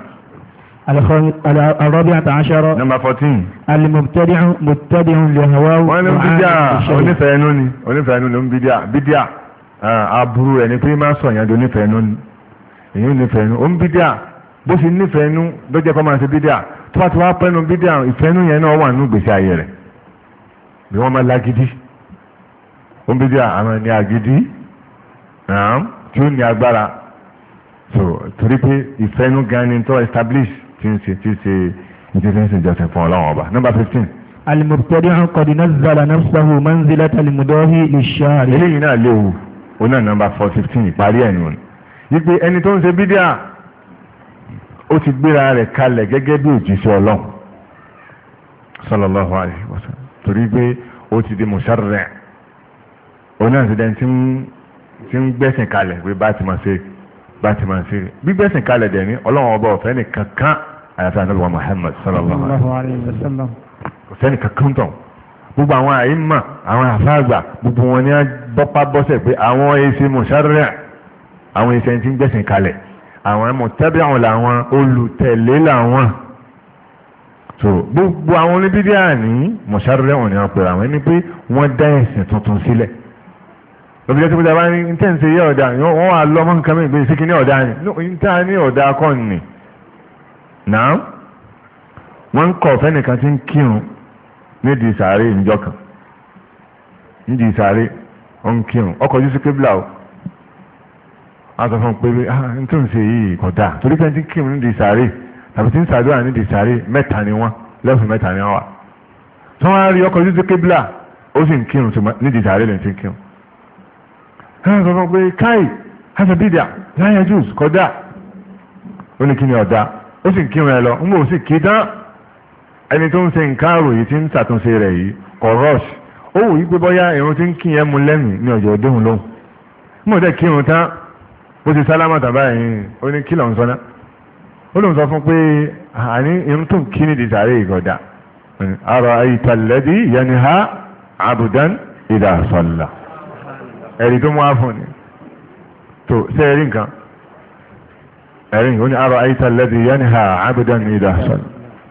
الرابعة عشرة نمبر 14 المبتدع مبتدع لهواه wọ́n ní bídíà onífẹ̀ẹ́nú ló ń bídíà aburú rẹ̀ ni pé máa sọ ìyàdó onífẹ̀ẹ́nú ni èyí onífẹ̀ẹ́nú ó ń bídíà bó ṣe nífẹ̀ẹ́nú lọ́jọ́ kọ́ máa ṣe bídíà tó bá ti wá pẹ́nu bídíà ìfẹ́nú yẹn náà wà nínú gbèsè ayé rẹ̀ bí wọ́n máa lágídí ó ń bídíà àwọn ní agídí tí ó ní agbára so torí pé ìfẹ́nú gan ni tó establish tí ń ṣe ìjọsìn fún ọlọ́run ọba. Number 15. المبتدع قد نزل نفسه منزلة المضاهي للشارع. eléyìí náà léwu ó náà number 415 ìparí ẹ̀ nù. wípé ẹni tó ń ṣe bídíà ó ti gbéra rẹ̀ kalẹ̀ gẹ́gẹ́ bí òjíṣẹ́ ọlọ́run sallallahu alaihi wasallam torí pé ó ti di musharri' ó náà ti dẹ́n tí ń gbẹ́sìn kalẹ̀ pé bá ti máa ṣe gbígbẹ́sìn kalẹ̀ dẹ̀ ní ọlọ́run ọba ọ̀fẹ́ nìkan kan àyàfi ànábì wa Muhammad sallallahu alaihi wasallam kò sẹ́ni kankan tán gbogbo àwọn àyímà àwọn àfáàgbà gbogbo wọn ní bọ́pá bọ́sẹ̀ pé àwọn èsì musharri' àwọn èsì ẹni tí ń gbẹ́sìn kalẹ̀ àwọn muttabi'un làwọn olùtẹ̀lé làwọn so gbogbo àwọn oníbídíà ní musharri'un ni wọ́n pè àwọn ẹni pé wọ́n dá ẹ̀sìn tuntun sílẹ̀ lọ́bi jẹ́ tí mo dábàá ní intense yẹ ọ̀dà wọ́n wà lọ́mọ nǹkan mi ìgbésí kí ní ọ̀dà ni níta ní ọ̀dà kọ́ ni náà wọ́n ń kọ̀ fẹ́nìkan tí ń kírun nídìí sàárè ìjọ kan nídìí sàárè ó ń kírun ọkọ̀ ojú sí kébìlà o a sọ fún un pé n tó ń ṣe yìí kódà torí pé n ti ń kírun nídìí sàárè tàbí tí ń ṣàdúrà nídìí sàárè mẹ́ta ni wọ́n lẹ́fù mẹ́ta ni wọ́n wà tí wọ́n á rí ọkọ̀ ojú sí kébìlà ó sì ń kírun nídìí sàárè lè ti ń kírun káyọ̀ sọ fún un pé káì hasa bídà láyé jùs kódà ó ní kí ni ọ̀dà ó sì ń kírun ẹ lọ ń bò ó sì kí tán ẹni tó ń ṣe nǹkan àròyìn tí ń ṣàtúnṣe rẹ̀ yìí kọ̀ rush ó wù yí pé bọ́yá irun tí ń kí yẹn mu lẹ́mìí ní ọjọ́ òdéhùn lóhùn mo dẹ̀ kírun tán bó ti sálámà tàbá yìí ó ní kí lòun sọ ná ó lòun sọ fún pé àní irun tó ń kí ní ìdìsàrè ìgọ̀dà ara ìtàlẹ́dì yanha abudan idha salla ẹ̀rí tó mú wá fún ni tó ṣe ẹ̀rí nǹkan ẹ̀rí nǹkan ó ní ara ìtàlẹ́dì yanha abudan idha salla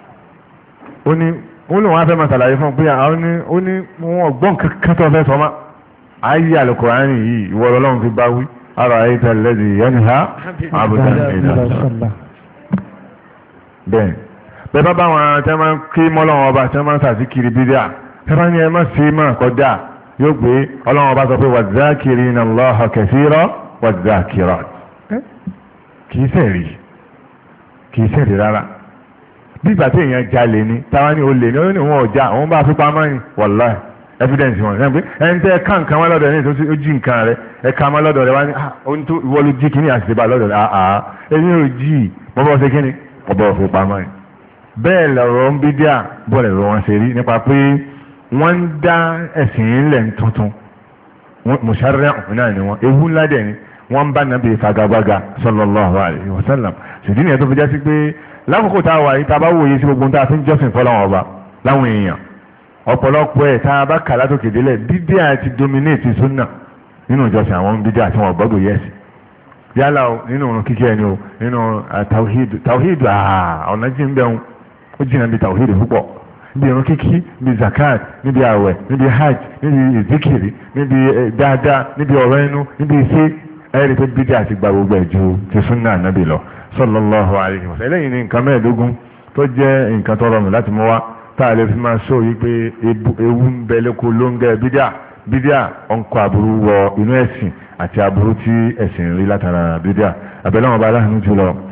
ó ní lòun wá fẹ́ máa ṣàlàyé fún pé ó ní wọn gbọ́n kankan tó fẹ́ sọ ma ayé Al-Qur'ani yìí ìwọ Ọlọ́run fi bá wí ara ayéta lẹ́dí yanha abudan ìdá bẹ́ẹ̀ bẹ́ẹ̀ bá bá wọn tẹ́ máa ń kí mọ́lọ́wọ́n ọba tẹ́ máa ń sàtìkiri bídíà tẹ́ bá ní ẹ má ṣe máa kọjá yóò gbé Ọlọ́run ọba sọ pé wadh-dhākirīna Allāha kathīran wadh-dhākirāt kìí sẹ̀rí rárá bí ìgbà tí èèyàn jalè ni táwa ní olè ní ó ní wọn ọjà àwọn bá fi pamọ́ ní wàláì evidence wọn ṣe pé ẹni tẹ́ ká nǹkan wọn lọ́dọ̀ rẹ̀ ní ó jí nǹkan rẹ̀ ẹ̀ka wọn lọ́dọ̀ rẹ̀ wá ní ohun tó ìwọ ló jí kíní àṣìṣebà lọ́dọ̀ rẹ̀ èmi ò jí mo bọ́ ṣe kíní mo bọ́ fi pamọ́ ní. bẹ́ẹ̀ lọ̀rọ̀ ń bí díà bọ́ọ̀lù ẹ̀rọ wọn ṣe rí nípa pé wọ́n ń dá ẹ̀sìn ilẹ̀ tuntun musharri'un náà ni wọ́n ewu ńlá dẹ̀ ni wọ́n bá nàbí fagagbága sallallahu alaihi wasallam ṣèdí nìyẹn tó fi já sí pé lákòókò tá a wà yìí tá a bá wòye sí gbogbo tá a fi ń jọ́sìn fọlọ́wọn ọba láwọn èèyàn ọ̀pọ̀lọpọ̀ ẹ̀ tá a bá kà látòkè délẹ̀ bídíà ti dominate sunna nínú ìjọsìn àwọn bídíà tí wọ́n gbọ́dọ̀ yẹ́sì yálà o nínú òrùn kíkẹ́ ẹni o nínú tawhid ọ̀nà jí ń bẹ̀rù ó jìnnà bí tawhid púpọ̀ níbi ìrun kíkí níbi zakat níbi àwẹ̀ níbi hajj níbi ìzíkìrì níbi dáadáa níbi ọ̀rọ̀ ẹnu níbi iṣẹ́ ẹ̀rí pé bídíà ti gba gbogbo ẹ̀ ju ti sunna nàbì lọ sallallahu alaihi wasallam eléyìí ni nǹkan mẹ́ẹ̀ẹ́dógún tó jẹ́ nǹkan tó rọrùn láti mú wá tá a lè fi máa sọ yìí pé ewu ń bẹ lẹ́kọ̀ọ́ ló ń gẹ bídíà ọ̀nkọ́ aburú wọ inú ẹ̀sìn àti aburú tí ẹ̀sìn rí látara bídíà àbẹ̀lẹ́ wọn bá aláhùn jùlọ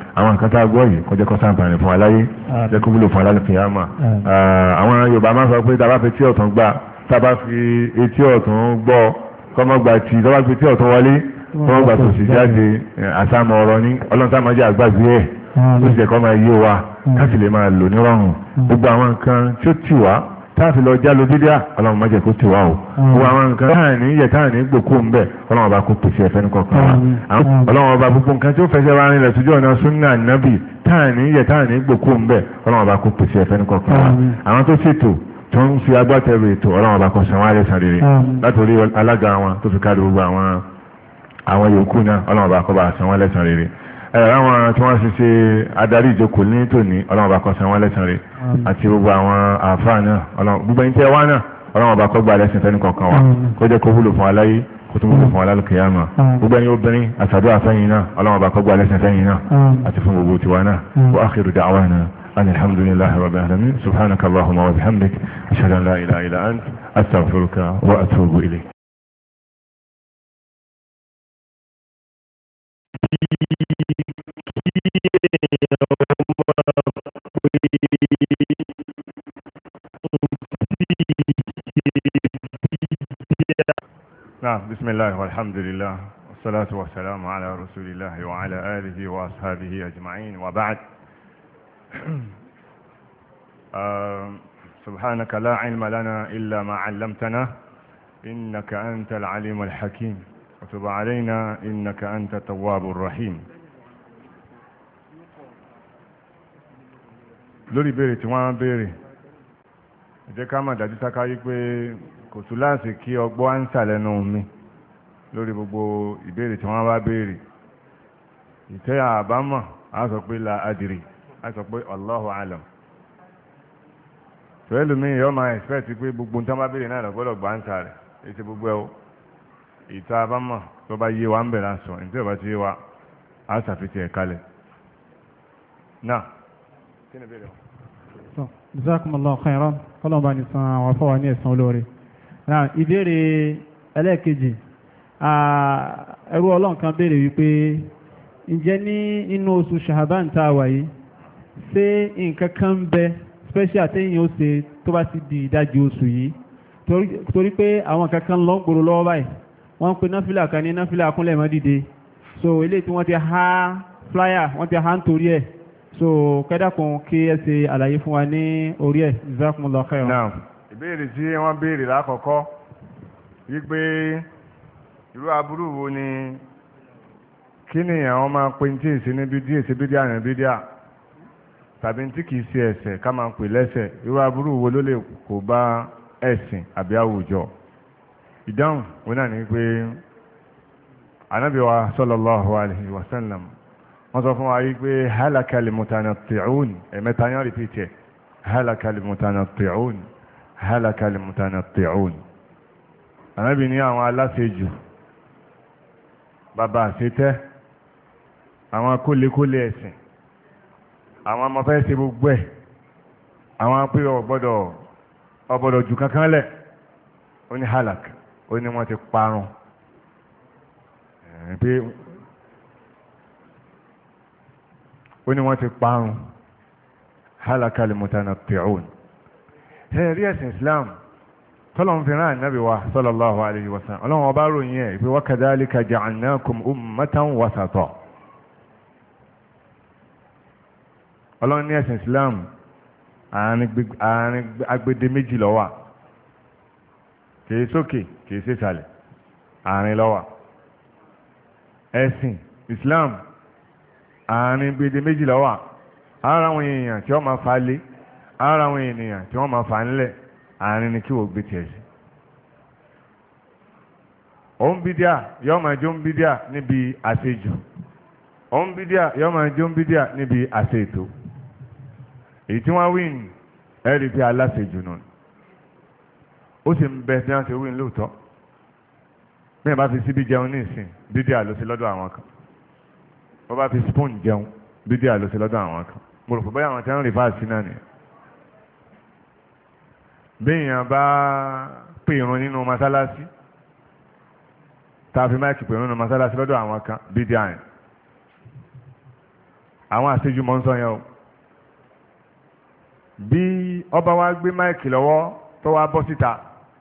àwọn nǹkan tá a gbọ́ yìí kó jẹ́ kó ṣàǹfààní fún aláyé jẹ́ kó wúlò fún alálùkìyámà. àwọn Yorùbá máa ń sọ pé tá a bá fi etí ọ̀tún gbà tá a bá fi etí ọ̀tún gbọ́ kọ́mọ́gbà tí tá a bá fi etí ọ̀tún wọlé kọ́mọ́gbà tó sì jáde àsámọ̀ ọ̀rọ̀ ní ọlọ́run tá a máa jẹ́ àgbàgbé ẹ̀ ó sì jẹ́ kó máa yé wa ká sì lè máa lò nírọ̀rùn gbogbo àwọn nǹkan tí ó tì wá táàfin lọ jálò dídá ọlọ́run má jẹ́ kó ti wá o gbogbo àwọn nǹkan táàní gbòkó ń bẹ̀ ọlọ́run ọba kó pèsè ẹ̀fẹ́ ní kọ̀ọ̀kan wa ọlọ́run ọba gbogbo nǹkan tí ó fẹsẹ̀ wá nílẹ̀ sójú ọ̀nà súnà nábì táàní gbòkó ń bẹ̀ ọlọ́run ọba kó pèsè ẹ̀fẹ́ ní kọ̀ọ̀kan wa àwọn tó ṣètò tó ń fi agbátẹrù ètò ọlọ́run ọba kó san wá lẹ́san rere látòrí alága wọn tó fi káàdì gbogbo àwọn yòókù náà ọlọ́run ọba kó bá san wá lẹ́san rere àwọn tí wọ́n ṣe adarí ìjókòó ní tòní ọlọ́run ọba kó san wọ́n lẹ́san rẹ̀ àti gbogbo àwọn àáfàá náà gbogbo ẹni tẹ́ wá náà ọlọ́run ọba kó gba lẹ́sìn fẹ́ni kọ̀ọ̀kan wa kó jẹ́ kó wúlò fún aláyé kó tún wúlò fún alálùkìyámà gbogbo ẹni obìnrin àṣàdúrà fẹ́yìn náà ọlọ́run ọba kó gba lẹ́sìn fẹ́yìn náà àti fún gbogbo tiwa náà wa akhiru da'wana alhamdulillahi rabbil alamin subhanaka allahumma wa bihamdik ashhadu an la ilaha illa ant astaghfiruka wa atubu ilayk. بسم الله والحمد لله والصلاة والسلام على رسول الله وعلى آله وأصحابه أجمعين وبعد سبحانك لا علم لنا إلا ما علمتنا إنك أنت العليم الحكيم وتب علينا إنك أنت التواب الرحيم lórí ìbéèrè tí wọ́n béèrè jẹ́ ká má dájú sáká yí pé kò tún láti kí ọgbọ́ ánsà lẹ́nu mi lórí gbogbo ìbéèrè tí wọ́n bá béèrè ìtẹ́ àbámọ̀ a sọ pé la adìrì a sọ pé Allahu alam pẹ̀lú mi yọ máa expect pé gbogbo nǹkan bá béèrè náà lọ́gbọ́dọ̀ gba ánsà rẹ̀ ètò gbogbo ẹ̀ ìta àbámọ̀ tó bá yé wa ń bẹ̀rẹ̀ àṣọ ìtí ọba ti yé wa a ṣàfihàn ẹ̀ kalẹ̀ náà kí ni béèrè wọn. Jazakumullahu khairan kọ́lọ̀ bá ní san àwọn afọ́wà ní ẹ̀san olóore. Ìbéèrè ẹlẹ́ẹ̀kejì ẹrú ọlọ́run kan béèrè wípé ǹjẹ́ ní inú oṣù Ṣàbáàn tá a wà yìí ṣé nǹkan kan ń bẹ special téèyàn ó ṣe tó bá ti di ìdajì oṣù yìí torí pé àwọn kankan lọ ń gbòòrò lọ́wọ́ báyìí wọ́n ń pe náfìlà kan ní náfìlà akúnlẹ̀ mọ́ dìde so eléyìí tí wọ́n ti há flyer wọ́n ti há ń torí ẹ̀ so kẹ́dàkùn kí ẹ ṣe àlàyé fún wa ní orí ẹ̀ Jazakumullahu khairan. Now ìbéèrè tí wọ́n béèrè lákọ̀ọ́kọ́ wípé irú aburú wo ni kí ni àwọn máa pe tí èsì ní bídíà èsì bídíà ní bídíà tàbí tí kìí ṣe ẹ̀ṣẹ̀ ká máa pè lẹ́ṣẹ̀ irú aburú wo ló lè kó bá ẹ̀sìn àbí àwùjọ. Ìdáhùn wọn náà ni pé Ànábì wa sallallahu alaihi wa sallam wọ́n sọ fún wa yí pé halakal mutanatti'un ẹ̀mẹ́ta yán rìpítẹ̀ halakal mutanatti'un halakal mutanatti'un. Ànábì ní àwọn aláṣejù bàbá àṣetẹ́ àwọn kólekóle ẹ̀sìn àwọn ọmọ fẹ́ ṣe gbogbo ẹ̀ àwọn pé ọgbọ́dọ̀ jù kankan lẹ̀ ó ní halak ó ní wọ́n ti parun pé ó ní wọ́n ti parun halakal mutanatti'un. rí ẹ̀sìn Islam tọ́lọ́n fi rán ànábì wa sallallahu alayhi wa sallam ọlọ́run ọba ròyìn ẹ̀ pé wa kadhalika ja'alnakum ummatan wasata. ọlọ́run ní ẹ̀sìn Islam àárín agbede méjì ló wà kìí sókè kìí sísàlẹ̀ àárín ló wà. ẹ̀sìn Islam àárín agbede méjì ló wà. ara àwọn èèyàn tí wọ́n máa fa lé ara àwọn ènìyàn tí wọ́n máa fa ńlẹ̀ àárín ni kí wọ́n gbé tiẹ̀ sí. òun bídíà yóò máa jó ń bídíà níbi àṣejù òun bídíà yóò máa jó ń bídíà níbi àṣètò. èyí tí wọ́n wíìn ẹ̀rí pé aláṣejù nù ó sì ń bẹ tí wọ́n ṣe wíìn lóòótọ́ bí wọ́n bá fi síbí jẹun ní ìsìn bídíà ló sí lọ́dọ̀ àwọn kan wọ́n bá fi spoon jẹun bídíà ló sí lọ́dọ̀ àwọn kan mo rò pé báyà àwọn tí wọ́n rí fáàsì náà nìyẹn. béèyàn bá pè irun nínú mọ́sálásí tá a fi máìkì pè irun nínú mọ́sálásí lọ́dọ̀ àwọn kan bídíà yẹn àwọn àṣejù mọ́ ń sọ yẹn o bí ọba wa gbé máìkì lọ́wọ́ tó wá bọ́ síta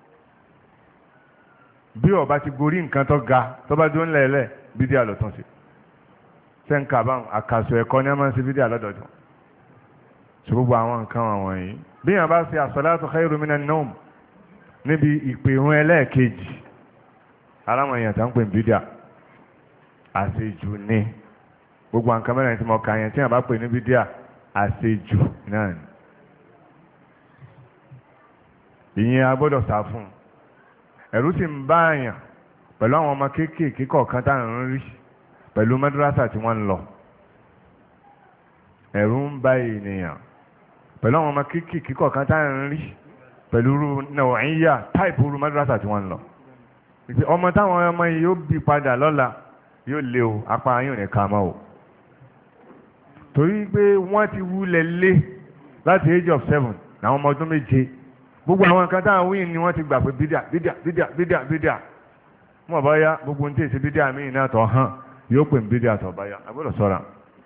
bí ọba ti gorí nǹkan tó ga tó bá dún lẹ́lẹ̀ bídíà ló tún sí sẹ́ńkà bá àkàsọ̀ ẹ̀kọ́ ní a máa ń ṣe bídíà lọ́dọọdún ṣe gbogbo àwọn nǹkan àwọn yìí bí yàn bá ṣe as-salatu khairu minan nawm níbi ìpèrún ẹlẹ́ẹ̀kejì aláwọn èèyàn tó ń pè bídíà àṣejù ní gbogbo nǹkan mẹ́rin tí mo kà yẹn tí yàn bá pè ní bídíà àṣejù náà ni ìyẹn a gbọ́dọ̀ sá fún ẹ̀rù sì ń bá àyàn pẹ̀lú àwọn ọmọ kéékèèké kọ̀ọ̀kan táwọn ń rí pẹ̀lú mẹ́dúrásà tí wọ́n ń lọ ẹ̀rù ń bá ènìyàn pẹ̀lú àwọn ọmọ kéékèèké kọ̀ọ̀kan táwọn ń rí pẹ̀lú nàwọ̀nyíyà táìpù rú mẹ́dúrásà tí wọ́n ń lọ ọmọ táwọn ọmọ yìí yóò bí padà lọ́la yóò lé o apá yóò ní ká mọ́ o torí pé wọ́n ti wúlẹ̀ lé láti age of 7 làwọn ọmọ ọdún méje gbogbo àwọn nǹkan táwọn wíìn ni wọ́n ti gbà pé bídíà wọ́n bá yá gbogbo ní tèsí bídíà míì náà tọ̀ hàn yóò pè ní bídíà tọ̀ bá yá agbọ́dọ̀ sọ́ra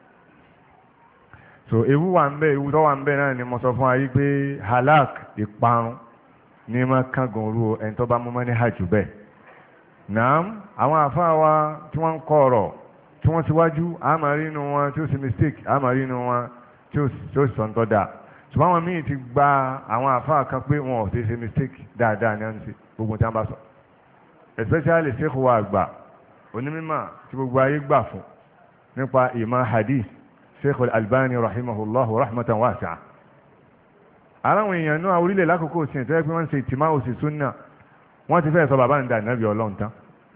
so ewu wà ń bẹ ewu tó wà ń bẹ náà ni mo sọ fún ayé pé halak ìparun ní ma kángan ru ẹni tó bá mú mọ́ ní hajj bẹ́ẹ̀ naam àwọn àfáà wa tí wọ́n ń kọ́ ọ̀rọ̀ tí wọ́n síwájú àmàrí inú wọn tí ó sì mistake àmàrí inú wọn tí ó sọ ń tọ́ da ṣùgbọ́n àwọn míì ti gba àwọn àfáà kan pé wọn ò ti ṣe mistake dáadáa ní àǹsí gbogbo tí wọ́n bá sọ especially sheikh wa àgbà onímọ̀ tí gbogbo ayé gbà fún nípa ìmọ̀ hadith sheikh al-albani rahimahullahu rahmatan wasi'a aláwọn èèyàn náà orílẹ̀ lákòókò sí ẹ̀ tó yẹ pé wọ́n ń ṣe ìtìmá òsì súnà wọ́n ti fẹ́ sọ bàbá ń da ìnábì ọlọ́run tán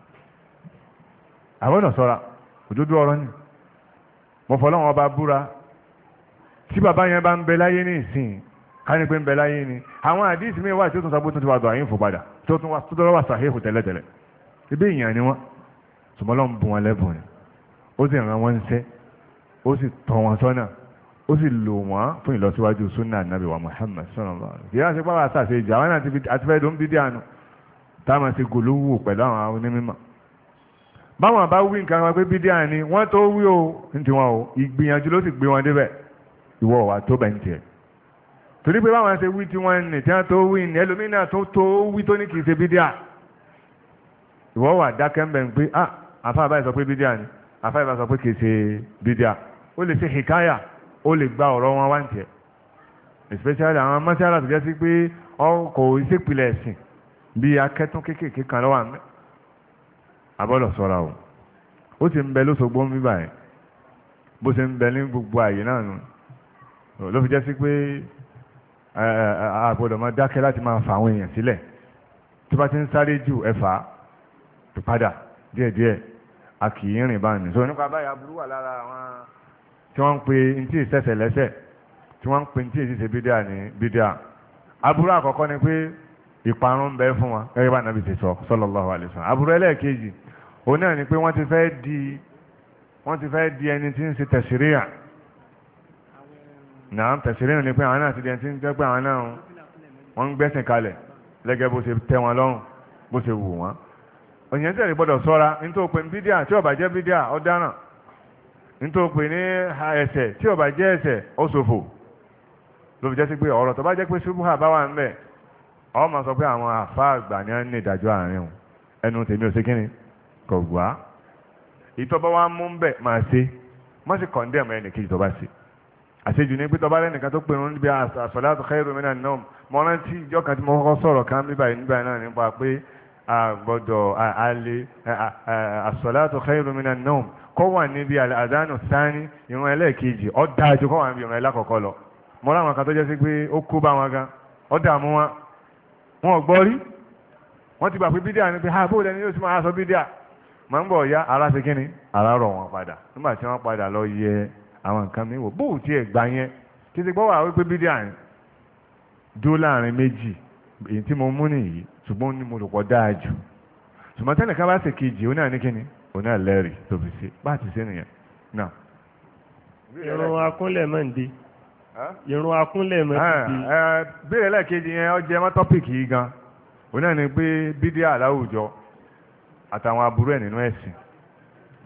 àwọn ọ̀nà sọ́ra òdodo ọ̀rọ̀ ni mo fọlọ́wọn ọba búra tí bàbá yẹn bá ń bẹ láyé ní ìsìn ká ní pé ń bẹ láyé ni àwọn àdíìsì mi wà tí ó tún sọ pé tó ti wà dọ̀ àyín fò padà tó tún wà sàhéhù tẹ́lẹ̀tẹ́lẹ̀ ibi ìyàn ni wọ́n ṣùgbọ́n lọ́n bu wọn lẹ́bùn ni ó sì ràn wọ́n ń sẹ́ ó sì tọ́ wọn sọ́nà ó sì lò wọ́n fún ìlọsíwájú súnà nàbì wa Muhammad sallallahu alaihi wasallam kì í ṣe pàwọn àṣàṣe ìjà àwọn àti fẹ́ẹ́ dùn bídí àná táwọn ti gòlówó pẹ̀lú àwọn onímọ̀ báwọn bá wí nǹkan wọn pé bídí àní wọ́n tó wí o ní tiwọn o ìgbìyànjú ló sì gbé wọn débẹ̀ ìwọ wà tó bẹ̀ ń tiẹ̀ torí pé báwọn ṣe wí tí wọ́n ní tí wọ́n tó wí ní ẹlòmínà tó wí tó ní kì í ṣe bídí à ìwọ wà dákẹ́ ń bẹ̀ ń pé ah àfáà báyìí sọ pé bídí àní àfáà báyìí sọ pé kì í ṣe bídí à ó lè ṣe hikaya ó lè gba ọ̀rọ̀ wọn wá ń tiẹ̀ especially àwọn mọ́sálà tó jẹ́ sí pé ọkọ̀ ìṣèpìlẹ̀ ẹ̀sìn bí akẹ́tún kéékèèké kan lọ́wọ́ àmì abọ́dọ̀ sọ́ra o ó ti ń bẹ lóṣogbo ń bíbà yẹn bó ṣe ń bẹ ní gbogbo àyè náà nù ló fi jẹ́ sí pé àgbọ̀dọ̀ máa dákẹ́ láti máa fa àwọn èèyàn sílẹ̀ tó bá ti ń sáré jù ẹ̀fà tó padà díẹ̀díẹ̀ a kì í rìn báyìí so nípa báyìí aburú wà lára àwọn tí wọ́n ń pe ntí ìṣẹ̀ṣẹ̀ lẹ́sẹ̀ tí wọ́n ń pe ntí ìṣẹ̀ṣẹ̀ bídíà ní bídíà aburú àkọ́kọ́ ni pé ìparun ń bẹ fún wa gẹ́gẹ́ bá nàbì ti sọ sallallahu alaihi wasallam aburú ẹlẹ́ẹ̀kejì òun náà ni pé wọ́n ti fẹ́ di ẹni tí ń ṣe tẹ̀síríà náà tẹ̀síríà ni pé àwọn náà ti di ẹni tí ń jẹ́ pé àwọn náà wọ́n ń gbẹ́sìn kalẹ̀ lẹ́gẹ́ bó ṣe tẹ́ wọn lọ́rùn bó ṣe wù wọ́n òyìn tẹ̀lé gbọ́dọ̀ sọ́ra nítorí pé bídíà tí ó bá jẹ́ bídíà ó dáràn nítorí pé ní ẹ̀ṣẹ̀ tí ó bá jẹ́ ẹ̀ṣẹ̀ ó ṣòfò ló fi jẹ́ sí pé ọ̀rọ̀ tó bá jẹ́ pé ṣubúhà bá wà ń bẹ̀ ọ máa sọ pé àwọn àfáà àgbà ni wọ́n ní ìdájọ́ àárín o ẹnu tèmi ò sí kíni kò gbà ìtọ́ba wa mú bẹ̀ máa ṣe má sì kọ̀ndẹ̀mù ẹnì kejì tó bá ṣe àṣejù ní pé tọ́ba lẹ́nìkan tó pèrún níbi as-salatu khairu minan nawm mọ́ rántí ìjọ kan tí mo kọ́kọ́ sọ̀rọ̀ kan nígbà náà nípa pé àgbọ̀dọ̀ àlè as-salatu khairu minan nawm kọ́ wà níbi al-adhanu thani ìrun ẹlẹ́ẹ̀kejì ó dáa jù kọ́ wà níbi ìrun ẹlẹ́kọ̀ọ́kọ́ lọ mọ́ láwọn kan tó jẹ́ sí pé ó kó bá wọn gan ó dààmú wọn ò gbọ́ rí wọ́n ti gbà pé bídíà ni pé ha bó lẹni yóò sì máa sọ bídíà máa ń bọ̀ ya ara ṣe kíni ara rọ̀ wọn padà nígbà tí wọ́n padà lọ yẹ àwọn nǹkan mi wò bóò tí ẹ̀ gbà yẹn kí ti gbọ́ wà wípé bídíà ni dúró láàrin méjì èyí tí mo mú nìyí ṣùgbọ́n ní mo lò pọ̀ dáa jù ṣùgbọ́n tẹ́lẹ̀ ká bá ṣe kejì ó náà ní kíni ó náà lẹ́rìí tó fi ṣe bá ti ṣe nìyẹn náà. irun akúnlẹ̀ máa ń di irun akúnlẹ̀ máa ń di. béèrè lẹ́ẹ̀kejì yẹn ó jẹ mọ́ tọ́pìkì yìí gan ó náà ní pé bídíà láwùjọ àtàwọn aburú ẹ̀ nínú ẹ̀sìn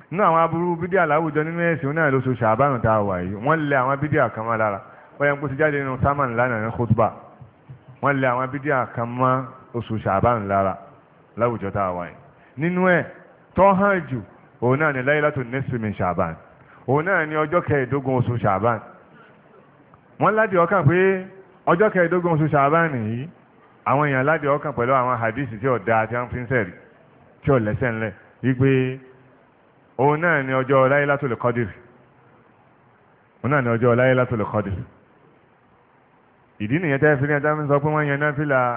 nínú àwọn aburú bídíà láwùjọ nínú ẹ̀sìn náà lóṣù ṣàbánu tá a wà yìí wọ́n lé àwọn bídíà kan mọ́ lára wọ́n yẹn kó ti jáde nínú sámán lánàá ní khutba wọ́n lé àwọn bídíà kan mọ́ oṣù ṣàbánu lára láwùjọ tá a wà yìí nínú ẹ̀ tó hàn jù òun náà ni láyélátò nisfi min ṣàbán òun náà ni ọjọ́ kẹẹ̀ẹ́dógún oṣù ṣàbán wọ́n ládìí ọkàn pé ọjọ́ kẹẹ̀ẹ́dógún oṣù ṣàbán nìyí àwọn èèyàn ládìí ọkàn pẹ̀lú àwọn hadith tí ó dáa tí wọ́n fi ń sẹ̀rí tí ó lẹ́sẹ̀ ńlẹ̀ wípé òun náà ni ọjọ́ Laylatul Qadr òun náà ni ọjọ́ Laylatul Qadr ìdí nìyẹn tẹ́ fi ní ẹja mi sọ pé wọ́n yan náfìlà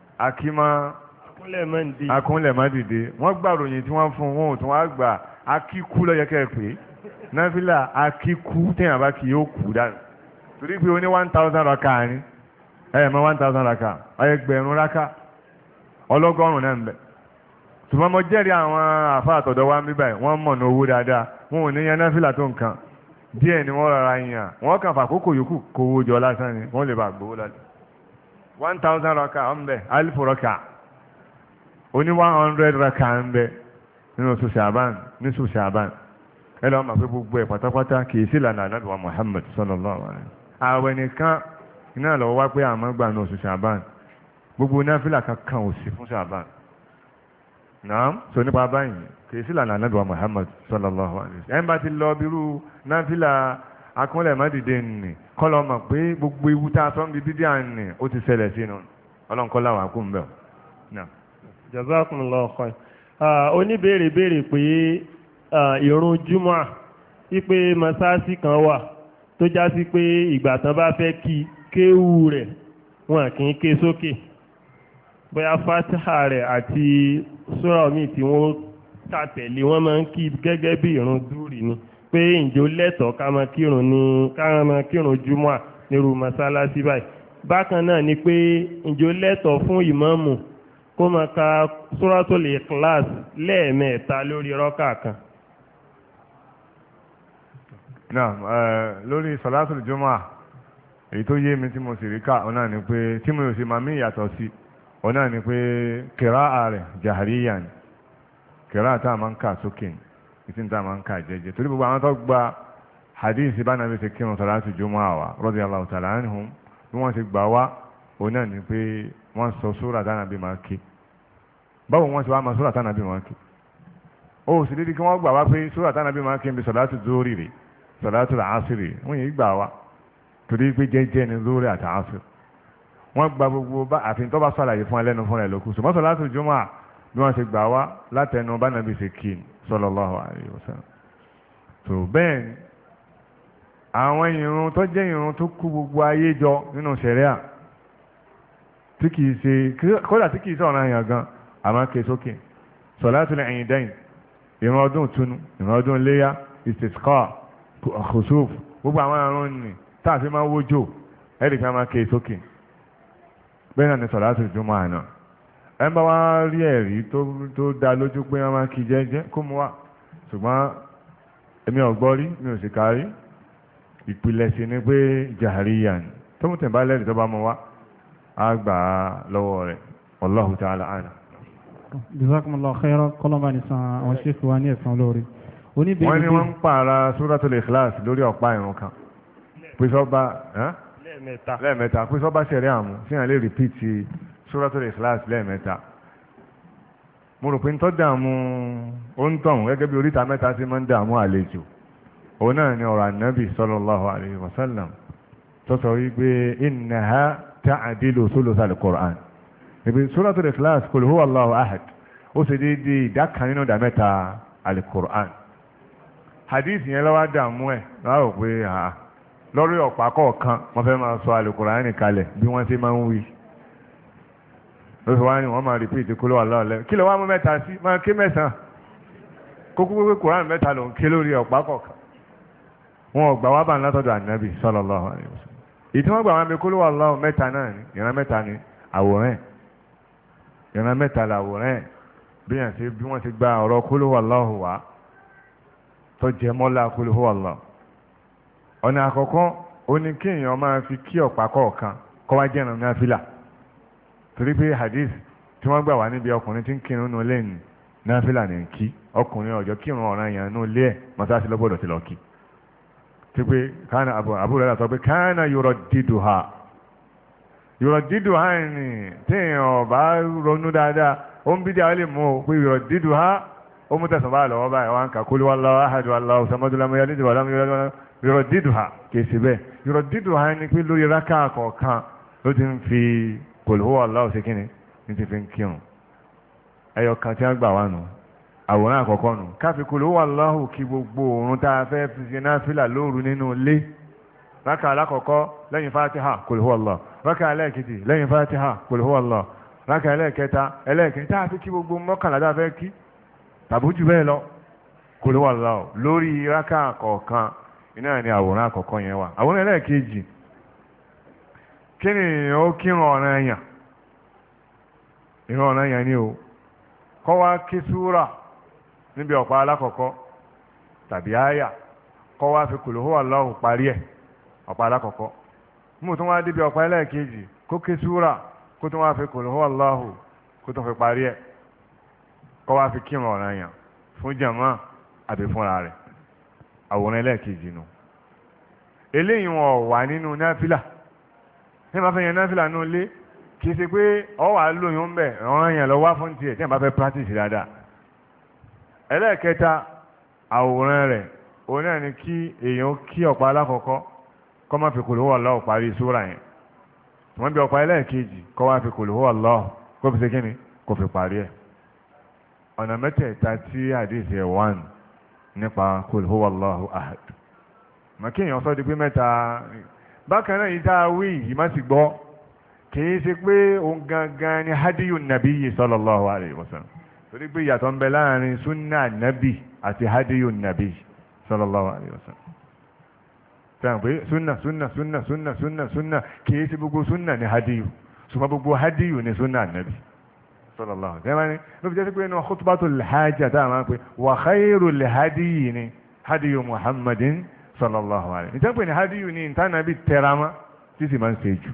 akúnlẹ̀ má dìde wọ́n gbà ròyìn tí wọ́n fún wọn ò tún wá gbà akíkú lọ́yẹ kẹ́ pé náfìlà akíkú téèyàn bá kì yóò kú dànù torí pé o ní 1000 raka ni mọ 1000 raka ẹgbẹ̀rún raka ọlọ́gọ́rùn náà ń bẹ ṣùgbọ́n mo jẹ́rìí àwọn àfa àtọ̀dọ̀ wa ń bí báyìí wọ́n mọ̀ ní owó dáadáa wọn ò ní yan náfìlà tó nǹkan díẹ̀ ni wọ́n rọra yàn wọ́n kàn fàkókò yòókù kówó jọ lásán ni wọ́n lè bá gbowó lálẹ́ 1000 raka ń bẹ 1000 raka oní 100 raka ń bẹ nínú oṣù Ṣàbán ní oṣù Ṣàbán ẹ lọ́wọ́ máa fi gbogbo ẹ̀ pátápátá kì í sí ìlànà Ànábì wa Muhammad sallallahu alaihi wasallam ààwẹ̀ nìkan iná lọ́wọ́ wá pé àmọ́ gbà ní oṣù Ṣàbán gbogbo náfìlà kankan ò sí fún Ṣàbán náà sọ nípa báyìí kì í sí ìlànà Ànábì wa Muhammad sallallahu alaihi wasallam ẹ̀ ń bá ti lọ bírú náfìlà akúnlẹ̀ má dìde nì kọ́lọ́ mọ̀ pé gbogbo ewu tá a sọ ń bí bídíà nì ó ti ṣẹlẹ̀ sínú ọlọ́nkọ́lá wà kú ń bẹ̀ náà. Jazakumullahu khair. Oníbèrè béèrè pé ìrun júmọ́ wípé mọ́sáàsì kan wà tó já sí pé ìgbà tán bá fẹ́ kí kéwú rẹ̀ wọn kì í ké sókè bóyá fatiha rẹ̀ àti sura míì tí wọ́n kà tẹ̀lé wọ́n máa ń kí gẹ́gẹ́ bí ìrun dúrì ni pé ǹjọ́ lẹ́tọ̀ọ́ ká máa kírun júmọ́ nírú mọ́sálásí báyìí bákan náà ni pé ǹjọ́ lẹ́tọ̀ọ́ fún ìmáàmù kó máa ka Suratul Ikhlas lẹ́ẹ̀mẹ́ta lórí rọ́kà kan. náà lórí Salatul Jumu'ah èyí tó yé mi tí mo sì rí ká ọ̀nà ni pé tí mo yóò sì máa mí ìyàtọ̀ sí ọ̀nà ni pé kìráà rẹ̀ jahriyan ni kìráà tá a máa ń kà sókè ní ìtì tá a máa ń kà jẹ́jẹ́ torí gbogbo àwọn tó gba hadith bá nàbí ti kírun Salatul Jumu'ah wa radiyallahu ta'ala anhum bí wọ́n ti gbà wá ọ̀nà ni pé wọ́n sọ sóra tánàbí máa ké báwo wọ́n ti wá máa sóra tánàbí máa ké ó sì dídí kí wọ́n gbà wá pé sóra tánàbí máa ké ń bi sọ̀látù zórí rè sọ̀látù àásìrì wọ́n yìí gbà wá torí pé jẹ́jẹ́ ni zórí àti àásìrì wọ́n gba gbogbo bá àfihàn tó bá sàlàyé fún ẹlẹ́nu fún ẹ lókù ṣùgbọ́n sọ̀látù jùmọ̀ bí wọ́n ti gbà wá látẹnu bá nàbí ṣe kí sallallahu alaihi wasallam tó bẹ́ẹ̀ ni àwọn ìrun tó jẹ́ ìrun tó kú gbogbo ayé jọ nínú ṣẹ̀ríà tí kìí ṣe kódà tí kìí ṣe ọ̀nà àyàn gan àmọ́ ké sókè Salatul Eidain ìran ọdún túnú ìran ọdún léyá istisqa khusuf gbogbo àwọn àrùn nì táàfin máa wójò ẹ̀rì kan máa ké sókè bẹ́ẹ̀ náà ni Salatul Jumu'ah àná ẹ̀ ń bá wá rí ẹ̀rí tó dá lójú pé wọ́n máa kí jẹ́jẹ́ kó mú wá ṣùgbọ́n èmi ọ̀gbọ́ rí mi ò sì kárí ìpìlẹ̀ sí ni pé jahriyan tó mú tẹ̀mbá lẹ́rìí tó bá mú wá àgbà lọ́wọ́ rẹ̀ Wallahu ta'ala a'lam. Jazakumullahu khairan kọ́lọ́mbà ní san àwọn ṣéfù wa ní ẹ̀sán lórí. wọ́n ní wọ́n ń pààrà Suratul Ikhlas lórí ọ̀pá ìrun kan pèsọ́ba lẹ́ẹ̀mẹ́ta pèsọ́ba ṣẹ̀rẹ́ àmú sí àlè rìpíìtì Suratul Ikhlas lẹ́ẹ̀mẹ́ta. mo rò pé ń tọ́ dààmú ó ń tọ̀hún gẹ́gẹ́ bí oríta mẹ́ta sí máa ń dààmú àlejò òun náà ni ọ̀rọ̀ Ànábì sallallahu alaihi wasallam tó sọ wípé innaha ta'dilu thuluthal Qur'an ibi Suratul Ikhlas qul huwa Allahu ahad ó sì déédéé ìdá kan nínú ìdá mẹ́ta al-Qur'an hadith yẹn lọ́wọ́ dààmú ẹ̀ láwọ̀ pé lórí ọ̀pá kọ̀ọ̀kan wọ́n fẹ́ máa sọ al-Qur'an kalẹ̀ bí wọ́n ṣe máa ń wí lóṣù wá ní wọ́n máa repeat qul huwa Allahu ahad kí ló wá mú mẹ́ta sí máa ké mẹ́sàn-án kókó pé Qur'an mẹ́ta ló ń ké lórí ọ̀pá kọ̀ọ̀kan wọn ò gbà wá bá ń látọ̀dọ̀ Ànábì sallallahu alaihi wasallam ìtí wọ́n gbà wọn bí qul huwa Allahu mẹ́ta náà ni ìran mẹ́ta ni àwòrán ìran mẹ́ta làwòrán bí wọ́n ti gba ọ̀rọ̀ qul huwa Allahu wá tó jẹ mọ́lá qul huwa Allahu ọ̀nà àkọ́kọ́ ó ní kí èèyàn máa fi kí ọ̀pá kọ̀ọ̀kan kọ́ wá jẹ́ràn náfìlà torí pé hadith tí wọ́n gbà wá níbi ọkùnrin tí ń kírun nù lẹ́yìn náfìlà ní kí ọkùnrin ọjọ́ kírun ọ̀ranyàn nínú ilé ẹ̀ mọ́sáàsì lọ́gbọ́dọ̀ ti lọ kí tí pé kánà àbúrò rẹ̀ sọ pé kánà yuraddiduha ní téèyàn bá ronú dáadáa ó ń bí díà lè mú o pé yuraddiduha ó mú tẹ̀sán bá lọ́wọ́ báyìí wọn kà qul huwallahu ahad Allahu samad lam yalid wa lam yulad yuraddiduha kèsì bẹ́ẹ̀ yuraddiduha ní pé lórí rákà kọ̀ọ̀kan ló ti ń fi qul huwallahu ṣe kíni ní ti fi ń kírun ẹyọ kan tí wọ́n gbà wá nù àwòrán àkọ́kọ́ nù káfí qul huwallahu kí gbogbo òórùn tá a fẹ́ fi ṣe náfìlà lóru nínú ilé rákà alákọ̀ọ́kọ́ lẹ́yìn fatiha qul huwallahu rákà ẹlẹ́ẹ̀kejì lẹ́yìn fatiha qul huwallahu rákà ẹlẹ́ẹ̀kẹta ẹlẹ́ẹ̀kẹta tá a fi kí gbogbo mọ́kànlá tá a fẹ́ kí tàbí jù bẹ́ẹ̀ lọ qul huwallahu lórí rákà kọ̀ọ̀kan iná ni àwòrán àkọ́kọ́ yẹn wà àwòrán ẹlẹ́ẹ̀kejì kí ni ó kírun ọ̀ranyàn ìran ọ̀ranyàn ni o kọ́ wá kí súrà níbi ọ̀pá alákọ̀ọ́kọ́ tàbí àyà kọ́ wá fi qul huwallahu parí ẹ̀ ọ̀pá alákọ̀ọ́kọ́ mú tún wá débi ọ̀pá ẹlẹ́ẹ̀kejì kó kí súrà kó tún wá fi qul huwallahu kó tún fi parí ẹ̀ kọ́ wá fi kírun ọ̀ranyàn fún jàmá àbí fúnra rẹ̀ àwòrán ẹlẹ́ẹ̀kejì nù eléyìí wọn wà nínú náfìlà ní ma fẹ́ yẹn náfìlà nù lé kì í ṣe pé ọ wà lóyún bẹ̀ ọ̀ranyàn lọ wá fún tiẹ̀ tí wọ́n bá fẹ́ practice dáadáa ẹlẹ́ẹ̀kẹta àwòrán rẹ̀ òun náà ni kí èèyàn kí ọ̀pá alákọ̀ọ́kọ́ kọ́ máa fi qul huwallahu parí súrà yẹn wọ́n bí ọ̀pá ẹlẹ́ẹ̀kejì kọ́ wá fi qul huwallahu kó fi ṣe kíni kó fi parí ẹ̀ ọ̀nà mẹ́tẹ̀ẹ̀ta tí àdéhìí ẹ̀ wà nípa qul huwallahu ahad màkì èèyàn sọ di pé mẹ́ta bákan náà yìí tá a wí yìí má sì gbọ́ kìí ṣe pé òun gangan ni hadiyu nabiyyi sallallahu alayhi wa sallam torí pé ìyàtọ̀ ń bẹ láàrin sunna nabi àti hadiyu nabiyyi sallallahu alayhi wa sallam fẹ́ràn pé sunna kìí ṣe gbogbo sunna ni hadiyu ṣùgbọ́n gbogbo hadiyu ni sunna nabi sallallahu alayhi wa sallam ló fi jẹ́ pé inú khutbatul hajja tá a máa ń pè wa khayrul hadiyi ni hadiyu muhammadin sallallahu alayhi wa sallam ìtẹ́pẹ́ ni hadiyu ni ìtànàbí tẹ̀ramá tí sì máa ń ṣe jù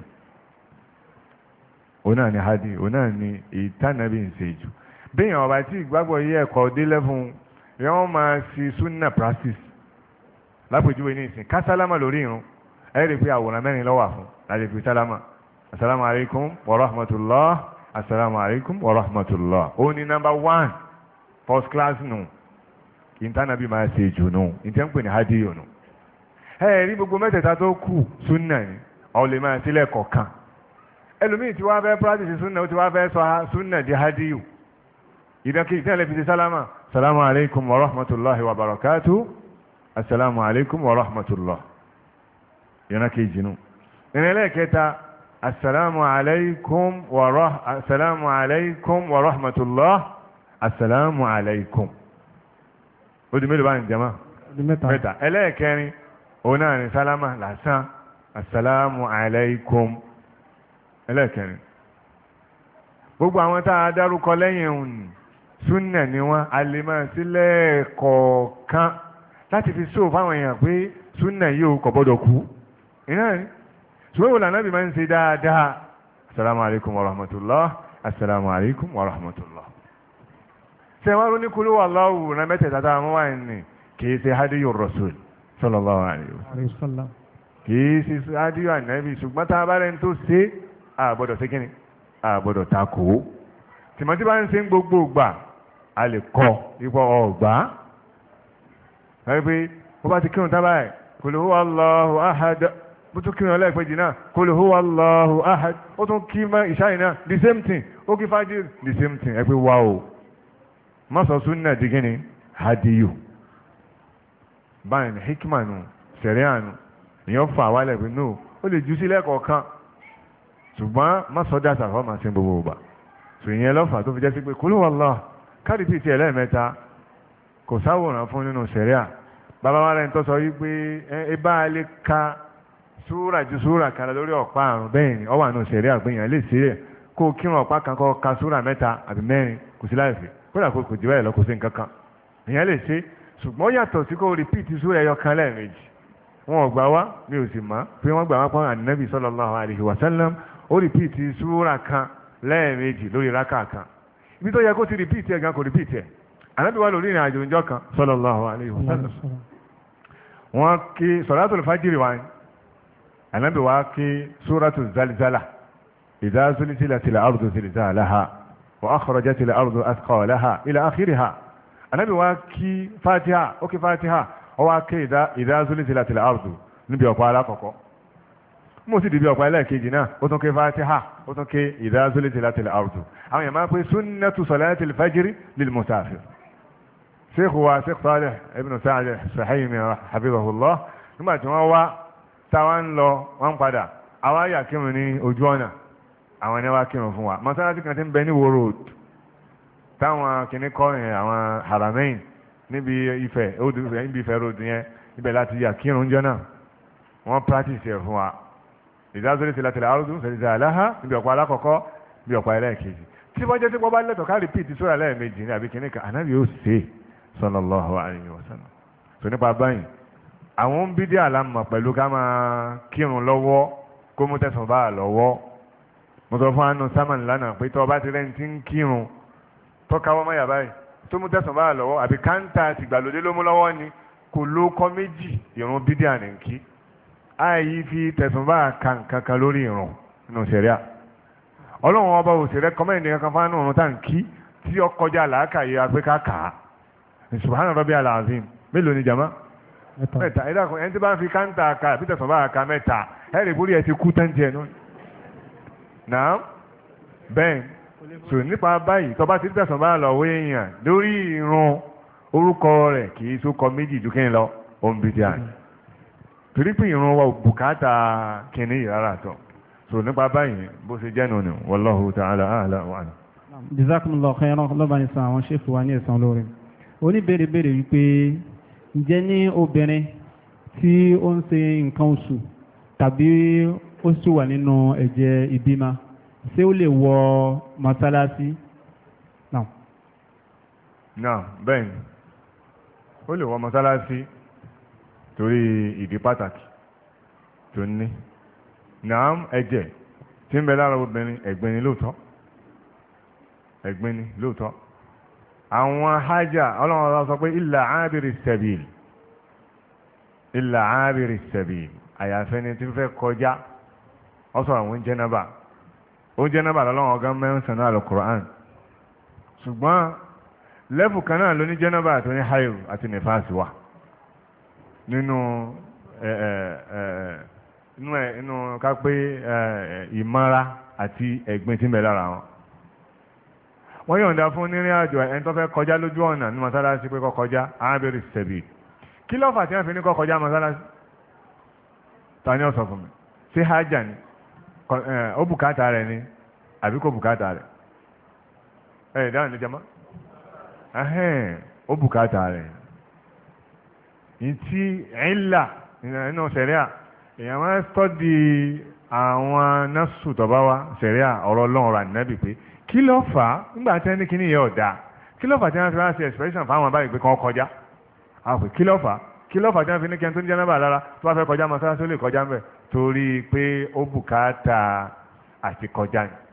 ona ni hadi ona ni ìtànàbí ń ṣe jù bẹ́ẹ̀ ọba tí ìgbàgbọ́ yí ẹ̀kọ́ dé lẹ́fún yọ́n máa ṣe sunna practice lápèjúwe ní ìsìn kásálámà lórí irun ẹ rí i pé àwòrán mẹ́rin ló wà fún láti fi sálámà asalaamu alaykum wa rahmatulah asalaamu alaykum wa rahmatulah ó ní number 1 first class nù ìtànàbí máa ṣe jù nù ìtẹ́ ń pè ní hadi yòó nù ẹ rí gbogbo mẹ́tẹ̀ẹ̀ta tó kù sunna ni ọ lè máa sílẹ̀ kọ̀ọ̀kan ẹlòmíì tí wàá fẹ́ practice sunna ó ti wàá fẹ́ sọ sunna di hadiyu ìdánkejì tí wọ́n lè fi ṣe sálámà salamu alaykum wa rahmatulahi wa barakatu assalamu alaykum wa rahmatulah ìdánkejì nù ìrìnlẹ̀ kẹta assalamu alaykum wa rahmatulah assalamu alaykum ó di mélòó bá ń jama mẹ́ta ẹlẹ́ẹ̀kẹrin òun náà ní sálámà lásán assalamu alaykum ẹlẹ́ẹ̀kẹrin gbogbo àwọn tá a dárúkọ lẹ́yìn òun súnà ni wọ́n a lè máa sílẹ̀ kọ̀ọ̀kan láti fi sóò fáwọn èèyàn pé súnà yìí kò gbọ́dọ̀ kú iná ni ṣùgbọ́n ìwòlànà bí máa ń ṣe dáadáa asalaamu alaykum wa rahmatulah asalaamu alaykum wa rahmatulah ṣe wọ́n ronú kúlú wà lọ́wọ́ náà mẹ́tẹ̀ẹ̀ta tá a mú wáyé ni kìí ṣe hadiyu rasul sallallahu alayhi wa sallam kìí ṣe hadiyu anabi ṣùgbọ́n tá a bá rẹ̀ ń tó ṣe àgbọ́dọ̀ sí kíni àgbọ́dọ̀ takò tìmọ́tí bá ń ṣe ń gbogbo gbà a lè kọ́ ipò ọgbà láti pé bó bá ti kírun tábà ẹ̀ kul huwa Allahu ahad bó tún kírun ọlẹ́ẹ̀pẹ́jì náà kul huwa Allahu ahad ó tún kí ìṣáyìn náà the same thing ó kí fájì the same thing ẹ pé wá o má sọ súnà di kíni hadiyu báyìí hikma nù sẹ̀ríà nù èèyàn fà wálẹ̀ pé no ó lè jù sílẹ̀ kọ̀ọ̀kan ṣùgbọ́n má sọ dáta fọ́ máa ṣe gbogbo ọba ṣùgbọ́n lọ́fà tó fi jẹ́ sí pé kúlù wàllá káàdì pìtì ẹlẹ́ẹ̀mẹ́ta kò sáwòrán fún nínú sẹ̀ríà bàbá wa rẹ̀ ń tọ́ sọ yí pé ẹ bá lè ka súrà ju súrà kan lórí ọ̀pá àrùn bẹ́ẹ̀ ni ọ wà nínú sẹ̀ríà pé èèyàn lè ṣe é kó kírun ọ̀pá kan kọ́ ka súrà mẹ́ta àbí mẹ́rin kò sí láìsí kódà kò jù bẹ́ẹ̀ lọ kò sí nǹkan kan èèyàn lè ṣe ṣùgbọ́n yàtọ̀ sí kó rìpíìtì súrà ẹyọ kan lẹ́ẹ̀mejì wọn ò gbà wá mi ò sì mọ̀ pé wọ́n gbà wá pọ́n ànábì sallallahu alaihi wasallam ó rìpíìtì súrà kan lẹ́ẹ̀mejì lórí rákà kan ibi tó yẹ kó ti rìpíìtì ẹ̀ gan kò rìpíìtì ẹ̀ Ànábì wà lórí ìrìn àjò ìjọ kan sallallahu alaihi wasallam wọ́n kí salatul fajiri wa ní Ànábì wá kí suratu zalzala idha zulzilatil ardu zilzalaha wa akhrajatil ardu athqalaha ila akhiriha Ànábì wá kí fatiha ó kí fatiha ó wá kí idha zulzilatil ardu níbi ọ̀pọ̀ alákọ̀ọ́kọ́ mo sì dìbí ọ̀pọ̀ ẹlẹ́ẹ̀kejì náà ó tún ké fatiha ó tún ké idha zulzilatil ardu àwọn èèyàn máa pé sunnatu salatil fajri lil musafir sheikh wa sheikh Salih ibn Sa'd Suhaimi hafizahullah nígbà tí wọ́n wá táwa ń lọ wọ́n padà àwa yà kírun ní ojú ọ̀nà àwọn ẹni wá kírun fún wa mọ́sálásí kan tí ń bẹ ní Wo Road táwọn kìíní kọ́ yẹn àwọn Haramain níbi Ifẹ̀ road yẹn ibẹ̀ láti yà kírun jọ náà wọ́n practice ẹ̀ fún wa ìdázórí ti látìlẹ̀ àrùdù ṣèlítà aláha níbi ọ̀pọ̀ alákọ̀ọ́kọ́ bí ọ̀pọ̀ ẹlẹ́ẹ̀kejì tí wọ́n jẹ́ sí pọ́bá lẹ́tọ̀ ká repeat sóra lẹ́ẹ̀mejì ní àbí kìíní kan ànábì yóò ṣe sallallahu alaihi wasallam tó nípa báyìí àwọn bídí àlámọ̀ pẹ̀lú ká máa kírun lọ́wọ́ kó mú tẹ̀sán bá lọ́wọ́ mo sọ fún àánú sámán lánàá pé tọ́ bá ti rẹ́ni tí ń kírun tó káwọ́ mọ́ yàbá yìí tó mú tẹ̀sán bá lọ́wọ́ àbí káńtà tìgbàlódé ló mú lọ́wọ́ ni kò ló kọ́ méjì ìrun bídí àníkí àyí fi tẹ̀sán bá kankan lórí ìrun nínú sẹ̀ríà ọlọ́run ọba òsèré kọ́mẹ́ǹdì kankan fún àánú tá ń kí tí ó kọjá làákàyè agbéká kà á subhana rabbiyal azim mélòó ni jama mẹ́ta ẹ̀dá kan ẹni tí bá ń fi káńtà ka àbí tẹ̀sán bá ka mẹ́ta ẹ̀rì bórí ẹ̀ ti kú tán jẹ nù. náà bẹ́ẹ̀ sò nípa báyìí tọ́ba ti tẹ̀sán bá lọ wé èèyàn lórí ìrun orúkọ rẹ̀ kì í tó kọ méjì ju kí n lọ òǹbìdíà torí pé ìrun wa bùkátà kìnní yìí rárá tọ̀ sò nípa báyìí bó ṣe jẹ́ nù ni wallahu ta'ala a'lam wa a'lam. jazakumullahu khairan lọ́ba ní sàn àwọn ṣèfù wa ní ẹ̀sán lórí oníbèrèbèrè wípé ǹjẹ́ ní obìnrin tí ó ń ṣe nǹkan oṣù tàbí ó sì wà nínú ẹ̀jẹ̀ ìbímọ ṣé ó lè wọ mọ́sálásí náà. náà bẹ́ẹ̀ ni ó lè wọ mọ́sálásí torí ìdí pàtàkì tó ní náà ẹ̀jẹ̀ tí ń bẹ lára obìnrin ẹ̀gbin ni lóòótọ́ ẹ̀gbin ni lóòótọ́ àwọn hajjá ọlọ́run ọ̀rọ̀ sọ pé illa ábìrì sẹ̀bìl illa ábìrì sẹ̀bìl àyàfẹ́ ni tí ń fẹ́ kọjá ọ̀sọ̀ àwọn oúnjẹ náà lọ́lọ́run ọ̀gá mẹ́sàn náà al-Qur'an ṣùgbọ́n lẹ́fù kan náà ló ní jẹ́nàbà tó ní hayo àti nífàsì wà nínú ká pé ìmọ́ra àti ẹ̀gbin tí ń bẹ lára wọn wọ́n yọ̀ǹda fún nírìn àjò ẹni tó fẹ́ kọjá lójú ọ̀nà ní mọ́sálásí pé kó kọjá ábẹ́rẹ́ sẹ̀bì kí ló fà tí wọ́n fi ní kó kọjá mọ́sálásí ta ni ó sọ fún mi ṣé hájà ni ó bùkátà rẹ̀ ni àbí kò bùkátà rẹ̀ ẹ̀ dáhùn ní jama ó bùkátà rẹ̀ ìtì ìlà nínú sẹ̀ríà èèyàn máa ń tọ́dí àwọn násù tó bá wá sẹ̀ríà ọ̀rọ̀ ọlọ́run rà nẹ́bì pé kí ló fà á nígbà tí ẹni kìíní yẹ ọ̀dà kí ló fà tí wọ́n fi wá sí expression fáwọn abáyé pé kàn kọjá àwọn pé kí ló fà tí wọ́n fi ní kí ẹni tó ń jẹ́ náà lára tó bá fẹ́ kọjá mọ́sálásí ó lè kọjá ńbẹ̀ torí pé ó bùkátà àti kọjá ni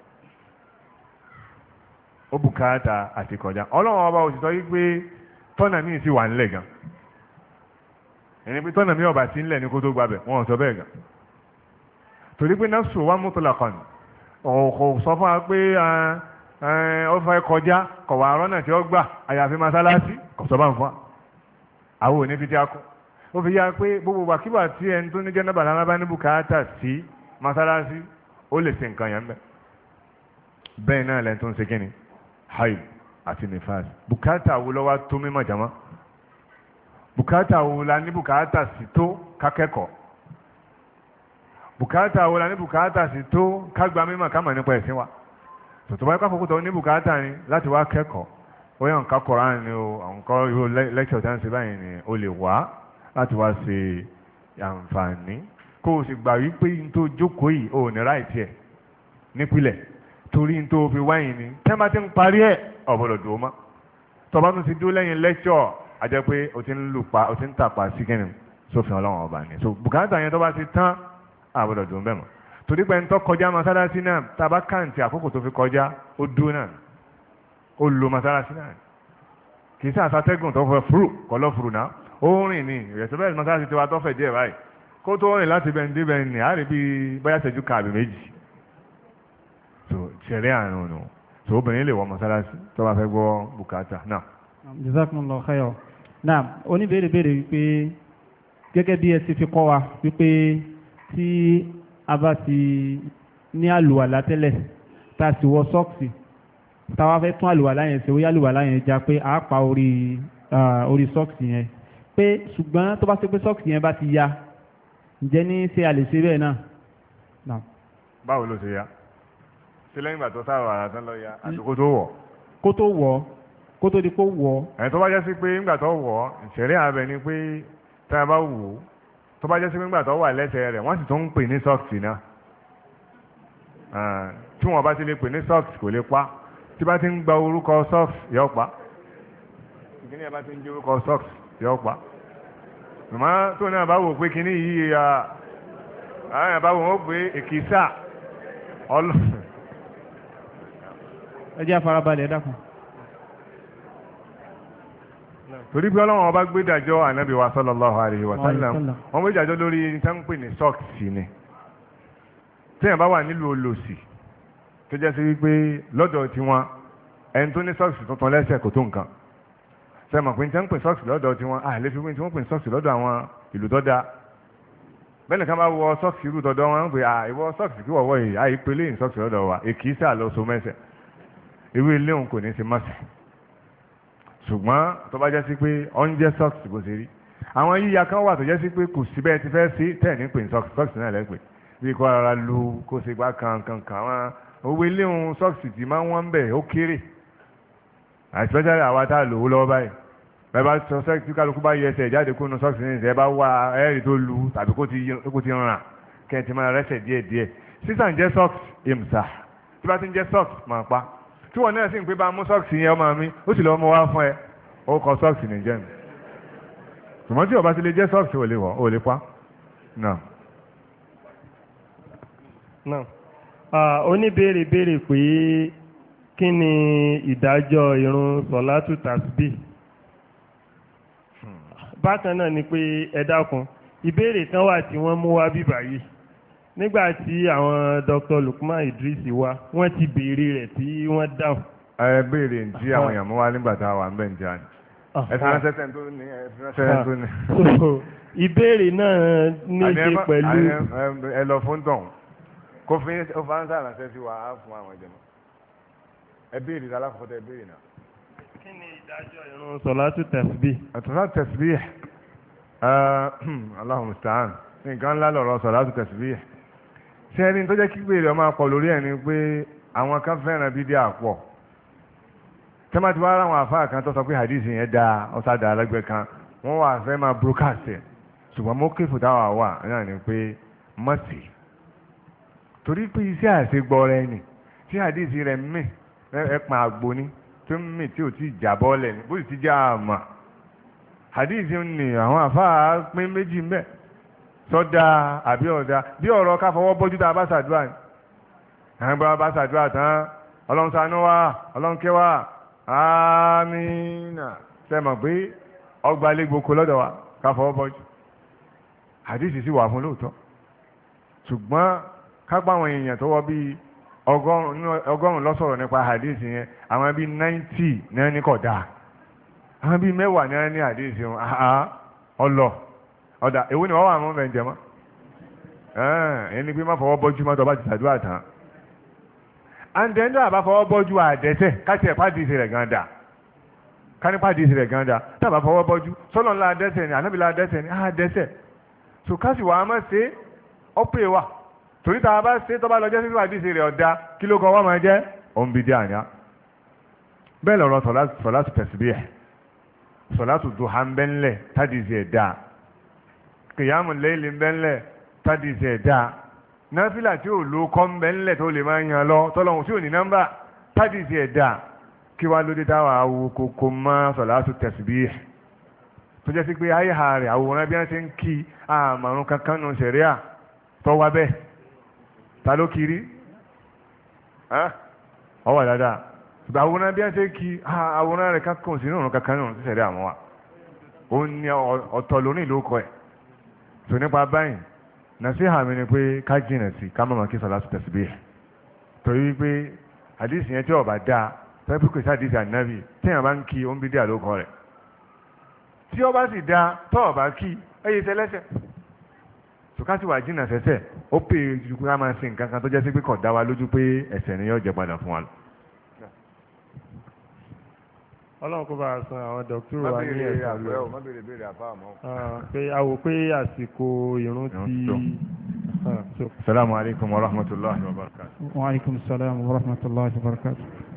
ó bùkátà àti kọjá ọlọ́run ọba òṣìṣọ́ yí pé tọ́nà míì sì wà ńlẹ̀ gan ẹni pé tọ́nà míì ọba sí ńlẹ̀ ní kó tó gbabẹ̀ wọn ò sọ bẹ́ẹ̀ gan torí pé náà sùn wá mutlaqan kò sọ fún wa pé ó fẹ́ kọjá kọ̀wá arọ́nà tí ó gbà àyàfi mọ́sálásí kò sọ bá ń fún wa àwọn òní fi tí a kọ́ ó fi yá pé gbogbo wàkíwà tí ẹni tó ní jẹ́nàbà lára bá ní bùkátà sí mọ́sálásí ó lè ṣe nǹkan yẹn bẹ́ẹ̀ náà lẹ́ni tó ń ṣe kí ni haid àti nifas bùkátà wo ló wà tó mímọ̀ jama bùkátà wo la ní bùkátà sí tó kákẹ́kọ̀ọ́ bùkátà wo la ní bùkátà sí tó kágbá mímọ̀ ká mọ̀ nípa ẹ̀sìn wa tòtò báyìí káfọ́kú tó ní bùkátà ni láti wá kẹ́kọ̀ọ́ ó yàn ká Kùránì ni o àwọn kọ́ irú lẹ́kṣọ̀ tí wọ́n ń ṣe báyìí ni o lè wá láti wá ṣe àǹfààní kó o sì gbà wípé n tó jókòó yìí o ní ráìtì ẹ̀ nípìnlẹ̀ torí n tó fi wáyìn ni tẹ́lẹ̀ ti ń parí ẹ̀ ọ̀bọ̀dọ̀ dùn ó mọ́ tọ́ba tún ti dúró lẹ́yìn lẹ́kṣọ̀ a jẹ́ pé o ti ń lùpa o ti ń tàpá sí kẹ́ni sófin Ọlọ́run ọba ni so bùkátà yẹn tó bá ti tán àbọ̀dọ̀ dùn bẹ́ẹ̀ mọ́ torí pé ntọ́ kọjá mọ́sálásí náà tàbá kàǹtì àkókò tó fi kọjá ó dúró náà ó lo mọ́sálásí náà kì í sí àsátẹ́gùn tó fẹ́ fúrù kọ́lọ́ fúrù náà ó rìn ní ìrẹsẹ̀ bẹ́ẹ̀ mọ́sáàsì tiwa tó fẹ̀ díẹ̀ báyìí kó tó rìn láti bẹ́ẹ̀ dé bẹ́ẹ̀ ní àárín bíi báyà ṣẹ́jú kààbì méjì tó ṣẹ̀rẹ́ àrùn nù tó obìnrin lè wọ mọ́sálásí tó bá fẹ́ gbọ́ bùkátà náà. Jazakumullahu khairan. Náà oníbèrè wípé gẹ́gẹ́ bí ẹ ti fi kọ́ wa wípé tí a bá ti ní àlùwàlá tẹ́lẹ̀ tá a sì wọ sọ́ọ̀sì táwa fẹ́ tún àlùwàlá yẹn ṣe ó yá àlùwàlá yẹn já pé a pa orí sọ́ọ̀sì yẹn pé ṣùgbọ́n tó bá ṣe pé sọ́ọ̀sì yẹn bá ti ya ǹjẹ́ ní ṣe a lè ṣe bẹ́ẹ̀ náà. báwo ló ṣe ya ṣe lẹ́yìn ìgbà tó sáà àrà tán lọ ya àti kó tó wọ̀. kó tó wọ̀ kó tó di kó wọ̀. ẹ̀ tó bá jẹ́ sí pé ńgbà tó wọ̀ ìṣẹ̀rẹ́ abẹ ni pé tá a bá wò ó tó bá jẹ́ sí pé ńgbà tó wà lẹ́sẹ̀ rẹ̀ wọ́n sì tún ń pè ní sọ́ọ̀sì náà tí wọ́n bá ti lè pè ní sọ́ọ̀sì kò lè pa tí bá ti ń gba orúkọ sọ́ọ̀sì yọ pa ìkíní ẹ̀ bá ti ń jẹ́ orúkọ sọ́ọ̀sì yọ pa màmá tó náà bá wò pé kíní yìí àwọn ẹ̀ bá wò ó pé èkìsà ẹ jẹ́ àfarabalẹ̀ ẹ dákun. torí pé ọlọ́run ọba gbé ìdájọ́ ànábì wa sallallahu alaihi wa sallam wọ́n gbé ìdájọ́ lórí tí wọ́n ń pè ní sọ́ọ̀sì ni téèyàn bá wà nílùú olòṣì tó jẹ́ sí wípé lọ́dọ̀ tiwọn ẹni tó ní sọ́ọ̀sì tuntun lẹ́sẹ̀ kò tó nǹkan sẹ́mọ̀ pé tí wọ́n ń pè sọ́ọ̀sì lọ́dọ̀ tiwọn àlẹ́ fi pé tí wọ́n pè sọ́ọ̀sì lọ́dọ̀ àwọn ìlú tọ́da bẹ́ẹ̀ nìkan bá wọ sọ́ọ̀sì irú tọ́dọ̀ wọn ń pè ìwọ sọ́ọ̀sì kí wọ́wọ́ yìí àìpé lẹ́yìn sọ́ọ̀sì lọ́dọ̀ wa èkì í sà lọ so mẹ́sẹ̀ irú ilé òun kò ní ti mọ́sẹ̀ ṣùgbọ́n tó bá jẹ́ sí pé ọ́n jẹ́ sọ́ọ̀sì bó ṣe rí àwọn yíya kan wà tó jẹ́ sí pé kò sí bẹ́ẹ̀ ti fẹ́ sí tẹ̀ ní pè sọ́ọ̀sì náà lẹ́pẹ́ bí kò rárá lu kó ṣe gbá kankan àwọn owó ilé òun sọ́ọ̀sì tí máa ń wọ́n bẹ̀ ó kéré especially àwa tá a lò ó lọ́wọ́ báyìí bẹ́ẹ̀ bá sọ sẹ́ẹ̀kì tí kálukú bá yẹ ẹsẹ̀ jáde kó nu sọ́ọ̀sì ní ìṣẹ́ bá wá ẹ̀rì tó lu tàbí kó ti ràn kẹ́ ẹ ti máa rẹ́sẹ̀ díẹ̀díẹ̀ sísàn jẹ́ sọ́ọ̀sì ìmùsà tí bá ti ń jẹ́ sọ́ọ̀sì máa pa tí wọ́n náà sì ń pé bá mú sọ́ọ̀sì yẹn ọmọ mi ó sì lọ́ọ́ mú wá fún ẹ ó kọ sọ́ọ̀sì ní jẹ́ mi ṣùgbọ́n tí ọba ti lè jẹ́ sọ́ọ̀sì ò lè wọ̀ ò lè pa náà. oníbèrè béèrè pé kí ni ìdájọ́ ìrun sọ̀látù tàsbí bákan náà ni pé ẹ dákun ìbéèrè kan wà tí wọ́n mú wá bíbà yìí nígbà tí àwọn Dr. Lukman Idris wá wọ́n ti béèrè rẹ̀ tí wọ́n dáhùn. ẹ béèrè ní tí àwọn èèyàn mú wá nígbà tá a wà ń bẹ̀ ń jà ní. ẹ fi ránṣẹ́ tẹ̀ tó ní ẹ fi ránṣẹ́ tẹ̀ tó ní. ìbéèrè náà ní í ṣe pẹ̀lú. ẹ lọ fún tọ̀hún kó fi ó fa ń sàrànṣẹ́ sí wa á fún àwọn ìjọba. ẹ béèrè alákọ̀ọ́kọ́ tẹ béèrè náà. kí ni ìdájọ́ ìrun sọ̀látù tẹ̀síbí. sọ̀látù tẹ̀síbí Allahu musta'an nǹkan ńlá lọ̀rọ̀ sọ̀látù tẹ̀síbí. ṣé ẹni tó jẹ́ kí gbèrè ọmọ akọ lórí ẹ̀ ni pé àwọn kan fẹ́ràn bídíà pọ̀ tẹ́mà tí wọ́n ara àwọn àfáà kan tó sọ pé hadisi yẹn da ọ̀sá da alágbẹ́ kan wọ́n wà fẹ́ máa broadcast ẹ̀ ṣùgbọ́n mo kí fùtá wà náà ni pé mọ́sí torí pé iṣẹ́ àṣegbọ́ rẹ ni tí hadisi rẹ̀ mì ẹ̀pọ̀n àgbo ni tó ń mì tí ò tí jà bọ́ọ̀lẹ̀ ni bó sì ti já àmà hadisi ni àwọn àfáà pín méjì mbẹ́ sọ́dà àbí ọ̀dà bí ọ̀rọ̀ ká fọwọ́ bọ́jú tá a bá ṣàdúrà ni àwọn bá ṣàdúrà tán ọlọ́run ṣàánú wa ọlọ́run kẹ́ wa amina sẹ́mọ̀ pé ọgbà ilé gboko lọ́dọ̀ wa ká fọwọ́ bọ́jú hadisi sì wà fún lóòótọ́ ṣùgbọ́n kápá àwọn èèyàn tó wọ́ bíi ọgọ́rùn-ún lọ́sọ̀rọ̀ nípa hadisi yẹn àwọn bíi 90 náà ní kódà àwọn bíi 10 náà ní hadisi wọn ọlọ ọ̀dà èwo ni wọ́n wà mọ́ bẹ́ẹ̀ jẹ́mọ́ ẹni pé má fọwọ́ bọ́jú mọ́tò bá ti ṣàdúrà tán àǹdẹ̀ńdà àbá fọwọ́ bọ́jú àdẹ́sẹ̀ káṣí ẹ̀ pàdísì rẹ̀ gan dà káni pàdísì rẹ̀ gan dà tábà fọwọ́ bọ́jú sọ́nà ńlá àdẹ́sẹ̀ ni ànábìlá àdẹ́sẹ̀ ni àdẹ́sẹ̀ so káṣí wàá má ṣe ọ́pẹ́ wà torí tá a bá ṣe tọ́ba lọ jẹ́ sí pàdísì rẹ̀ ọ̀dà kí ló kọ́ wọ́n máa jẹ́ òǹbìdí àná bẹ́ẹ̀ lọ́rọ̀ sọ̀látù tẹ̀síbíyà sọ̀látù duha ń bẹ́ńlẹ̀ tádìsì ẹ̀ dáa kìyàmù lẹ́yìn ń bẹ́ńlẹ̀ tádìsì ẹ̀ dáa náfìlà tí ò lo kọ́ ń bẹ́ ńlẹ̀ tó lè máa yan lọ tọ́lọ́hún tí ò ní nọ́mbà tádìsì ẹ̀dá kí wá lóde táwọn awo kókó mọ́ sọ̀látù tẹ̀síbíyà tó jẹ́ sí pé àyíká rẹ̀ àwòrán bí wọ́n ti ń kí àmàrún kankan nù sẹ̀ríà tó wá bẹ́ẹ̀ ta ló kiri ọwọ́ dáadáa àwòrán bí wọ́n ṣe kí àwòrán rẹ̀ kankan sínú òrùn kankan nínú ṣẹ̀ṣẹ̀ rẹ̀ àwọn wa ó ní ọ̀tọ̀ lónìí ló kọ ẹ̀ tó nípa báyìí nàṣíhà mi ni pé ká jìnà sí ká mọ̀mọ́ kí sọ̀lá tasbih torí wípé àdìsí yẹn tí ọba dáa tẹ́bí kò sí àdìsí ànábì téèyàn bá ń kí ó ń bí díà ló kọ rẹ̀ tí ọba sì dáa tọ́ ọba kí ẹyẹ tẹ́lẹ́sẹ̀ tòkásí wà jìnnà sẹ́sẹ̀ ó pè é ju ká máa sin nǹkan kan tó jẹ́ sí pé kò dá wa lójú pé ẹ̀ṣẹ̀ ni yóò jẹ padà fún wa lọ. ọlọ́run kó bá a san àwọn dọ́kítọ́rù wa ní ẹ̀sán lọ má béèrè béèrè àbá àmọ́. pé a wò pé àsìkò ìrun ti. Assalamu alaikum wa rahmatullahi wa barakatuh. Wa alaikum salam wa rahmatullahi wa barakatuh.